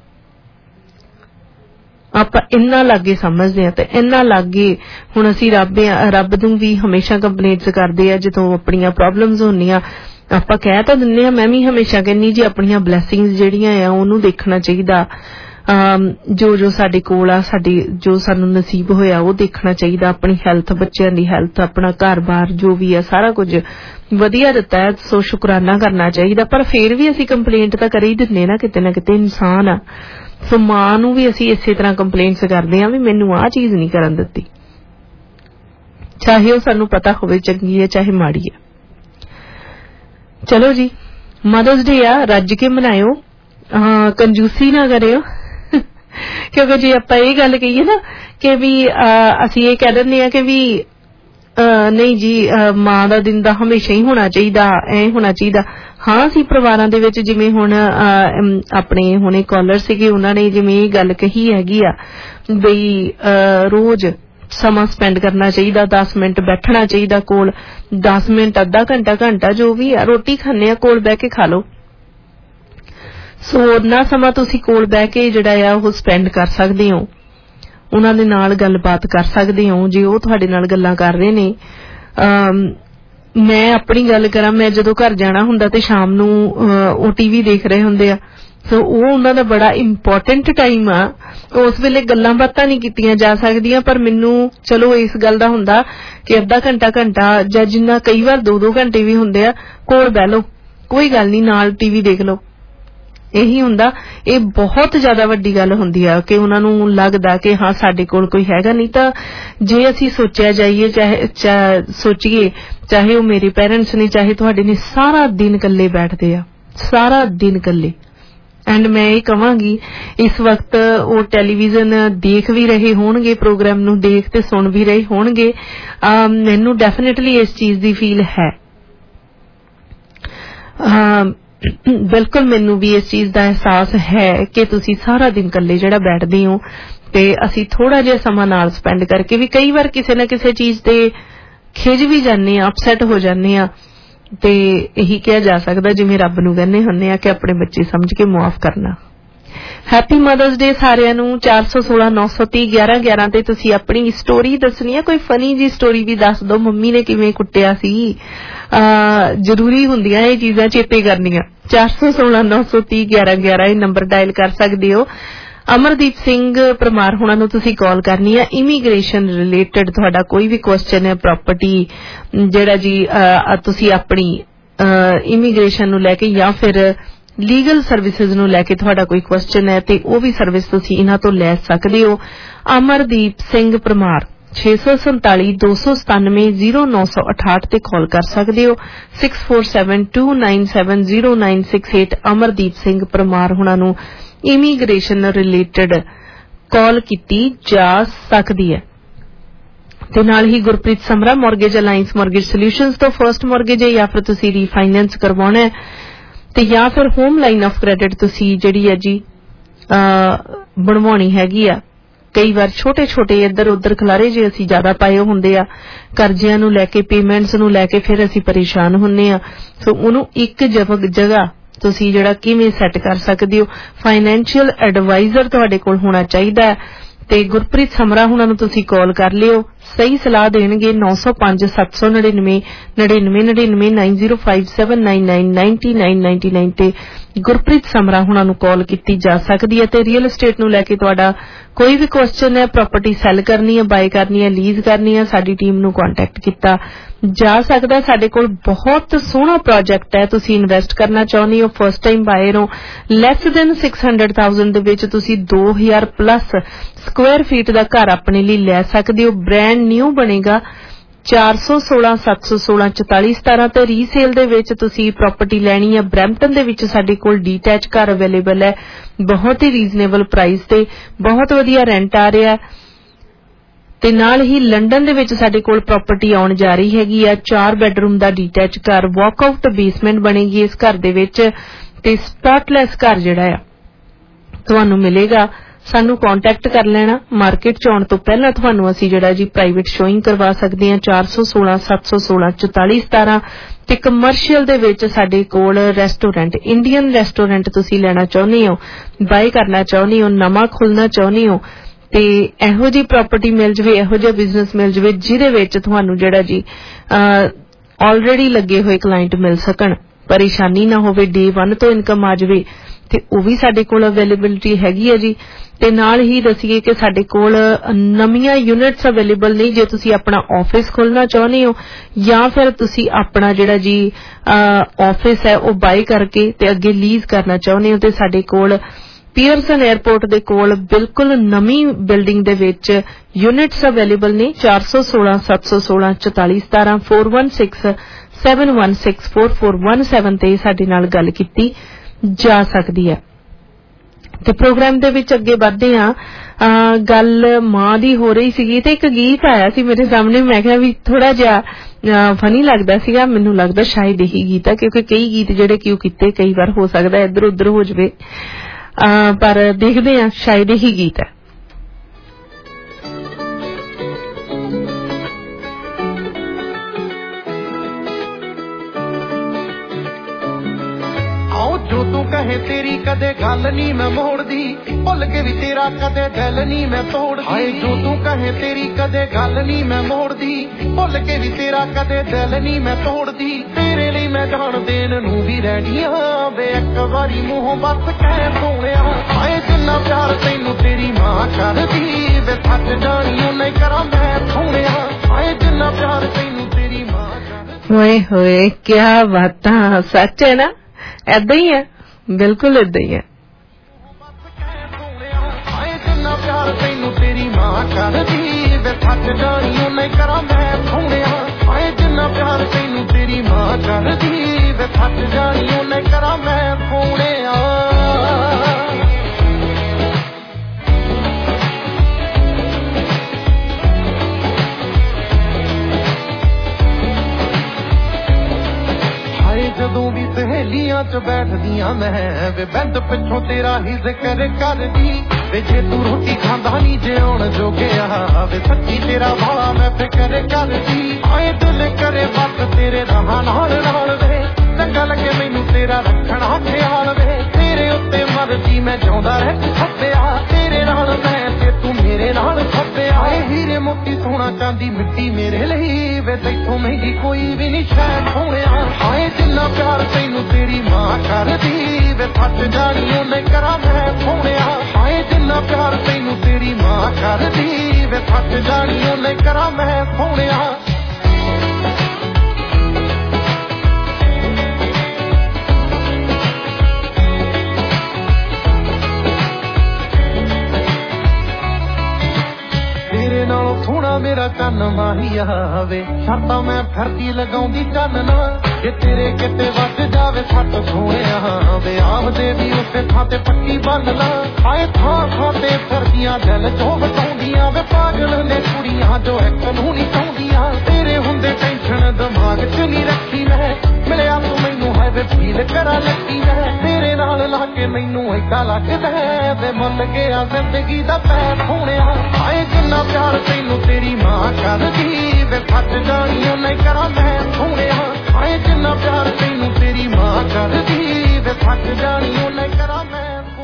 ਆਪਾਂ ਇੰਨਾ ਲਾਗੇ ਸਮਝਦੇ ਆ, ਤੇ ਇੰਨਾ ਲਾਗੇ ਹੁਣ ਅਸੀਂ ਰੱਬ ਨੂੰ ਵੀ ਹਮੇਸ਼ਾ ਕੰਪਲੇਂਟਸ ਕਰਦੇ ਆ ਜਦੋਂ ਆਪਣੀਆਂ ਪ੍ਰੋਬਲਮਸ ਹੁੰਦੀਆਂ। ਆਪਾਂ ਕਹਿ ਤਾਂ ਦਿੰਦੇ ਆ, ਮੈਂ ਵੀ ਹਮੇਸ਼ਾ ਕਹਿੰਨੀ ਜੀ ਆਪਣੀਆਂ ਬਲੈਸਿੰਗਸ ਜਿਹੜੀਆਂ ਆ ਉਹਨੂੰ ਦੇਖਣਾ ਚਾਹੀਦਾ, ਜੋ ਸਾਡੇ ਕੋਲ ਆ, ਜੋ ਸਾਨੂੰ ਨਸੀਬ ਹੋਇਆ ਉਹ ਦੇਖਣਾ ਚਾਹੀਦਾ। ਆਪਣੀ ਹੈਲਥ, ਬੱਚਿਆਂ ਦੀ ਹੈਲਥ, ਆਪਣਾ ਘਰ-ਬਾਰ ਜੋ ਵੀ ਆ ਸਾਰਾ ਕੁਝ ਵਧੀਆ ਦਿੱਤਾ ਹੈ, ਸੋ ਸ਼ੁਕਰਾਨਾ ਕਰਨਾ ਚਾਹੀਦਾ। ਪਰ ਫੇਰ ਵੀ ਅਸੀਂ ਕੰਪਲੇਂਟ ਤਾਂ ਕਰ ਹੀ ਦਿੰਦੇ ਨਾ ਕਿਤੇ ਇਨਸਾਨ ਆ। ਸੋ ਮਾਂ ਨੂੰ ਵੀ ਅਸੀਂ ਇਸੇ ਤਰ੍ਹਾਂ ਕੰਪਲੇਂਟਸ ਕਰਦੇ ਆ ਵੀ ਮੈਨੂੰ ਆਹ ਚੀਜ਼ ਨਹੀਂ ਕਰਨ ਦਿੱਤੀ, ਚਾਹੇ ਉਹ ਸਾਨੂੰ ਪਤਾ ਹੋਵੇ ਚੰਗੀ ਹੈ ਚਾਹੇ ਮਾੜੀ ਹੈ। ਚਲੋ ਜੀ, ਮਦਰਸ ਡੇ ਆ, ਰੱਜ ਕੇ ਮਨਾਇਓ, ਕੰਜੂਸੀ ਨਾ ਕਰਿਓ। ਕਿਉਂਕਿ ਜੇ ਆਪਾਂ ਇਹ ਗੱਲ ਕਹੀਏ ਨਾ ਕਿ ਵੀ ਅਸੀਂ ਇਹ ਕਹਿ ਦਿੰਦੇ ਆ ਕਿ ਵੀ ਨਹੀਂ ਜੀ ਮਾਂ ਦਾ ਦਿਨ ਤਾਂ ਹਮੇਸ਼ਾ ਹੀ ਹੋਣਾ ਚਾਹੀਦਾ, ਐ ਹੋਣਾ ਚਾਹੀਦਾ। ਹਾਂ, ਅਸੀਂ ਪਰਿਵਾਰਾਂ ਦੇ ਵਿੱਚ ਜਿਵੇਂ ਹੁਣ ਆਪਣੇ ਹੁਣੇ ਕਾਲਰ ਸੀਗੇ, ਉਹਨਾਂ ਨੇ ਜਿਵੇਂ ਇਹ ਗੱਲ ਕਹੀ ਹੈਗੀ ਆ ਬਈ ਰੋਜ਼ ਸਮਾਂ ਸਪੈਂਡ ਕਰਨਾ ਚਾਹੀਦਾ, 10 ਮਿੰਟ ਬੈਠਣਾ ਚਾਹੀਦਾ ਕੋਲ, 10 ਮਿੰਟ, ਅੱਧਾ ਘੰਟਾ ਜੋ ਵੀ ਆ, ਰੋਟੀ ਖਾਂਦੇ ਆ ਕੋਲ ਬਹਿ ਕੇ ਖਾ ਲਓ। ਸੋ ਉਹਨਾਂ ਸਮਾਂ ਤੁਸੀਂ ਕੋਲ ਬਹਿ ਕੇ ਜਿਹੜਾ ਆ ਉਹ ਸਪੈਂਡ ਕਰ ਸਕਦੇ ਹੋ, ਉਹਨਾਂ ਦੇ ਨਾਲ ਗੱਲਬਾਤ ਕਰ ਸਕਦੇ ਹੋ ਜੇ ਉਹ ਤੁਹਾਡੇ ਨਾਲ ਗੱਲਾਂ ਕਰ ਰਹੇ ਨੇ। ਮੈਂ ਆਪਣੀ ਗੱਲ ਕਰਾਂ, ਮੈਂ ਜਦੋਂ ਘਰ ਜਾਣਾ ਹੁੰਦਾ ਤੇ ਸ਼ਾਮ ਨੂੰ ਉਹ ਟੀਵੀ ਦੇਖ ਰਹੇ ਹੁੰਦੇ ਆ, ਸੋ ਉਹ ਉਹਨਾਂ ਦਾ ਬੜਾ ਇੰਪੋਰਟੈਂਟ ਟਾਈਮ ਆ। ਉਸ ਵੇਲੇ ਗੱਲਾਂ ਬਾਤਾਂ ਨਹੀਂ ਕੀਤੀਆਂ ਜਾ ਸਕਦੀਆਂ, ਪਰ ਮੈਨੂੰ ਚਲੋ ਇਸ ਗੱਲ ਦਾ ਹੁੰਦਾ ਕਿ ਅੱਧਾ ਘੰਟਾ ਜਾਂ ਜਿੰਨਾ ਕਈ ਵਾਰ 2-2 ਘੰਟੇ ਵੀ ਹੁੰਦੇ ਆ, ਕੋਲ ਬਹਿ ਲਓ, ਕੋਈ ਗੱਲ ਨਹੀਂ, ਨਾਲ ਟੀਵੀ ਦੇਖ ਲਓ। ਇਹੀ ਹੁੰਦਾ। ਇਹ ਬਹੁਤ ਜ਼ਿਆਦਾ ਵੱਡੀ ਗੱਲ ਹੁੰਦੀ ਆ ਕਿ ਉਹਨਾਂ ਨੂੰ ਲੱਗਦਾ ਕਿ ਹਾਂ ਸਾਡੇ ਕੋਲ ਕੋਈ ਹੈਗਾ। ਨਹੀਂ ਤਾਂ ਜੇ ਅਸੀਂ ਸੋਚਿਆ ਜਾਈਏ, ਸੋਚੀਏ ਚਾਹੇ ਉਹ ਮੇਰੇ ਪੇਰੈਂਟਸ ਨੇ ਚਾਹੇ ਤੁਹਾਡੇ ਨੇ, ਸਾਰਾ ਦਿਨ ਇਕੱਲੇ ਬੈਠਦੇ ਆ, ਸਾਰਾ ਦਿਨ ਇਕੱਲੇ। ਐਂਡ ਮੈਂ ਇਹ ਕਹਾਂਗੀ ਇਸ ਵਕਤ ਉਹ ਟੈਲੀਵਿਜ਼ਨ ਦੇਖ ਵੀ ਰਹੇ ਹੋਣਗੇ, ਪ੍ਰੋਗਰਾਮ ਨੂੰ ਦੇਖ ਤੇ ਸੁਣ ਵੀ ਰਹੇ ਹੋਣਗੇ। ਮੈਨੂੰ ਡੈਫੀਨੇਟਲੀ ਇਸ ਚੀਜ਼ ਦੀ ਫੀਲ ਹੈ। ਬਿਲਕੁਲ ਮੈਨੂੰ ਵੀ ਇਸ ਚੀਜ਼ ਦਾ ਅਹਿਸਾਸ ਹੈ ਕਿ ਤੁਸੀਂ ਸਾਰਾ ਦਿਨ ਇਕੱਲੇ ਜਿਹੜਾ ਬੈਠਦੇ ਹੋ ਤੇ ਅਸੀਂ ਥੋੜਾ ਜਿਹਾ ਸਮਾਂ ਨਾਲ ਸਪੈਂਡ ਕਰਕੇ ਵੀ ਕਈ ਵਾਰ ਕਿਸੇ ਨਾ ਕਿਸੇ ਚੀਜ਼ ਤੇ ਖਿਜ ਵੀ ਜਾਂਦੇ ਆ, ਅਪਸੈਟ ਹੋ ਜਾਂਦੇ ਆ ਤੇ ਇਹੀ ਕਿਹਾ ਜਾ ਸਕਦਾ ਜਿਵੇਂ ਰੱਬ ਨੂੰ ਕਹਿੰਦੇ ਹੁੰਦੇ ਆ ਕਿ ਆਪਣੇ ਬੱਚੇ ਸਮਝ ਕੇ ਮੁਆਫ ਕਰਨਾ। ਹੈਪੀ ਮਦਰਸ ਡੇ ਸਾਰਿਆਂ ਨੂੰ। 416 930 11 11 ਤੇ ਤੁਸੀਂ ਆਪਣੀ ਸਟੋਰੀ ਦੱਸਣੀ ਹੈ, ਕੋਈ ਫਨੀ ਜੀ ਸਟੋਰੀ ਵੀ ਦੱਸ ਦਿਓ, ਮੰਮੀ ਨੇ ਕਿਵੇਂ ਕੁੱਟਿਆ ਸੀ। ਜ਼ਰੂਰੀ ਹੁੰਦੀਆਂ ਇਹ ਚੀਜ਼ਾਂ ਚੇਤੇ ਕਰਨੀਆਂ। 416 930 11 11 ਇਹ ਨੰਬਰ ਡਾਇਲ ਕਰ ਸਕਦੇ ਹੋ। ਅਮਰਦੀਪ ਸਿੰਘ ਪਰਮਾਰ ਹੋਣਾ ਨੂੰ ਤੁਸੀਂ ਕਾਲ ਕਰਨੀ ਹੈ। ਇਮੀਗ੍ਰੇਸ਼ਨ ਰਿਲੇਟਡ ਤੁਹਾਡਾ ਕੋਈ ਵੀ ਕੁਐਸਚਨ ਹੈ, ਪ੍ਰਾਪਰਟੀ ਜਿਹੜਾ ਜੀ ਤੁਸੀਂ ਆਪਣੀ ਇਮੀਗ੍ਰੇਸ਼ਨ ਨੂੰ ਲੈ ਕੇ ਜਾਂ ਫਿਰ ਲੀਗਲ ਸਰਵਿਸਿਜ਼ ਨੂੰ ਲੈ ਕੇ ਤੁਹਾਡਾ ਕੋਈ ਕੁਐਸਚਨ ਹੈ ਤੇ ਉਹ ਵੀ ਸਰਵਿਸ ਤੁਸੀਂ ਇਹਨਾਂ ਤੋਂ ਲੈ ਸਕਦੇ ਹੋ। ਅਮਰਦੀਪ ਸਿੰਘ ਪਰਮਾਰ 647 297 0968 ਤੇ ਕਾਲ ਕਰ ਸਕਦੇ ਹੋ। 6472970968 ਅਮਰਦੀਪ ਸਿੰਘ ਪਰਮਾਰ ਹੁਣਾਂ ਨੂੰ ਇਮੀਗ੍ਰੇਸ਼ਨ ਰਿਲੇਟਡ ਕਾਲ ਕੀਤੀ ਜਾ ਸਕਦੀ ਹੈ। ਤੇ ਨਾਲ ਹੀ Gurpreet Samra mortgage alliance mortgage solutions ਤੋਂ ਫਰਸਟ ਮੌਰਗੇਜ ਹੈ ਜਾਂ ਫਿਰ ਤੁਸੀਂ ਰੀਫਾਈਨੈਂਸ ਕਰਵਾਉਣਾ ਹੈ ਤੇ ਜਾਂ ਫਿਰ ਹੋਮ ਲਾਈਨ ਆਫ ਕ੍ਰੈਡਿਟ ਤੁਸੀਂ ਜਿਹੜੀ ਹੈ ਜੀ ਬਣਵਾਉਣੀ ਹੈਗੀ ਆ। ਕਈ ਵਾਰ ਛੋਟੇ ਛੋਟੇ ਇੱਧਰ ਉੱਧਰ ਖਲਾਰੇ ਜੇ ਅਸੀਂ ਜ਼ਿਆਦਾ ਪਾਏ ਹੁੰਦੇ ਆ ਕਰਜ਼ਿਆਂ ਨੂੰ ਲੈ ਕੇ, ਪੇਮੈਂਟਸ ਨੂੰ ਲੈ ਕੇ, ਫਿਰ ਅਸੀਂ ਪਰੇਸ਼ਾਨ ਹੁੰਦੇ ਆ। ਸੋ ਉਹਨੂੰ ਇੱਕ ਜਗ੍ਹਾ ਤੁਸੀਂ ਜਿਹੜਾ ਕਿਵੇਂ ਸੈੱਟ ਕਰ ਸਕਦੇ ਹੋ। ਫਾਈਨੈਂਸ਼ੀਅਲ ਐਡਵਾਈਜ਼ਰ ਤੁਹਾਡੇ ਕੋਲ ਹੋਣਾ ਚਾਹੀਦਾ ਹੈ ਤੇ ਗੁਰਪ੍ਰੀਤ ਸਮਰਾ ਹੁਣਾਂ ਨੂੰ ਤੁਸੀਂ ਕਾਲ ਕਰ ਲਿਓ, ਸਹੀ ਸਲਾਹ ਦੇਣਗੇ। 905 799 9999 9057999999 ਤੇ ਗੁਰਪ੍ਰੀਤ ਸਮਰਾ ਹੁਣਾਂ ਨੂੰ ਕਾਲ ਕੀਤੀ ਜਾ ਸਕਦੀ ਹੈ। ਤੇ ਰੀਅਲ estate ਨੂੰ ਲੈ ਕੇ ਤੁਹਾਡਾ ਕੋਈ ਵੀ ਕੁਐਸਚਨ ਹੈ, ਪ੍ਰਾਪਰਟੀ ਸੈਲ ਕਰਨੀ ਹੈ, ਬਾਏ ਕਰਨੀ ਹੈ, ਲੀਜ਼ ਕਰਨੀ ਹੈ, ਸਾਡੀ ਟੀਮ ਨੂੰ ਕੰਟੈਕਟ ਕੀਤਾ ਜਾ ਸਕਦਾ। ਸਾਡੇ ਕੋਲ ਬਹੁਤ ਸੋਹਣਾ ਪ੍ਰੋਜੈਕਟ ਹੈ, ਤੁਸੀਂ ਇਨਵੈਸਟ ਕਰਨਾ ਚਾਹੁੰਦੇ ਹੋ, ਫਸਟ ਟਾਈਮ ਬਾਇਰ ਹੋ, ਲੈਸ ਦੈਨ 600,000 ਦੇ ਵਿੱਚ ਤੁਸੀਂ 2000 ਪਲੱਸ ਸਕੁਆਇਰ ਫੀਟ ਦਾ ਘਰ ਆਪਣੇ ਲਈ ਲੈ ਸਕਦੇ ਹੋ। ਬ੍ਰੈਂਡ ਨਿਊ ਬਣੇਗਾ। 416 716 44 17 ਤੇ ਰੀਸੇਲ ਦੇ ਵਿੱਚ ਤੁਸੀਂ ਪ੍ਰਾਪਰਟੀ ਲੈਣੀ ਹੈ। ਬਰੈਂਪਟਨ ਦੇ ਵਿੱਚ ਸਾਡੇ ਕੋਲ ਡੀਟੈਚ ਘਰ ਅਵੇਲੇਬਲ ਹੈ, ਬਹੁਤ ਹੀ ਰੀਜ਼ਨੇਬਲ ਪ੍ਰਾਈਸ ਤੇ, ਬਹੁਤ ਵਧੀਆ ਰੈਂਟ ਆ ਰਿਹਾ ਤੇ ਨਾਲ ਹੀ ਲੰਡਨ ਦੇ ਵਿੱਚ ਸਾਡੇ ਕੋਲ ਪ੍ਰਾਪਰਟੀ ਆਉਣ ਜਾ ਰਹੀ ਹੈਗੀ ਆ। 4 ਬੈਡਰੂਮ ਦਾ ਡੀਟੈਚ ਘਰ, ਵਾਕਆਊਟ ਬੇਸਮੈਂਟ ਬਣੇਗੀ ਇਸ ਘਰ ਦੇ ਵਿੱਚ ਤੇ ਸਪਾਟਲੈਸ ਘਰ ਜਿਹੜਾ ਆ ਤੁਹਾਨੂੰ ਮਿਲੇਗਾ। ਸਾਨੂੰ ਕੰਟੈਕਟ ਕਰ ਲੈਣਾ। ਮਾਰਕੀਟ ਚ ਆਉਣ ਤੋਂ ਪਹਿਲਾਂ ਤੁਹਾਨੂੰ ਅਸੀਂ ਜਿਹੜਾ ਜੀ ਪ੍ਰਾਈਵੇਟ ਸ਼ੋਇੰਗ ਕਰਵਾ ਸਕਦੇ ਹਾਂ। 416 716 44 17 ਤੇ ਕਮਰਸ਼ੀਅਲ ਦੇ ਵਿੱਚ ਸਾਡੇ ਕੋਲ ਰੈਸਟੋਰੈਂਟ, ਇੰਡੀਅਨ ਰੈਸਟੋਰੈਂਟ ਤੁਸੀਂ ਲੈਣਾ ਚਾਹੁੰਦੇ ਹੋ, ਬਾਏ ਕਰਨਾ ਚਾਹੁੰਦੇ ਹੋ, ਨਵਾਂ ਖੋਲ੍ਹਣਾ ਚਾਹੁੰਦੇ ਹੋ ਤੇ ਇਹੋ ਜਿਹੀ ਪ੍ਰਾਪਰਟੀ ਮਿਲ ਜਾਵੇ, ਇਹੋ ਜਿਹਾ ਬਿਜ਼ਨਸ ਮਿਲ ਜਾਵੇ ਜਿਹਦੇ ਵਿੱਚ ਤੁਹਾਨੂੰ ਜਿਹੜਾ ਜੀ ਆਲਰੇਡੀ ਲੱਗੇ ਹੋਏ ਕਲਾਇੰਟ ਮਿਲ ਸਕਣ, ਪਰੇਸ਼ਾਨੀ ਨਾ ਹੋਵੇ, ਡੇ 1 ਤੋਂ ਇਨਕਮ ਆ ਜਾਵੇ ਤੇ ਉਹ ਵੀ ਸਾਡੇ ਕੋਲ ਅਵੇਲੇਬਿਲਿਟੀ ਹੈਗੀ ਹੈ ਜੀ। ਤੇ ਨਾਲ ਹੀ ਦੱਸੀਏ ਕਿ ਸਾਡੇ ਕੋਲ ਨਵੀਆਂ ਯੂਨਿਟਸ ਅਵੇਲੇਬਲ ਨਹੀਂ। ਜੇ ਤੁਸੀਂ ਆਪਣਾ ਆਫਿਸ ਖੋਲ੍ਹਣਾ ਚਾਹੁੰਦੇ ਹੋ ਜਾਂ ਫਿਰ ਤੁਸੀਂ ਆਪਣਾ ਜਿਹੜਾ ਜੀ ਆਫਿਸ ਹੈ ਉਹ ਬਾਏ ਕਰਕੇ ਤੇ ਅੱਗੇ ਲੀਜ਼ ਕਰਨਾ ਚਾਹੁੰਦੇ ਹੋ ਤੇ ਸਾਡੇ ਕੋਲ ਪੀਅਰਸਨ 에ਅਰਪੋਰਟ ਦੇ ਕੋਲ ਬਿਲਕੁਲ ਨਵੀਂ ਬਿਲਡਿੰਗ ਦੇ ਵਿੱਚ ਯੂਨਿਟਸ ਅਵੇਲੇਬਲ ਨੇ। 416 716 44 17 416 716 4417 ਤੇ ਸਾਡੇ ਨਾਲ ਗੱਲ ਕੀਤੀ ਜਾ ਸਕਦੀ ਹੈ। ਤੇ ਪ੍ਰੋਗਰਾਮ ਦੇ ਵਿੱਚ ਅੱਗੇ ਵਧਦੇ ਆ। ਗੱਲ ਮਾਂ ਦੀ ਹੋ ਰਹੀ ਸੀਗੀ ਤੇ ਇੱਕ ਗੀਤ ਆਇਆ ਸੀ ਮੇਰੇ ਸਾਹਮਣੇ, ਮੈਂ ਕਿਹਾ ਵੀ ਥੋੜਾ ਜਿਹਾ ਫਨੀ ਲੱਗਦਾ ਸੀਗਾ, ਮੈਨੂੰ ਲੱਗਦਾ ਸ਼ਾਇਦ ਇਹੀ ਗੀਤ ਆ ਕਿਉਂਕਿ ਕਈ ਗੀਤ ਜਿਹੜੇ ਕਿਉਂ ਕੀਤੇ ਕਈ ਵਾਰ ਹੋ ਸਕਦਾ ਇੱਧਰ ਉੱਧਰ ਹੋ ਜਾਵੇ, ਪਰ ਦੇਖਦੇ ਆ ਸ਼ਾਇਦ ਇਹੀ ਗੀਤ ਹੈ। ਜੋ ਤੂੰ ਕਹੇ ਤੇਰੀ ਕਦੇ ਗੱਲ ਨਹੀਂ ਮੈਂ ਮੋੜਦੀ, ਭੁੱਲ ਕੇ ਵੀ ਤੇਰਾ ਕਦੇ ਦਿਲ ਨਹੀਂ ਮੈਂ ਤੋੜਦੀ। ਹਾਏ ਜੋ ਤੂੰ ਕਹੇ ਤੇਰੀ ਕਦੇ ਗੱਲ ਨਹੀਂ ਮੈਂ ਮੋੜਦੀ, ਭੁੱਲ ਕੇ ਵੀ ਤੇਰਾ ਕਦੇ ਦਿਲ ਨਹੀਂ ਮੈਂ ਤੋੜਦੀ। ਤੇਰੇ ਲਈ ਮੈਂ ਜਾਨ ਦੇਣ ਨੂੰ ਵੀ ਰੈਡੀ ਆਂ ਵੇ, ਇੱਕ ਵਾਰੀ ਮੂੰਹੋਂ ਬਸ ਕਹਿ ਸੋਹਣਿਆ। ਹਾਏ ਜਿੰਨਾ ਪਿਆਰ ਤੈਨੂੰ ਤੇਰੀ ਮਾਂ ਕਰਦੀ ਵੇ, ਥੱਕ ਜਾਣੀ ਉਹਨੇ ਕਰਾਂ ਮੈਂ ਸੋਹਣਿਆ। ਹਾਏ ਜਿੰਨਾ ਪਿਆਰ ਤੈਨੂੰ ਤੇਰੀ ਮਾਂ ਕਰਦੀ। ਹੋਏ ਹੋਏ ਕਿਆ ਬਾਤਾਂ, ਸੱਚ ਹੈ ਨਾ, ਏਦਾਂ ਹੀ ਹੈ, ਬਿਲਕੁਲ ਏਦਾਂ ਹੀ ਹੈ। ਜਿੰਨਾ ਪਿਆਰ ਤੈਨੂੰ ਤੇਰੀ ਮਾਂ ਕਰਦੀ ਵੇ, ਥੱਕ ਜਾਣੀ ਉਹਨੇ ਕਰਾਂ ਮੈਂ ਸੋਹਣਿਆ। ਹਾਏ ਜਿੰਨਾ ਪਿਆਰ ਤੈਨੂੰ ਤੇਰੀ ਮਾਂ ਕਰਦੀ ਵੇ, ਥੱਕ ਜਾਣੀ ਉਹਨੇ ਕਰਾਂ ਮੈਂ ਸੋਹਣਿਆ। ਜਦੋਂ ਵੀ ਸਹੇਲੀਆਂ च बैठदियां मैं वे बैंड पिछों तेरा ही जिक्र करदी वे जे तू रोटी खांदा नी जे हुण जो गया वे सच्ची तेरा भाला मैं फिक्र करदी आए दिल करे बस तेरे राह नाल नाल वे चंगा लगे मैनू तेरा रखना ख्याल वे तेरे उत्ते मर्जी मैं जांदा रह सत्या तेरे नाल मैं ते तू मेरे नाल सत्या आए हीरे मोती सोना चांदी मिट्टी मेरे लिए वे तैथों महंगी कोई भी नहीं शैन सोहणिया आए जिन्ना प्यार तैनू तेरी मां करदी वे फट जानी ओने करा मैं सोहणिया आए जिन्ना प्यार तैनू तेरी मां करदी वे फट जानी ओने करा मैं सोहणिया सोना मेरा चन माहिया वे शर्तां मैं फरदी लगाउंदी चन ना जे तेरे किते वज जावे सट सोहणिया वे आमदे भी उसे थां ते पक्की बन ला आए थां थां ते फिरदियां दिल चों वटाउंदियां वे पागल ने कुड़ियां जो एक नूं नहीं चाहुंदियां तेरे हुंदे टेंशन दिमाग च नहीं रखी मैं मिलिया तू मैनू है वे फील करा लगी मैं तेरे नाल ला के मैनू ऐसा लगदा वे मुल गया जिंदगी दा पै सोहणिया आए जिन्ना प्यार तैनू तेरी मां करदी वे फट जानी ओने करा मैं सोहणिया आए जिन्ना प्यार तैनू तेरी मां करदी वे फट जानी ओने करा मैं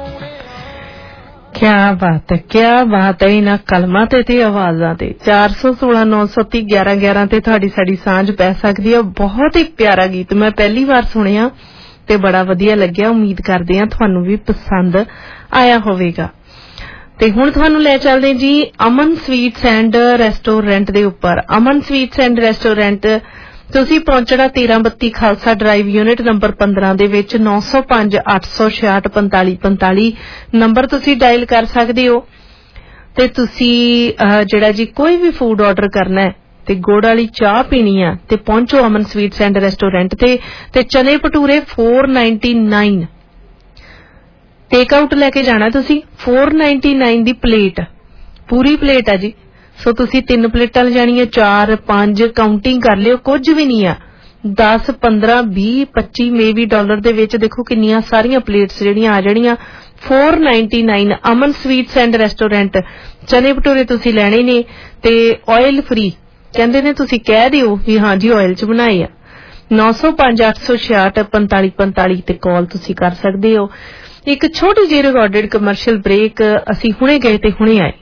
क्या बात है इन्हां कलमां ते आवाज़ां ते 416 930 11 11 ते तुहाडी साडी सांझ पै सकदी है। बहुत ही प्यारा गीत मैं पहली बार सुनिया ते बड़ा वधिया लग्गिया उम्मीद करदे हां तुहानू भी पसंद आया होवेगा। ते हुण तुहानू ले चलदे जी अमन स्वीट्स एंड रेस्टोरेंट दे उपर। अमन स्वीट्स एंड रेस्टोरेंट तुसी पहुंचना 1332 खालसा ड्राइव यूनिट नंबर 15 दे विच 905 866 45 45 नंबर तुसी डायल कर सकदे हो ते तुसी जेड़ा जी कोई भी फूड ऑर्डर करना है ते गुड़ वाली चाह पीनी है ते पहुंचो अमन स्वीट्स एंड रेस्टोरेंट ते चने भटूरे 499 टेक आउट लेके जाना तुसी 499 दी प्लेट पूरी प्लेट है जी। सो तुसी 3 प्लेटां ले जानियां 4 5 काउंटिंग कर लियो कुछ भी नहीं है 10 15 20 25 मे भी डॉलर दे विच देखो किन्नियां सारियां प्लेट्स जेहड़ियां आ जानियां 499 अमन स्वीट्स एंड रेस्टोरेंट। चने भटूरे तुसी लेने ने ते ऑयल फ्री कहंदे ने तुसी कह दिओ भी हां जी ऑयल च बनाए आ 905 866 45 45 ते कॉल तुसी कर सकदे हो। एक छोटी जी रिकॉर्डेड कमर्शियल ब्रेक असी हुणे गए ते हुणे आए।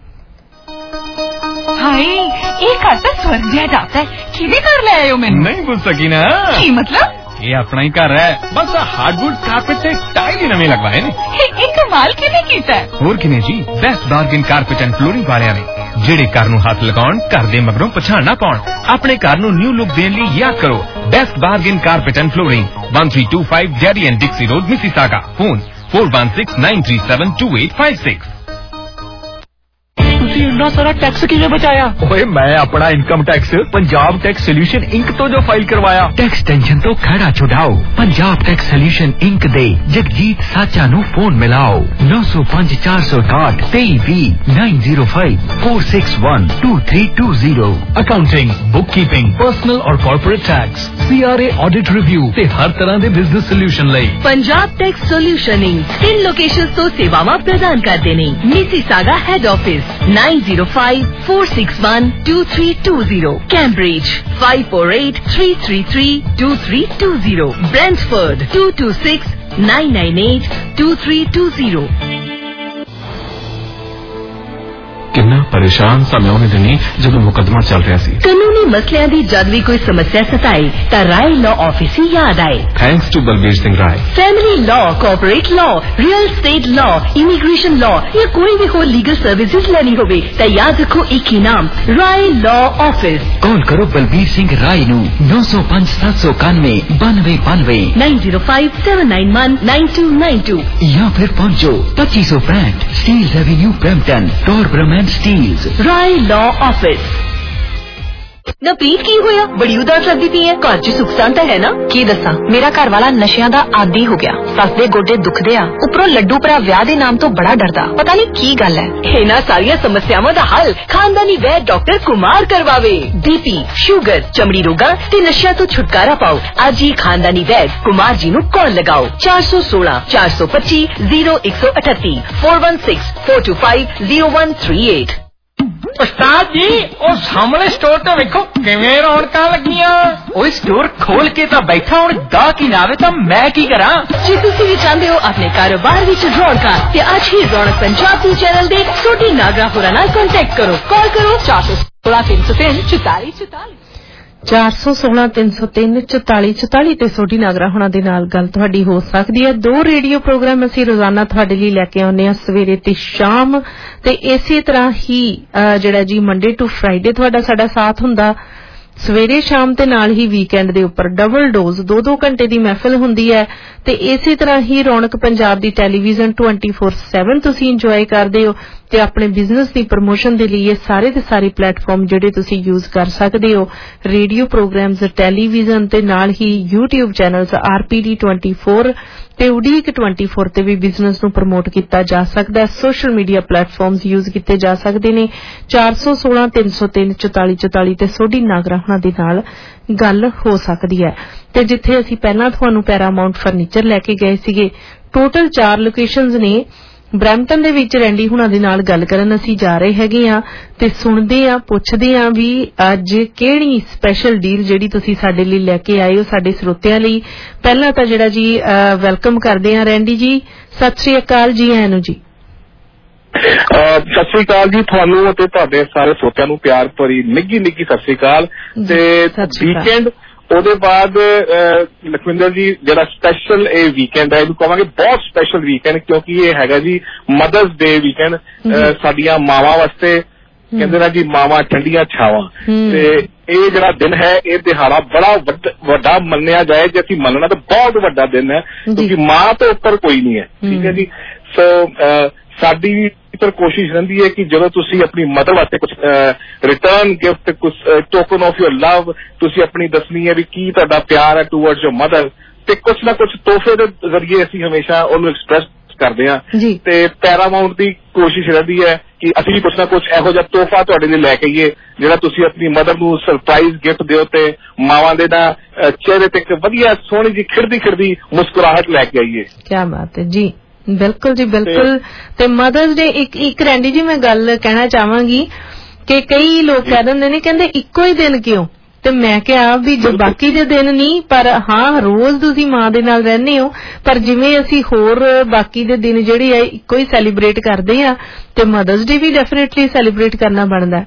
हाय एक घर तो स्वर्ग जैसा जाता है किवे घर ले आए हो मैंने नहीं पूछ सकी ना की मतलब ये अपना ही घर है बस हार्डवुड कारपेट से टाइल ही नवे लगवाए ने एक कमाल किने कीता है और किने जी best bargain carpet and flooring वालियां ने जेड़े घर नूं हाथ लगाउण घर दे मगरों पछाण ना पाउण अपने घर नूं न्यू लुक देण लई याद करो best bargain carpet and flooring 1325 जेडी and Dixie road Mississauga phone 4169372856। ਤੁਸੀਂ ਇੰਨਾ ਸਾਰਾ ਟੈਕਸ ਕਿਵੇਂ ਬਚਾਇਆ? ਓਏ ਮੈਂ ਆਪਣਾ income tax Punjab tax solution inc ਤੋਂ ਜੋ ਫਾਈਲ ਕਰਵਾਇਆ। ਟੈਕਸ ਟੈਂਸ਼ਨ ਤੋਂ ਖੜਾ ਛੁਡਾਓ ਪੰਜਾਬ ਟੈਕਸ ਸੋਲੂਸ਼ਨ ਇੰਕ ਦੇ ਜਗਜੀਤ ਸਾਚਾ ਨੂੰ ਫੋਨ ਮਿਲਾਓ 905 460 2320 905 461 2320। ਅਕਾਊਂਟਿੰਗ ਬੁੱਕਕੀਪਿੰਗ ਪਰਸਨਲ ਔਰ corporate tax CRA audit review ਤੇ ਹਰ ਤਰ੍ਹਾਂ ਦੇ ਬਿਜ਼ਨਸ ਸੋਲੂਸ਼ਨ ਲਈ Punjab tax solution inc 3 locations तो सेवावां प्रदान करते ने Mississauga head office 905-461-2320 Cambridge 548-333-2320 Brantford 226-998-2320। किन्ना परेशान सा मैं उन्हें दिनी जब मुकदमा चल रहा सी। कानूनी मसलियां दी जद भी कोई समस्या सताए ता राय लॉ ऑफिस ही याद आए। Thanks to Balbir Singh Rai. Family law, corporate law, real estate law, immigration law या कोई भी हो लीगल सर्विसेज लेनी होवे ता याद रखो एक ही नाम राय लॉ ऑफिस। कॉल करो बलबीर सिंह राय नू 905 791 9292 905-791-9292 या फिर पहुंचो 2500 Frank Steeles avenue Brampton Torbram and Steeles Rai law office. ਨਾ ਪ੍ਰੀਤ ਕੀ ਹੋਇਆ? ਬੜੀ ਉਦਾਸ ਲੱਗਦੀ ਪਈ ਹੈ। ਘਰ 'ਚ ਸੁੱਖ ਸ਼ਾਂਤ ਹੈ ਨਾ? ਕੀ ਦੱਸਾਂ, ਮੇਰਾ ਘਰ ਵਾਲਾ ਨਸ਼ਿਆਂ ਦਾ ਆਦੀ ਹੋ ਗਿਆ। ਸੱਸ ਦੇ ਗੋਡੇ ਦੁਖਦੇ ਆ, ਉੱਪਰੋਂ ਲੱਡੂ ਭਰਾ ਵਿਆਹ ਦੇ ਨਾਮ ਤੋਂ ਬੜਾ ਡਰਦਾ। ਪਤਾ ਨਹੀਂ ਕੀ ਗੱਲ ਹੈ। ਇਹਨਾਂ ਸਾਰੀਆਂ ਸਮੱਸਿਆਵਾਂ ਦਾ ਹੱਲ ਖਾਨਦਾਨੀ ਵੈਦ ਡਾਕਟਰ ਕੁਮਾਰ ਕਰਵਾਵੇ। BP, ਸ਼ੂਗਰ, ਚਮੜੀ ਰੋਗਾਂ ਤੇ ਨਸ਼ਿਆਂ ਤੋਂ ਛੁਟਕਾਰਾ ਪਾਓ। ਅੱਜ ਹੀ ਖਾਨਦਾਨੀ ਵੈਦ ਕੁਮਾਰ ਜੀ ਨੂੰ ਕਾਲ ਲਗਾਓ। 416 425 0138 416 425 0138। ਉਸਤਾਦ ਜੀ ਉਹ ਸਾਹਮਣੇ ਸਟੋਰ ਤੇ ਵੇਖੋ ਕਿਵੇਂ ਰੌਣਕਾਂ ਲੱਗੀਆਂ। ਉਹ ਸਟੋਰ ਖੋਲ ਕੇ ਤਾਂ ਬੈਠਾ, ਹੁਣ ਗਾਹਕ ਹੀ ਨਾ ਆਵੇ ਤਾਂ ਮੈਂ ਕੀ ਕਰਾਂ। ਜੇ ਤੁਸੀਂ ਵੀ ਚਾਹੁੰਦੇ ਹੋ ਆਪਣੇ ਕਾਰੋਬਾਰ ਵਿੱਚ ਰੌਣਕਾਂ ਤੇ ਅੱਜ ਹੀ ਰੌਣਕ ਪੰਜਾਬ ਦੀ ਚੈਨਲ ਦੇ ਛੋਟੀ ਨਾਗਰਾ ਹੋਰਾਂ ਨਾਲ ਕੰਟੈਕਟ ਕਰੋ। ਕਾਲ ਕਰੋ 416 303 4444 416 303 4444 ਤੇ ਸੋਢੀ ਨਾਗਰਾ ਹੋਣਾ ਦੇ ਨਾਲ ਗੱਲ ਤੁਹਾਡੀ ਹੋ ਸਕਦੀ ਹੈ। 2 ਰੇਡੀਓ ਪ੍ਰੋਗਰਾਮ ਅਸੀਂ ਰੋਜ਼ਾਨਾ ਤੁਹਾਡੇ ਲਈ ਲੈ ਕੇ ਆਉਂਦੇ ਹਾਂ, ਸਵੇਰੇ ਤੇ ਸ਼ਾਮ, ਤੇ ਇਸੇ ਤਰ੍ਹਾਂ ਹੀ ਜਿਹੜਾ ਜੀ ਮੰਡੇ ਟੂ ਫਰਾਈਡੇ ਤੁਹਾਡਾ ਸਾਡਾ ਸਾਥ ਹੁੰਦਾ ਸਵੇਰੇ ਸ਼ਾਮ ਤੇ ਨਾਲ ਹੀ ਵੀਕਐਂਡ ਦੇ ਉੱਪਰ ਡਬਲ ਡੋਜ਼ 2-2 ਘੰਟੇ ਦੀ ਮਹਿਫਿਲ ਹੁੰਦੀ ਹੈ। ਤੇ ਇਸੇ ਤਰ੍ਹਾਂ ਹੀ ਰੌਣਕ ਪੰਜਾਬ ਦੀ ਟੈਲੀਵਿਜ਼ਨ 24/7 ਤੁਸੀਂ ਇੰਜੋਏ ਕਰਦੇ ਹੋ ਤੇ ਆਪਣੇ ਬਿਜ਼ਨਸ ਦੀ ਪ੍ਰਮੋਸ਼ਨ ਦੇ ਲਈ ਇਹ ਸਾਰੇ ਦੇ ਸਾਰੇ ਪਲੇਟਫਾਰਮ ਜਿਹੜੇ ਤੁਸੀਂ ਯੂਜ਼ ਕਰ ਸਕਦੇ ਹੋ। ਰੇਡੀਓ ਪ੍ਰੋਗਰਾਮਸ, ਟੈਲੀਵਿਜ਼ਨ ਤੇ ਨਾਲ ਹੀ YouTube ਚੈਨਲਸ RPD 24 ਤੇ ਉਡੀਕ 24 ਤੇ ਵੀ ਬਿਜ਼ਨਸ ਨੂੰ ਪ੍ਰਮੋਟ ਕੀਤਾ ਜਾ ਸਕਦਾ ਹੈ। ਸੋਸ਼ਲ ਮੀਡੀਆ ਪਲੇਟਫਾਰਮਸ ਯੂਜ਼ ਕੀਤੇ ਜਾ ਸਕਦੇ ਨੇ। 416 303 4444 ਤੇ ਸੋਢੀ ਨਾਗਰਾ ਹੋਣਾ ਦੇ ਨਾਲ ਗੱਲ ਹੋ ਸਕਦੀ ਹੈ। ਤੇ ਜਿੱਥੇ ਅਸੀਂ ਪਹਿਲਾਂ ਤੁਹਾਨੂੰ ਪੈਰਾਮਾਉਂਟ ਫਰਨੀਚਰ ਲੈ ਕੇ ਗਏ ਸੀਗੇ, ਟੋਟਲ 4 ਲੋਕੇਸ਼ਨਸ ਨੇ। ਬਰੈਂਪਟਨ ਦੇ ਵਿੱਚ ਰੈਂਡੀ ਹੁਣਾਂ ਦੇ ਨਾਲ ਗੱਲ ਕਰਨ ਅਸੀਂ ਜਾ ਰਹੇ ਹੈਗੇ ਆ ਤੇ ਸੁਣਦੇ ਆ, ਪੁੱਛਦੇ ਆ ਵੀ ਅੱਜ ਕਿਹੜੀ ਸਪੈਸ਼ਲ ਡੀਲ ਜਿਹੜੀ ਤੁਸੀਂ ਸਾਡੇ ਲਈ ਲੈ ਕੇ ਆਏ ਹੋ ਸਾਡੇ ਸਰੋਤਿਆਂ ਲਈ। ਪਹਿਲਾਂ ਤਾਂ ਜਿਹੜਾ ਜੀ ਵੈਲਕਮ ਕਰਦੇ ਆ ਰੈਂਡੀ ਜੀ। ਸਤਿ ਸ੍ਰੀ ਅਕਾਲ ਜੀ। ਆਇਆਂ ਨੂੰ ਜੀ। ਸਤਿ ਸ੍ਰੀ ਅਕਾਲ ਜੀ ਤੁਹਾਨੂੰ ਅਤੇ ਤੁਹਾਡੇ ਸਾਰੇ ਸਰੋਤਿਆਂ ਨੂੰ ਪਿਆਰ ਭਰੀ ਨਿੱਘੀ ਸਤਿ ਸ੍ਰੀ ਅਕਾਲ। ਤੇ ਵੀਕਐਂਡ ਉਹਦੇ ਬਾਅਦ ਲਖਵਿੰਦਰ ਜੀ ਜਿਹੜਾ ਸਪੈਸ਼ਲ ਇਹ ਵੀਕਐਂਡ ਹੈ ਇਹਨੂੰ ਕਹਾਂਗੇ ਬਹੁਤ ਸਪੈਸ਼ਲ ਵੀਕਐਂਡ, ਕਿਉਂਕਿ ਇਹ ਹੈਗਾ ਜੀ ਮਦਰਸ ਡੇ ਵੀਕਐਂਡ ਸਾਡੀਆਂ ਮਾਵਾਂ ਵਾਸਤੇ। ਕਹਿੰਦੇ ਨਾ ਜੀ ਮਾਵਾਂ ਠੰਡੀਆਂ ਛਾਵਾਂ, ਤੇ ਇਹ ਜਿਹੜਾ ਦਿਨ ਹੈ ਇਹ ਦਿਹਾੜਾ ਬੜਾ ਵੱਡਾ ਮੰਨਿਆ ਜਾਏ। ਜੇ ਅਸੀਂ ਮੰਨਣਾ ਤਾਂ ਬਹੁਤ ਵੱਡਾ ਦਿਨ ਹੈ, ਕਿਉਂਕਿ ਮਾਂ ਤੋਂ ਉੱਪਰ ਕੋਈ ਨਹੀਂ ਹੈ। ਠੀਕ ਹੈ ਜੀ। ਸੋ ਸਾਡੀ ਵੀ ਕੋਸ਼ਿਸ਼ ਰਹਿੰਦੀ ਹੈ ਕਿ ਜਦੋਂ ਤੁਸੀਂ ਆਪਣੀ ਮਦਰ ਵਾਸਤੇ ਕੁਝ ਰਿਟਰਨ ਗਿਫਟ, ਕੁਝ ਟੋਕਨ ਆਫ ਯੋਰ ਲਵ ਤੁਸੀਂ ਆਪਣੀ ਦੱਸਣੀ ਹੈ ਵੀ ਕੀ ਤੁਹਾਡਾ ਪਿਆਰ ਹੈ ਟੂਵਰਡਸ ਯੋਰ ਮਦਰ, ਤੇ ਕੁਝ ਨਾ ਕੁਝ ਤੋਹਫੇ ਦੇ ਜ਼ਰੀਏ ਅਸੀਂ ਹਮੇਸ਼ਾ ਉਹਨੂੰ ਐਕਸਪ੍ਰੈਸ ਕਰਦੇ ਹਾਂ। ਤੇ ਪੈਰਾਮਾਉਂਟ ਦੀ ਕੋਸ਼ਿਸ਼ ਰਹਿੰਦੀ ਹੈ ਕਿ ਅਸੀਂ ਵੀ ਕੁਝ ਨਾ ਕੁਝ ਇਹੋ ਜਿਹਾ ਤੋਹਫਾ ਤੁਹਾਡੇ ਲਈ ਲੈ ਕੇ ਆਈਏ ਜਿਹੜਾ ਤੁਸੀਂ ਆਪਣੀ ਮਦਰ ਨੂੰ ਸਰਪ੍ਰਾਈਜ਼ ਗਿਫਟ ਦਿਓ ਤੇ ਮਾਵਾਂ ਦੇ ਨਾ ਚਿਹਰੇ ਤੇ ਇੱਕ ਵਧੀਆ ਸੋਹਣੀ ਜਿਹੀ ਖਿੜਦੀ ਮੁਸਕਰਾਹਟ ਲੈ ਕੇ ਆਈਏ। ਕੀ ਬਾਤ ਹੈ ਜੀ। ਬਿਲਕੁਲ ਜੀ ਬਿਲਕੁਲ। ਤੇ ਮਦਰਸ ਡੇ ਇੱਕ ਰੈਂਡੀ ਜੀ ਮੈਂ ਗੱਲ ਕਹਿਣਾ ਚਾਹਾਂਗੀ ਕਿ ਕਈ ਲੋਕ ਕਹਿ ਦਿੰਦੇ ਨੇ ਕਹਿੰਦੇ ਇੱਕੋ ਹੀ ਦਿਨ ਕਿਉਂ, ਤੇ ਮੈਂ ਕਿਹਾ ਵੀ ਜੋ ਬਾਕੀ ਦੇ ਦਿਨ ਨਹੀਂ, ਪਰ ਹਾਂ ਰੋਜ਼ ਤੁਸੀਂ ਮਾਂ ਦੇ ਨਾਲ ਰਹਿੰਦੇ ਹੋ, ਪਰ ਜਿਵੇਂ ਅਸੀਂ ਹੋਰ ਬਾਕੀ ਦੇ ਦਿਨ ਜਿਹੜੇ ਆ ਇੱਕੋ ਹੀ ਸੈਲੀਬ੍ਰੇਟ ਕਰਦੇ ਆ ਤੇ ਮਦਰਸ ਡੇ ਵੀ ਡੈਫੀਨੇਟਲੀ ਸੈਲੀਬ੍ਰੇਟ ਕਰਨਾ ਬਣਦਾ।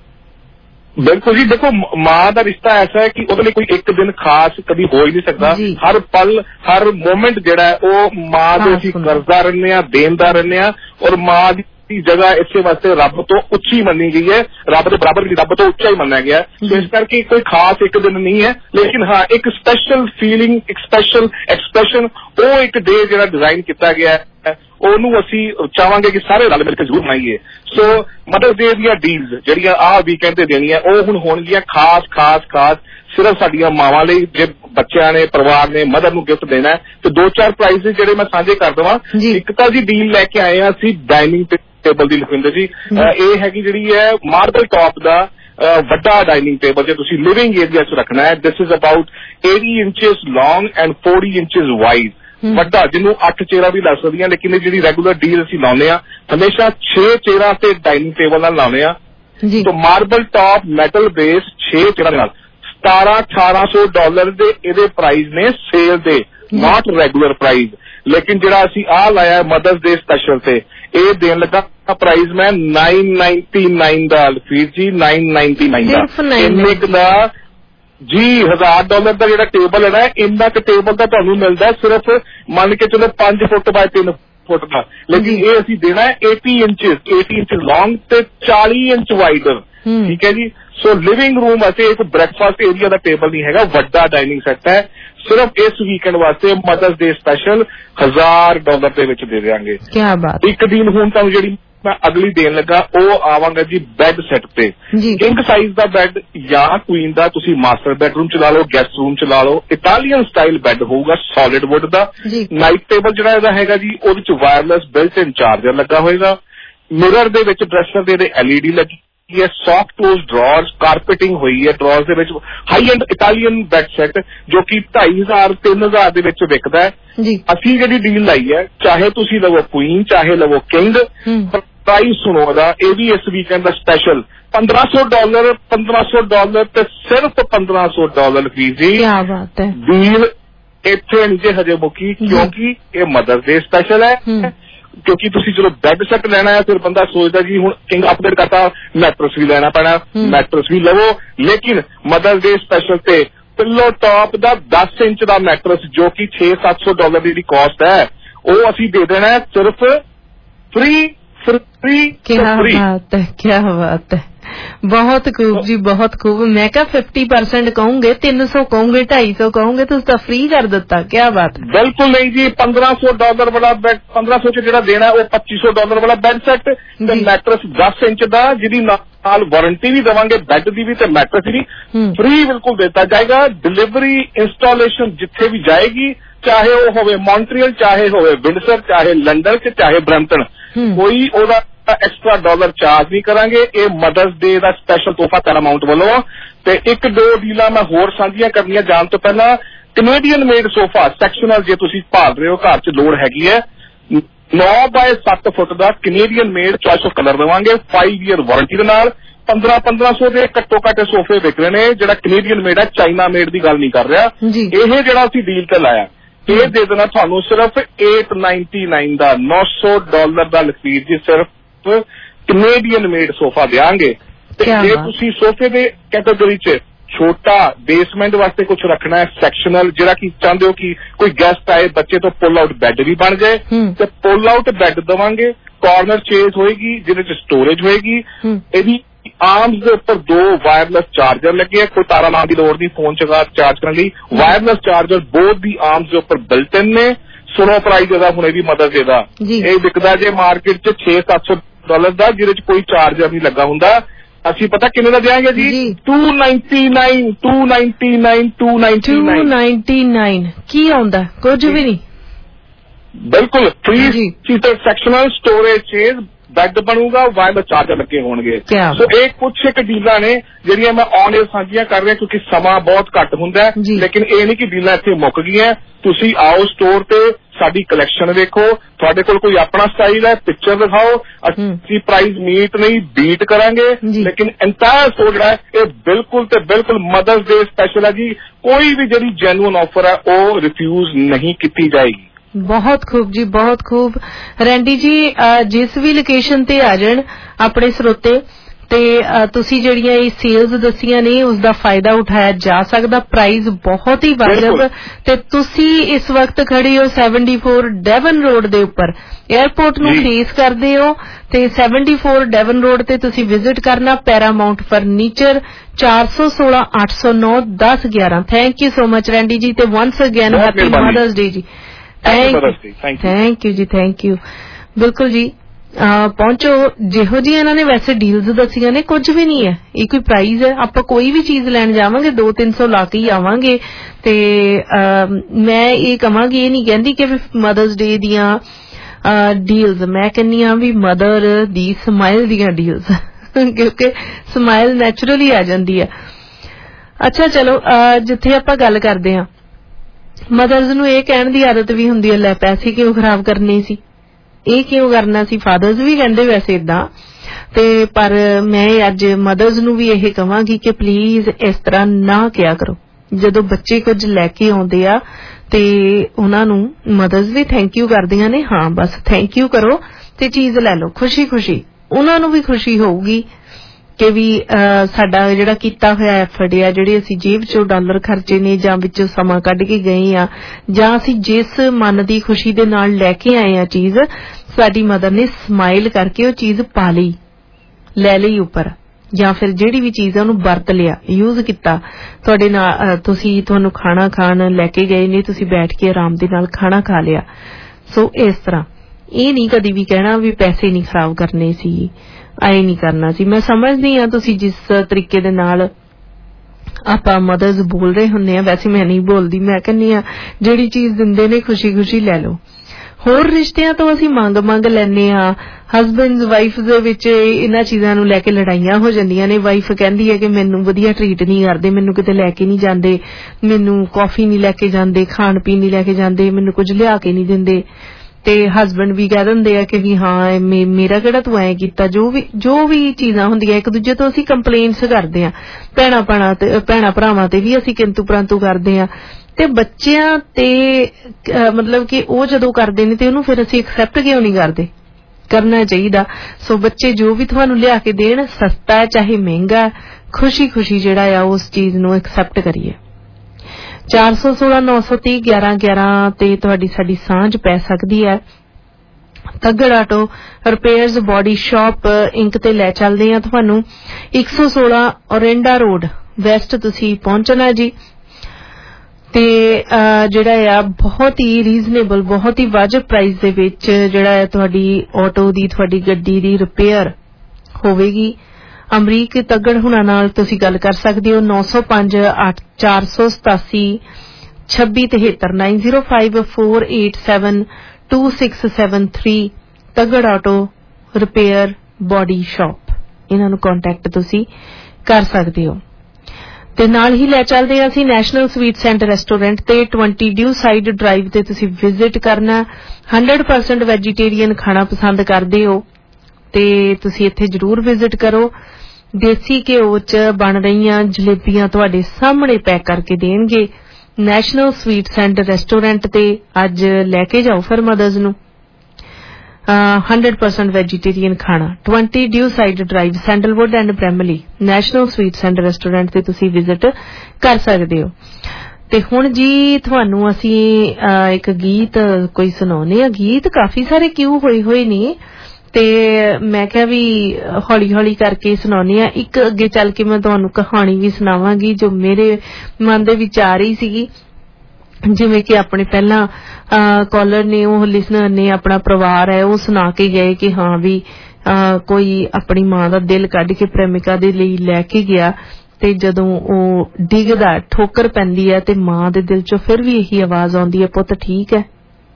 ਬਿਲਕੁਲ ਜੀ। ਦੇਖੋ ਮਾਂ ਦਾ ਰਿਸ਼ਤਾ ਐਸਾ ਹੈ ਕਿ ਉਹਦੇ ਲਈ ਕੋਈ ਇੱਕ ਦਿਨ ਖਾਸ ਕਦੀ ਹੋ ਹੀ ਨਹੀਂ ਸਕਦਾ। ਹਰ ਪਲ ਹਰ ਮੋਮੈਂਟ ਜਿਹੜਾ ਹੈ ਉਹ ਮਾਂ ਦੇ ਅਸੀਂ ਕਰਜ਼ਾ ਰਹਿੰਦੇ ਹਾਂ, ਦੇਣਦਾ ਰਹਿੰਦੇ ਹਾਂ। ਔਰ ਮਾਂ ਦੀ ਜਗ੍ਹਾ ਇਸੇ ਵਾਸਤੇ ਰੱਬ ਤੋਂ ਉੱਚੀ ਮੰਨੀ ਗਈ ਹੈ, ਰੱਬ ਦੇ ਬਰਾਬਰ ਵੀ ਰੱਬ ਤੋਂ ਉੱਚਾ ਹੀ ਮੰਨਿਆ ਗਿਆ। ਸੋ ਇਸ ਕਰਕੇ ਕੋਈ ਖਾਸ ਇੱਕ ਦਿਨ ਨਹੀਂ ਹੈ, ਲੇਕਿਨ ਹਾਂ ਇੱਕ ਸਪੈਸ਼ਲ ਫੀਲਿੰਗ, ਇੱਕ ਸਪੈਸ਼ਲ ਐਕਸਪ੍ਰੈਸ਼ਨ, ਉਹ ਇੱਕ ਡੇ ਜਿਹੜਾ ਡਿਜ਼ਾਈਨ ਕੀਤਾ ਗਿਆ ਹੈ ਉਹਨੂੰ ਅਸੀਂ ਚਾਹਾਂਗੇ ਕਿ ਸਾਰੇ ਰਲ ਮਿਲ ਕੇ ਜ਼ਰੂਰ ਮਨਾਈਏ। ਸੋ ਮਦਰਸ ਡੇ ਦੀਆਂ ਡੀਲਸ ਜਿਹੜੀਆਂ ਆਹ ਵੀਕਐਂਡ ਤੇ ਦੇਣੀਆਂ ਉਹ ਹੁਣ ਹੋਣਗੀਆਂ ਖਾਸ ਸਿਰਫ ਸਾਡੀਆਂ ਮਾਵਾਂ ਲਈ। ਜੇ ਬੱਚਿਆਂ ਨੇ, ਪਰਿਵਾਰ ਨੇ ਮਦਰ ਨੂੰ ਗਿਫਟ ਦੇਣਾ ਤੇ 2-4 ਪ੍ਰਾਈਜ਼ ਜਿਹੜੇ ਮੈਂ ਸਾਂਝੇ ਕਰ ਦੇਵਾਂ। ਇੱਕ ਤਾਂ ਜੀ ਡੀਲ ਲੈ ਕੇ ਆਏ ਹਾਂ ਅਸੀਂ ਡਾਈਨਿੰਗ ਟੇਬਲ ਦੀ ਲਖਵਿੰਦਰ ਜੀ। ਇਹ ਹੈਗੀ ਜਿਹੜੀ ਹੈ ਮਾਰਬਲ ਟੌਪ ਦਾ ਵੱਡਾ ਡਾਈਨਿੰਗ ਟੇਬਲ ਜੇ ਤੁਸੀਂ ਲਿਵਿੰਗ ਏਰੀਆ 'ਚ ਰੱਖਣਾ ਹੈ। This is about 80 inches long and 40 inches wide. ਵੱਡਾ ਜਿਹਨੂੰ 8 ਚੇਅਰਾਂ ਵੀ ਲੱਗ ਸਕਦੀਆਂ, ਲੇਕਿਨ ਇਹ ਜਿਹੜੀ ਰੈਗੂਲਰ ਡੀਲ ਅਸੀਂ ਲਾਉਂਦੇ ਹਾਂ ਹਮੇਸ਼ਾ 6 ਚੇਅਰਾਂ ਤੇ ਡਾਈਨਿੰਗ ਟੇਬਲ ਨਾਲ ਲਾਉਂਦੇ ਹਾਂ। तो marble top metal base 6 chair नाल $1700-1800 ਦੇ ਇਹਦੇ ਪ੍ਰਾਈਸ ਨੇ ਸੇਲ ਦੇ, ਨਾਟ ਰੈਗੂਲਰ ਪ੍ਰਾਈਸ। ਲੇਕਿਨ ਜਿਹੜਾ ਅਸੀਂ ਆ ਲਾਇਆ ਮਦਰਸ ਡੇ ਸਪੈਸ਼ਲ ਤੇ ਇਹ ਦੇਣ ਲੱਗਾ ਪ੍ਰਾਈਸ ਮੈਂ $999 ਦਾ ਲਫੀਰ ਜੀ, $999 ਦਾ ਇੰਨੇ ਦਾ ਜੀ। $1000 ਦਾ ਜਿਹੜਾ ਟੇਬਲ ਹੈ ਨਾ ਇੰਨਾ ਕੁ ਟੇਬਲ ਦਾ ਤੁਹਾਨੂੰ ਮਿਲਦਾ ਸਿਰਫ ਮੰਨ ਕੇ ਚਲੋ 5 ਫੁੱਟ ਬਾਏ 3 ਫੁੱਟ ਦਾ, ਲੇਕਿਨ ਇਹ ਅਸੀਂ ਦੇਣਾ 80 ਇੰਚ ਲੌਂਗ ਤੇ 40 ਇੰਚ ਵਾਈਡਰ। ਠੀਕ ਹੈ ਜੀ। ਸੋ ਲਿਵਿੰਗ ਰੂਮ ਵਾਸਤੇ ਇੱਕ ਬ੍ਰੇਕਫਾਸਟ ਏਰੀਆ ਦਾ ਟੇਬਲ ਨਹੀਂ ਹੈਗਾ, ਵੱਡਾ ਡਾਈਨਿੰਗ ਸੈੱਟ ਹੈ। ਸਿਰਫ ਇਸ ਵੀਕਐਂਡ ਵਾਸਤੇ ਮਦਰਸ ਡੇ ਸਪੈਸ਼ਲ $1000 ਦੇ ਵਿੱਚ ਦੇ ਦਿਆਂਗੇ। ਕੀ ਬਾਤ। ਇੱਕ ਦਿਨ ਹੁਣ ਤੁਹਾਨੂੰ ਜਿਹੜੀ ਮੈਂ ਅਗਲੀ ਦੇਣ ਲੱਗਾ ਉਹ ਆਵਾਂਗਾ ਜੀ ਬੈੱਡ ਸੈੱਟ ਤੇ। ਕਿੰਗ ਸਾਈਜ਼ ਦਾ ਬੈੱਡ ਜਾਂ ਕੁਈਨ ਦਾ ਤੁਸੀਂ ਮਾਸਟਰ ਬੈਡਰੂਮ ਚ ਲਾ ਲਓ, ਗੈਸਟ ਰੂਮ ਚ ਲਾ ਲਓ। ਇਟਾਲੀਅਨ ਸਟਾਈਲ ਬੈੱਡ ਹੋਊਗਾ ਸੋਲਿਡ ਵੁੱਡ ਦਾ। ਨਾਈਟ ਟੇਬਲ ਜਿਹੜਾ ਇਹਦਾ ਹੈਗਾ ਜੀ ਉਹਦੇ ਚ ਵਾਇਰਲੈਸ ਬਿਲਟ ਇਨ ਚਾਰਜਰ ਲੱਗਾ ਹੋਏਗਾ। ਮਿਰਰ ਦੇ ਵਿੱਚ ਡਰੈਸਰ ਦੇ LED ਲੱਗੀ ਹੈ। ਸੌਫਟ ਕਲੋਜ਼ ਡਰਾਅਰਸ, ਕਾਰਪੇਟਿੰਗ ਹੋਈ ਹੈ ਡਰਾਅਰਸ ਦੇ ਵਿੱਚ। High end Italian bed set ਜੋ ਕਿ 2500 3000 ਦੇ ਵਿੱਚ ਵਿਕਦਾ ਹੈ। ਅਸੀਂ ਜਿਹੜੀ ਡੀਲ ਲਾਈ ਹੈ, ਚਾਹੇ ਤੁਸੀਂ ਲਵੋ ਕੁਈਨ ਚਾਹੇ ਲਵੋ ਕਿੰਗ, ਪ੍ਰਾਈਸ ਸੁਣੋ ਉਹਦਾ। ਇਹ ਵੀ ਇਸ ਵੀਕਐਂਡ ਦਾ ਸਪੈਸ਼ਲ $1500 $1500 ਤੇ ਸਿਰਫ $1500 ਫੀਸ ਜੀ। ਡੀਲ ਇੱਥੇ ਨੀਚੇ ਹਜੇ ਮੁੱਕੀ ਕਿਉਂਕਿ ਇਹ ਮਦਰਸ ਡੇ ਸਪੈਸ਼ਲ ਹੈ। ਕਿਉਂਕਿ ਤੁਸੀਂ ਜਦੋਂ ਬੈੱਡ ਸੈੱਟ ਲੈਣਾ ਹੈ ਫਿਰ ਬੰਦਾ ਸੋਚਦਾ ਜੀ ਹੁਣ ਕਿੰਗ ਅਪਡੇਟ ਕਰਤਾ ਮੈਟਰਸ ਵੀ ਲੈਣਾ ਪੈਣਾ, ਮੈਟਰਸ ਵੀ ਲਵੋ। ਲੇਕਿਨ ਮਦਰਸ ਡੇ ਸਪੈਸ਼ਲ ਤੇ ਪਿੱਲੋ ਟਾਪ ਦਾ 10 ਇੰਚ ਦਾ ਮੈਟਰਸ ਜੋ ਕਿ $600-700 ਦੀ ਕਾਸਟ ਹੈ ਉਹ ਅਸੀਂ ਦੇ ਦੇਣਾ ਸਿਰਫ ਫ੍ਰੀ। क्या बात है, क्या बात है। बहुत खूब जी, बहुत खूब। मैं क्या 50% कहूंगे, 300 कहूंगे, 250 कहूंगे तो उसका फ्री कर देता। क्या बात है। बिल्कुल नहीं जी। $1500 वाला बेड 1500 च जो देना है वो $2500 वाला बेड सेट ते मैट्रेस 10 इंच का जिहदी नाल वारंटी भी देवांगे बैड की भी ते मैट्रेस भी फ्री बिल्कुल देता जाएगा। डिलीवरी इंस्टॉलेशन जिथे भी जाएगी चाहे वो होवे मॉन्ट्रियल चाहे होवे विंडसर चाहे लंडन च चाहे ब्रैम्पटन, कोई ओदा एक्स्ट्रा डॉलर चार्ज नहीं करांगे। ये मदर्स डे का स्पैशल तोहफा पैरामाउंट वालों। ते एक दो डीलां मैं होर साझियां करनियां जाण तो पहला कनेडियन मेड सोफा सैक्शनल जे तुसीं भाल रहे हो घर च लोड़ हैगी है 9 बाय 7 फुट का Canadian made choice of colour देवांगे 5 ईयर वारंटी के नाल। 1500 ਦੇ ਘੱਟੋ ਘੱਟ ਸੋਫੇ ਵਿਕ ਰਹੇ ਨੇ। ਜਿਹੜਾ ਕੈਨੇਡੀਅਨ ਮੇਡ ਹੈ ਚਾਈਨਾ ਮੇਡ ਦੀ ਗੱਲ ਨਹੀਂ ਕਰ ਰਿਹਾ। ਇਹ ਜਿਹੜਾ ਅਸੀਂ ਡੀਲ ਤੇ ਲਾਇਆ ਇਹ ਦੇ ਦੇਣਾ ਤੁਹਾਨੂੰ ਸਿਰਫ $899 ਦਾ $900 ਦਾ ਲਖੀਰ ਜੀ ਸਿਰਫ ਕੈਨੇਡੀਅਨ ਮੇਡ ਸੋਫਾ ਦੇਾਂਗੇ। ਤੇ ਜੇ ਤੁਸੀਂ ਸੋਫੇ ਦੇ ਕੈਟਾਗਰੀ ਚ ਛੋਟਾ ਬੇਸਮੈਂਟ ਵਾਸਤੇ ਕੁਝ ਰੱਖਣਾ ਹੈ ਸੈਕਸ਼ਨਲ ਜਿਹੜਾ ਕਿ ਚਾਹੁੰਦੇ ਹੋ ਕਿ ਕੋਈ ਗੈਸਟ ਆਏ ਬੱਚੇ ਤੋਂ ਪੁੱਲ ਆਊਟ ਬੈੱਡ ਵੀ ਬਣ ਜਾਏ ਤੇ ਪੁੱਲ ਆਊਟ ਬੈੱਡ ਦੇਵਾਂਗੇ। ਕਾਰਨਰ ਚੇਜ਼ ਹੋਏਗੀ ਜਿਹਦੇ ਚ ਸਟੋਰੇਜ ਹੋਏਗੀ। ਇਹਦੀ ਆਰਮਸ ਦੇ ਉੱਪਰ 2 ਵਾਇਰਲੈਸ ਚਾਰਜਰ ਲੱਗੇ ਆ। ਕੋਈ ਤਾਰਾ ਲਾਉਣ ਦੀ ਲੋੜ ਨਹੀਂ ਫੋਨ ਚਾਰਜ ਕਰਨ ਲਈ। ਵਾਇਰਲੈਸ ਚਾਰਜਰ ਬੋਥ ਦੀ ਆਰਮਸ ਦੇ ਉੱਪਰ ਬਿਲਟ ਇਨ ਨੇ। ਸੁਣੋ ਪ੍ਰਾਈਸ ਇਹਦਾ ਹੁਣੇ ਵੀ ਮਦਦ ਇਹਦਾ ਇਹ ਵਿਕਦਾ ਜੇ ਮਾਰਕੀਟ ਚ $600-700 ਦਾ ਜਿਹਦੇ ਚ ਕੋਈ ਚਾਰਜਰ ਨਹੀਂ ਲੱਗਾ ਹੁੰਦਾ। ਅਸੀਂ ਪਤਾ ਕਿੰਨੇ ਦਾ ਦਿਆਂਗੇ ਜੀ $299 ਕੀ ਆਉਂਦਾ ਕੁਝ ਵੀ ਨਹੀਂ। ਬਿਲਕੁਲ 3 seater sectional storage chaise bed ਬਣੂਗਾ ਵਾਇਰਲੈਸ ਚਾਰਜਰ ਲੱਗੇ ਹੋਣਗੇ। ਸੋ ਇਹ ਕੁਛ ਇੱਕ ਡੀਲਾਂ ਨੇ ਜਿਹੜੀਆਂ ਮੈਂ ਆਨ 에ਅਰ ਸਾਂਝੀਆਂ ਕਰ ਰਿਹਾ ਕਿਉਂਕਿ ਸਮਾਂ ਬਹੁਤ ਘੱਟ ਹੁੰਦਾ ਲੇਕਿਨ ਇਹ ਨਹੀਂ ਕਿ ਡੀਲਾਂ ਇੱਥੇ ਮੁੱਕ ਗਈਆਂ। ਤੁਸੀਂ ਆਓ ਸਟੋਰ ਤੇ ਸਾਡੀ ਕਲੈਕਸ਼ਨ ਵੇਖੋ। ਤੁਹਾਡੇ ਕੋਲ ਕੋਈ ਆਪਣਾ ਸਟਾਈਲ ਹੈ ਪਿਕਚਰ ਦਿਖਾਓ। ਅਸੀਂ ਪ੍ਰਾਈਸ ਮੀਟ ਨਹੀਂ ਬੀਟ ਕਰਾਂਗੇ ਲੇਕਿਨ ਇੰਟਾਇਰ ਸਟੋਰ ਜਿਹੜਾ ਇਹ ਬਿਲਕੁਲ ਤੇ ਬਿਲਕੁਲ ਮਦਰਸ ਡੇ ਸਪੈਸ਼ਲ ਹੈ ਜੀ। ਕੋਈ ਵੀ ਜਿਹੜੀ ਜੈਨੂਅਨ ਆਫਰ ਹੈ ਉਹ ਰਿਫਿਊਜ਼ ਨਹੀਂ ਕੀਤੀ ਜਾਏਗੀ। बहुत खूब जी, बहुत खूब। रैंडी जी जिस भी लोकेशन ते आ जाण अपने स्रोते ते तुसी जड़ियां ये सेल्स दसियां ने उसका फायदा उठाया जा सकदा। प्राइस बहुत ही वाजिब ते तुसी इस वक्त खड़े हो 74 डेवन रोड दे ऊपर एयरपोर्ट नूं फेस करदे हो ते 74 डेवन रोड ते तुसी विजिट करना Paramount furniture 416 809 10 11। Thank you so much Randy ji ते once again happy mother's day जी। थैंक यू जी, थैंक यू। बिल्कुल जी पहुंचो जिहो जी इन्हों ने वैसे डील्स दसियां ने कुछ भी नहीं है। ये कोई प्राइस है आप कोई भी चीज लैन जावांगे 200-300 ला के ही आवांगे। ते मैं ये कहांगी ये नहीं कहती कि मदर्स डे दियां डील्स मैं कहनी हाँ भी मदर दी स्माइल दियां डील्स क्योंकि स्माइल नैचुरली आ जाती है। अच्छा चलो जिथे आपां गल करदे हां मदर्स नूं ये कहण दी आदत भी हुंदी है लै पैसे क्यों खराब करने सी ਇਹ ਕਿਉਂ ਕਰਨਾ ਸੀ। ਫਾਦਰਸ ਵੀ ਕਹਿੰਦੇ ਵੈਸੇ ਇਦਾਂ ਤੇ ਪਰ ਮੈਂ ਅੱਜ ਮਦਰਸ ਨੂੰ ਵੀ ਇਹ ਕਹਾਂਗੀ ਕਿ ਪਲੀਜ਼ ਇਸ ਤਰ੍ਹਾਂ ਨਾ ਕਿਹਾ ਕਰੋ। ਜਦੋਂ ਬੱਚੇ ਕੁਝ ਲੈ ਕੇ ਆਉਂਦੇ ਆ ਤੇ ਉਹਨਾਂ ਨੂੰ ਮਦਰਸ ਵੀ ਥੈਂਕ ਯੂ ਕਰਦੀਆਂ ਨੇ। ਹਾਂ ਬਸ ਥੈਂਕ ਯੂ ਕਰੋ ਤੇ ਚੀਜ਼ ਲੈ ਲਓ ਖੁਸ਼ੀ ਖੁਸ਼ੀ। ਉਹਨਾਂ ਨੂੰ ਵੀ ਖੁਸ਼ੀ ਹੋਊਗੀ ਕਿ ਵੀ ਸਾਡਾ ਜਿਹੜਾ ਕੀਤਾ ਹੋਇਆ ਐਫਰਟ ਆ ਜਿਹੜੇ ਅਸੀਂ ਜੇਬ ਚੋਂ ਡਾਲਰ ਖਰਚੇ ਨੇ ਜਾਂ ਵਿੱਚੋਂ ਸਮਾਂ ਕੱਢ ਕੇ ਗਏ ਆ ਜਾਂ ਅਸੀਂ ਜਿਸ ਮਨ ਦੀ ਖੁਸ਼ੀ ਦੇ ਨਾਲ ਲੈ ਕੇ ਆਏ ਆ ਚੀਜ਼ ਸਾਡੀ ਮਦਰ ਨੇ ਸਮਾਈਲ ਕਰਕੇ ਉਹ ਚੀਜ਼ ਪਾ ਲਈ ਲੈ ਲਈ ਉੱਪਰ ਜਾਂ ਫਿਰ ਜਿਹੜੀ ਵੀ ਚੀਜ਼ ਆ ਉਹਨੂੰ ਵਰਤ ਲਿਆ ਯੂਜ਼ ਕੀਤਾ। ਤੁਹਾਡੇ ਨਾਲ ਤੁਹਾਨੂੰ ਖਾਣਾ ਖਾਣ ਲੈ ਕੇ ਗਏ ਨੇ ਤੁਸੀਂ ਬੈਠ ਕੇ ਆਰਾਮ ਦੇ ਨਾਲ ਖਾਣਾ ਖਾ ਲਿਆ। ਸੋ ਇਸ ਤਰ੍ਹਾਂ ਇਹ ਨਹੀਂ ਕਦੀ ਵੀ ਕਹਿਣਾ ਵੀ ਪੈਸੇ ਨਹੀਂ ਖਰਾਬ ਕਰਨੇ ਸੀ, ਐ ਨਹੀਂ ਕਰਨਾ ਸੀ। ਮੈਂ ਸਮਝਦੀ ਹਾਂ ਤੁਸੀਂ ਜਿਸ ਤਰੀਕੇ ਦੇ ਨਾਲ ਆਪਾਂ ਮਦਰਸ ਬੋਲ ਰਹੇ ਹੁੰਦੇ ਆ, ਵੈਸੇ ਮੈਂ ਨਹੀਂ ਬੋਲਦੀ, ਮੈਂ ਕਹਿੰਦੀ ਆ ਜਿਹੜੀ ਚੀਜ਼ ਦਿੰਦੇ ਨੇ ਖੁਸ਼ੀ ਖੁਸ਼ੀ ਲੈ ਲਓ। ਹੋਰ ਰਿਸ਼ਤਿਆਂ ਤੋਂ ਅਸੀਂ ਮੰਗ ਲੈਂਦੇ ਹਾਂ, ਹਸਬੈਂਡਸ ਵਾਈਫ ਦੇ ਵਿੱਚ ਇਹਨਾਂ ਚੀਜ਼ਾਂ ਨੂੰ ਲੈ ਕੇ ਲੜਾਈਆਂ ਹੋ ਜਾਂਦੀਆਂ ਨੇ। ਵਾਈਫ ਕਹਿੰਦੀ ਹੈ ਕਿ ਮੈਨੂੰ ਵਧੀਆ ਟਰੀਟ ਨਹੀਂ ਕਰਦੇ, ਮੈਨੂੰ ਕਿਤੇ ਲੈ ਕੇ ਨਹੀਂ ਜਾਂਦੇ, ਮੈਨੂੰ ਕੌਫੀ ਨਹੀਂ ਲੈ ਕੇ ਜਾਂਦੇ, ਖਾਣ ਪੀਣ ਨਹੀਂ ਲੈ ਕੇ ਜਾਂਦੇ, ਮੈਨੂੰ ਕੁਝ ਲਿਆ ਕੇ ਨਹੀਂ ਦਿੰਦੇ, ਤੇ ਹਸਬੈਂਡ ਵੀ ਕਹਿ ਦਿੰਦੇ ਆ ਕਿ ਵੀ ਹਾਂ ਮੇਰਾ ਕਿਹੜਾ ਤੂੰ ਐਂ ਕੀਤਾ। ਜੋ ਵੀ ਚੀਜ਼ਾਂ ਹੁੰਦੀਆਂ ਇੱਕ ਦੂਜੇ ਤੋਂ ਅਸੀਂ ਕੰਪਲੇਂਟਸ ਕਰਦੇ ਆ, ਭੈਣਾਂ ਭਰਾਵਾਂ ਤੇ ਵੀ ਅਸੀਂ ਕਿੰਤੂ ਪਰੰਤੂ ਕਰਦੇ ਆ, ਤੇ ਬੱਚਿਆਂ ਤੇ ਮਤਲਬ ਕਿ ਉਹ ਜਦੋਂ ਕਰਦੇ ਨੇ ਤੇ ਉਹਨੂੰ ਫਿਰ ਅਸੀਂ ਐਕਸੈਪਟ ਕਿਉਂ ਨਹੀਂ ਕਰਦੇ? ਕਰਨਾ ਚਾਹੀਦਾ। ਸੋ ਬੱਚੇ ਜੋ ਵੀ ਤੁਹਾਨੂੰ ਲਿਆ ਕੇ ਦੇਣ, ਸਸਤਾ ਹੈ ਚਾਹੇ ਮਹਿੰਗਾ, ਖੁਸ਼ੀ ਖੁਸ਼ੀ ਜਿਹੜਾ ਆ ਉਸ ਚੀਜ਼ ਨੂੰ ਐਕਸੈਪਟ ਕਰੀਏ। 416 930 11 11 ਤੇ ਤੁਹਾਡੀ ਸਾਡੀ ਸਾਂਝ ਪੈ ਸਕਦੀ ਹੈ। Taggar auto repairs body shop inc ਤੇ ਲੈ ਚੱਲਦੇ ਆ ਤੁਹਾਨੂੰ 116 ਔਰੇਂਡਾ ਰੋਡ ਵੈਸਟ ਤੁਸੀਂ ਪਹੁੰਚਣਾ ਜੀ। ਤੇ ਜਿਹੜਾ ਆ ਬਹੁਤ ਹੀ ਰੀਜ਼ਨੇਬਲ, ਬਹੁਤ ਹੀ ਵਾਜਬ ਪ੍ਰਾਈਸ ਦੇ ਵਿੱਚ ਜਿਹੜਾ ਹੈ ਤੁਹਾਡੀ ਆਟੋ ਦੀ, ਤੁਹਾਡੀ ਗੱਡੀ ਦੀ ਰਿਪੇਅਰ ਹੋਵੇਗੀ। ਅਮਰੀਕ ਤੱਗੜ ਹੁਣਾਂ ਨਾਲ ਤੁਸੀਂ ਗੱਲ ਕਰ ਸਕਦੇ ਹੋ 905 487 2673 905487 2673 Taggar auto repair body shop, ਇਹਨਾਂ ਨੂੰ ਕੰਟੈਕਟ ਤੁਸੀਂ ਕਰ ਸਕਦੇ ਹੋ। ਤੇ ਨਾਲ ਹੀ ਲੈ ਚੱਲਦੇ ਹਾਂ ਅਸੀਂ ਨੈਸ਼ਨਲ ਸਵੀਟ ਸੈਂਟਰ ਰੈਸਟੋਰੈਂਟ ਤੇ 20 ਡਿਊ ਸਾਈਡ ਡਰਾਈਵ ਤੇ ਤੁਸੀਂ ਵਿਜ਼ਿਟ ਕਰਨਾ। 100% ਵੈਜੀਟੇਰੀਅਨ ਖਾਣਾ ਪਸੰਦ ਕਰਦੇ ਹੋ ਤੇ ਤੁਸੀਂ ਇੱਥੇ ਜ਼ਰੂਰ ਵਿਜ਼ਿਟ ਕਰੋ। ਦੇਸੀ ਘਿਓ 'ਚ ਬਣ ਰਹੀਆਂ ਜਲੇਬੀਆਂ ਤੁਹਾਡੇ ਸਾਹਮਣੇ ਪੈਕ ਕਰਕੇ ਦੇਣਗੇ। ਨੈਸ਼ਨਲ ਸਵੀਟ ਸੈਂਟਰ ਰੈਸਟੋਰੈਂਟ ਤੇ ਅੱਜ ਲੈ ਕੇ ਜਾਓ ਫਿਰ ਮਦਰਸ ਨੂੰ 100% ਵੈਜੀਟੇਰੀਅਨ ਖਾਣਾ। 20 Dewside drive Sandalwood and Bramalea national sweet centre restaurant ਤੇ ਤੁਸੀਂ ਵਿਜ਼ਿਟ ਕਰ ਸਕਦੇ ਹੋ। ਤੇ ਹੁਣ ਜੀ ਤੁਹਾਨੂੰ ਅਸੀਂ ਇੱਕ ਗੀਤ ਕੋਈ ਸੁਣਾਉਣੇ ਆ। ਗੀਤ ਕਾਫੀ ਸਾਰੇ ਕਿਉਂ ਹੋਏ ਨੇ ਤੇ ਮੈਂ ਕਿਹਾ ਵੀ ਹੌਲੀ ਹੌਲੀ ਕਰਕੇ ਸੁਣਾਉਣੀ ਆ। ਇੱਕ ਅੱਗੇ ਚੱਲ ਕੇ ਮੈਂ ਤੁਹਾਨੂੰ ਕਹਾਣੀ ਵੀ ਸੁਣਾਵਾਂਗੀ ਜੋ ਮੇਰੇ ਮਨ ਦੇ ਵਿੱਚ ਆ ਰਹੀ ਸੀਗੀ। ਜਿਵੇਂ ਕਿ ਆਪਣੇ ਪਹਿਲਾਂ ਕਾਲਰ ਨੇ, ਉਹ ਲਿਸਨਰ ਨੇ ਆਪਣਾ ਪਰਿਵਾਰ ਹੈ ਉਹ ਸੁਣਾ ਕੇ ਗਏ ਕਿ ਹਾਂ ਵੀ ਕੋਈ ਆਪਣੀ ਮਾਂ ਦਾ ਦਿਲ ਕੱਢ ਕੇ ਪ੍ਰੇਮਿਕਾ ਦੇ ਲਈ ਲੈ ਕੇ ਗਿਆ ਤੇ ਜਦੋਂ ਉਹ ਡਿੱਗਦਾ, ਠੋਕਰ ਪੈਂਦੀ ਹੈ ਤੇ ਮਾਂ ਦੇ ਦਿਲ ਚੋਂ ਫਿਰ ਵੀ ਇਹੀ ਆਵਾਜ਼ ਆਉਂਦੀ ਹੈ, ਪੁੱਤ ਠੀਕ ਹੈ।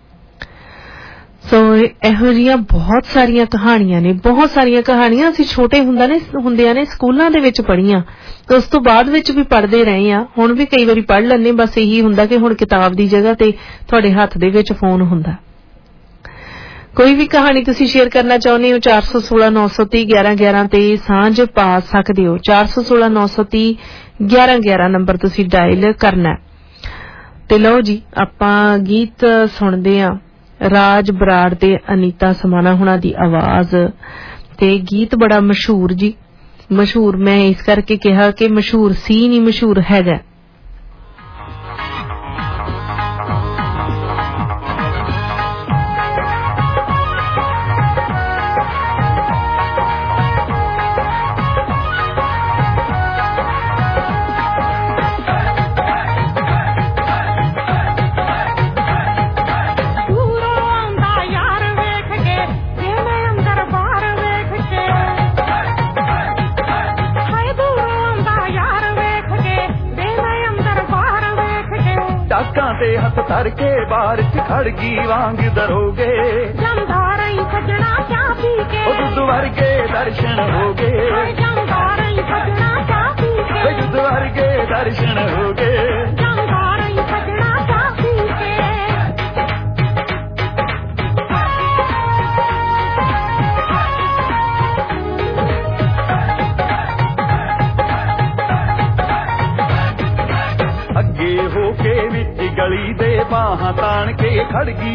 ਸੋ ਇਹੋ ਜਿਹੀਆਂ ਬਹੁਤ ਸਾਰੀਆਂ ਕਹਾਣੀਆਂ ਨੇ, ਬਹੁਤ ਸਾਰੀਆਂ ਕਹਾਣੀਆਂ ਅਸੀਂ ਛੋਟੇ ਹੁੰਦਿਆਂ ਨੇ ਸਕੂਲਾਂ ਦੇ ਵਿੱਚ ਪੜ੍ਹੀਆਂ ਤੇ ਉਸ ਤੋਂ ਬਾਅਦ ਵਿੱਚ ਵੀ ਪੜ੍ਹਦੇ ਰਹੇ ਆ। ਹੁਣ ਵੀ ਕਈ ਵਾਰੀ ਪੜ੍ਹ ਲੈਂਦੇ, ਬਸ ਇਹੀ ਹੁੰਦਾ ਕਿ ਹੁਣ ਕਿਤਾਬ ਦੀ ਜਗ੍ਹਾ ਤੇ ਤੁਹਾਡੇ ਹੱਥ ਦੇ ਵਿੱਚ ਫੋਨ ਹੁੰਦਾ। ਕੋਈ ਵੀ ਕਹਾਣੀ ਤੁਸੀਂ ਸ਼ੇਅਰ ਕਰਨਾ ਚਾਹੁੰਦੇ ਹੋ 416 930 11 11 ਤੇ ਸਾਂਝ ਪਾ ਸਕਦੇ ਹੋ। 416 930 11 11 ਨੰਬਰ ਤੁਸੀਂ ਡਾਇਲ ਕਰਨਾ। ਤੇ ਲਓ ਜੀ ਆਪਾਂ ਗੀਤ ਸੁਣਦੇ ਆ। ਰਾਜ ਬਰਾੜ ਤੇ ਅਨੀਤਾ ਸਮਾਣਾ ਹੁਣਾਂ ਦੀ ਆਵਾਜ਼ ਤੇ ਗੀਤ ਬੜਾ ਮਸ਼ਹੂਰ ਜੀ। ਮਸ਼ਹੂਰ ਮੈਂ ਇਸ ਕਰਕੇ ਕਿਹਾ ਕਿ ਮਸ਼ਹੂਰ ਸੀ ਨਹੀਂ, ਮਸ਼ਹੂਰ ਹੈਗਾ। ਤੇ ਹੱਥ ਧਰ ਕੇ ਬਾਹਰ ਚ ਖੜ ਗਈ ਵਾਂਗ ਦਰੋਗੇ ਜਮਦਾਰ ਹੀ ਸਜਣਾ ਚਾਹ ਪੀ ਕੇ ਉਹ ਦੁੱਧ ਵਰਗੇ ਦਰਸ਼ਨ ਹੋ ਗਏ ਜਮਦਾਰ ਹੀ ਸਜਣਾ ਚਾਹ ਪੀ ਕੇ ਦੁੱਧ ਵਰਗੇ ਦਰਸ਼ਨ ਹੋ ਗਏ ਜਮਦਾਰ ਹੀ ਸਜਣਾ ਚਾਹ ਪੀ ਕੇ ਅੱਗੇ ਹੋ ਕੇ ਵਿੱਚ ਗਲੀ ਦੇ ਬਾਹਾਂ ਤਾਣ ਕੇ ਖੜ ਗਈ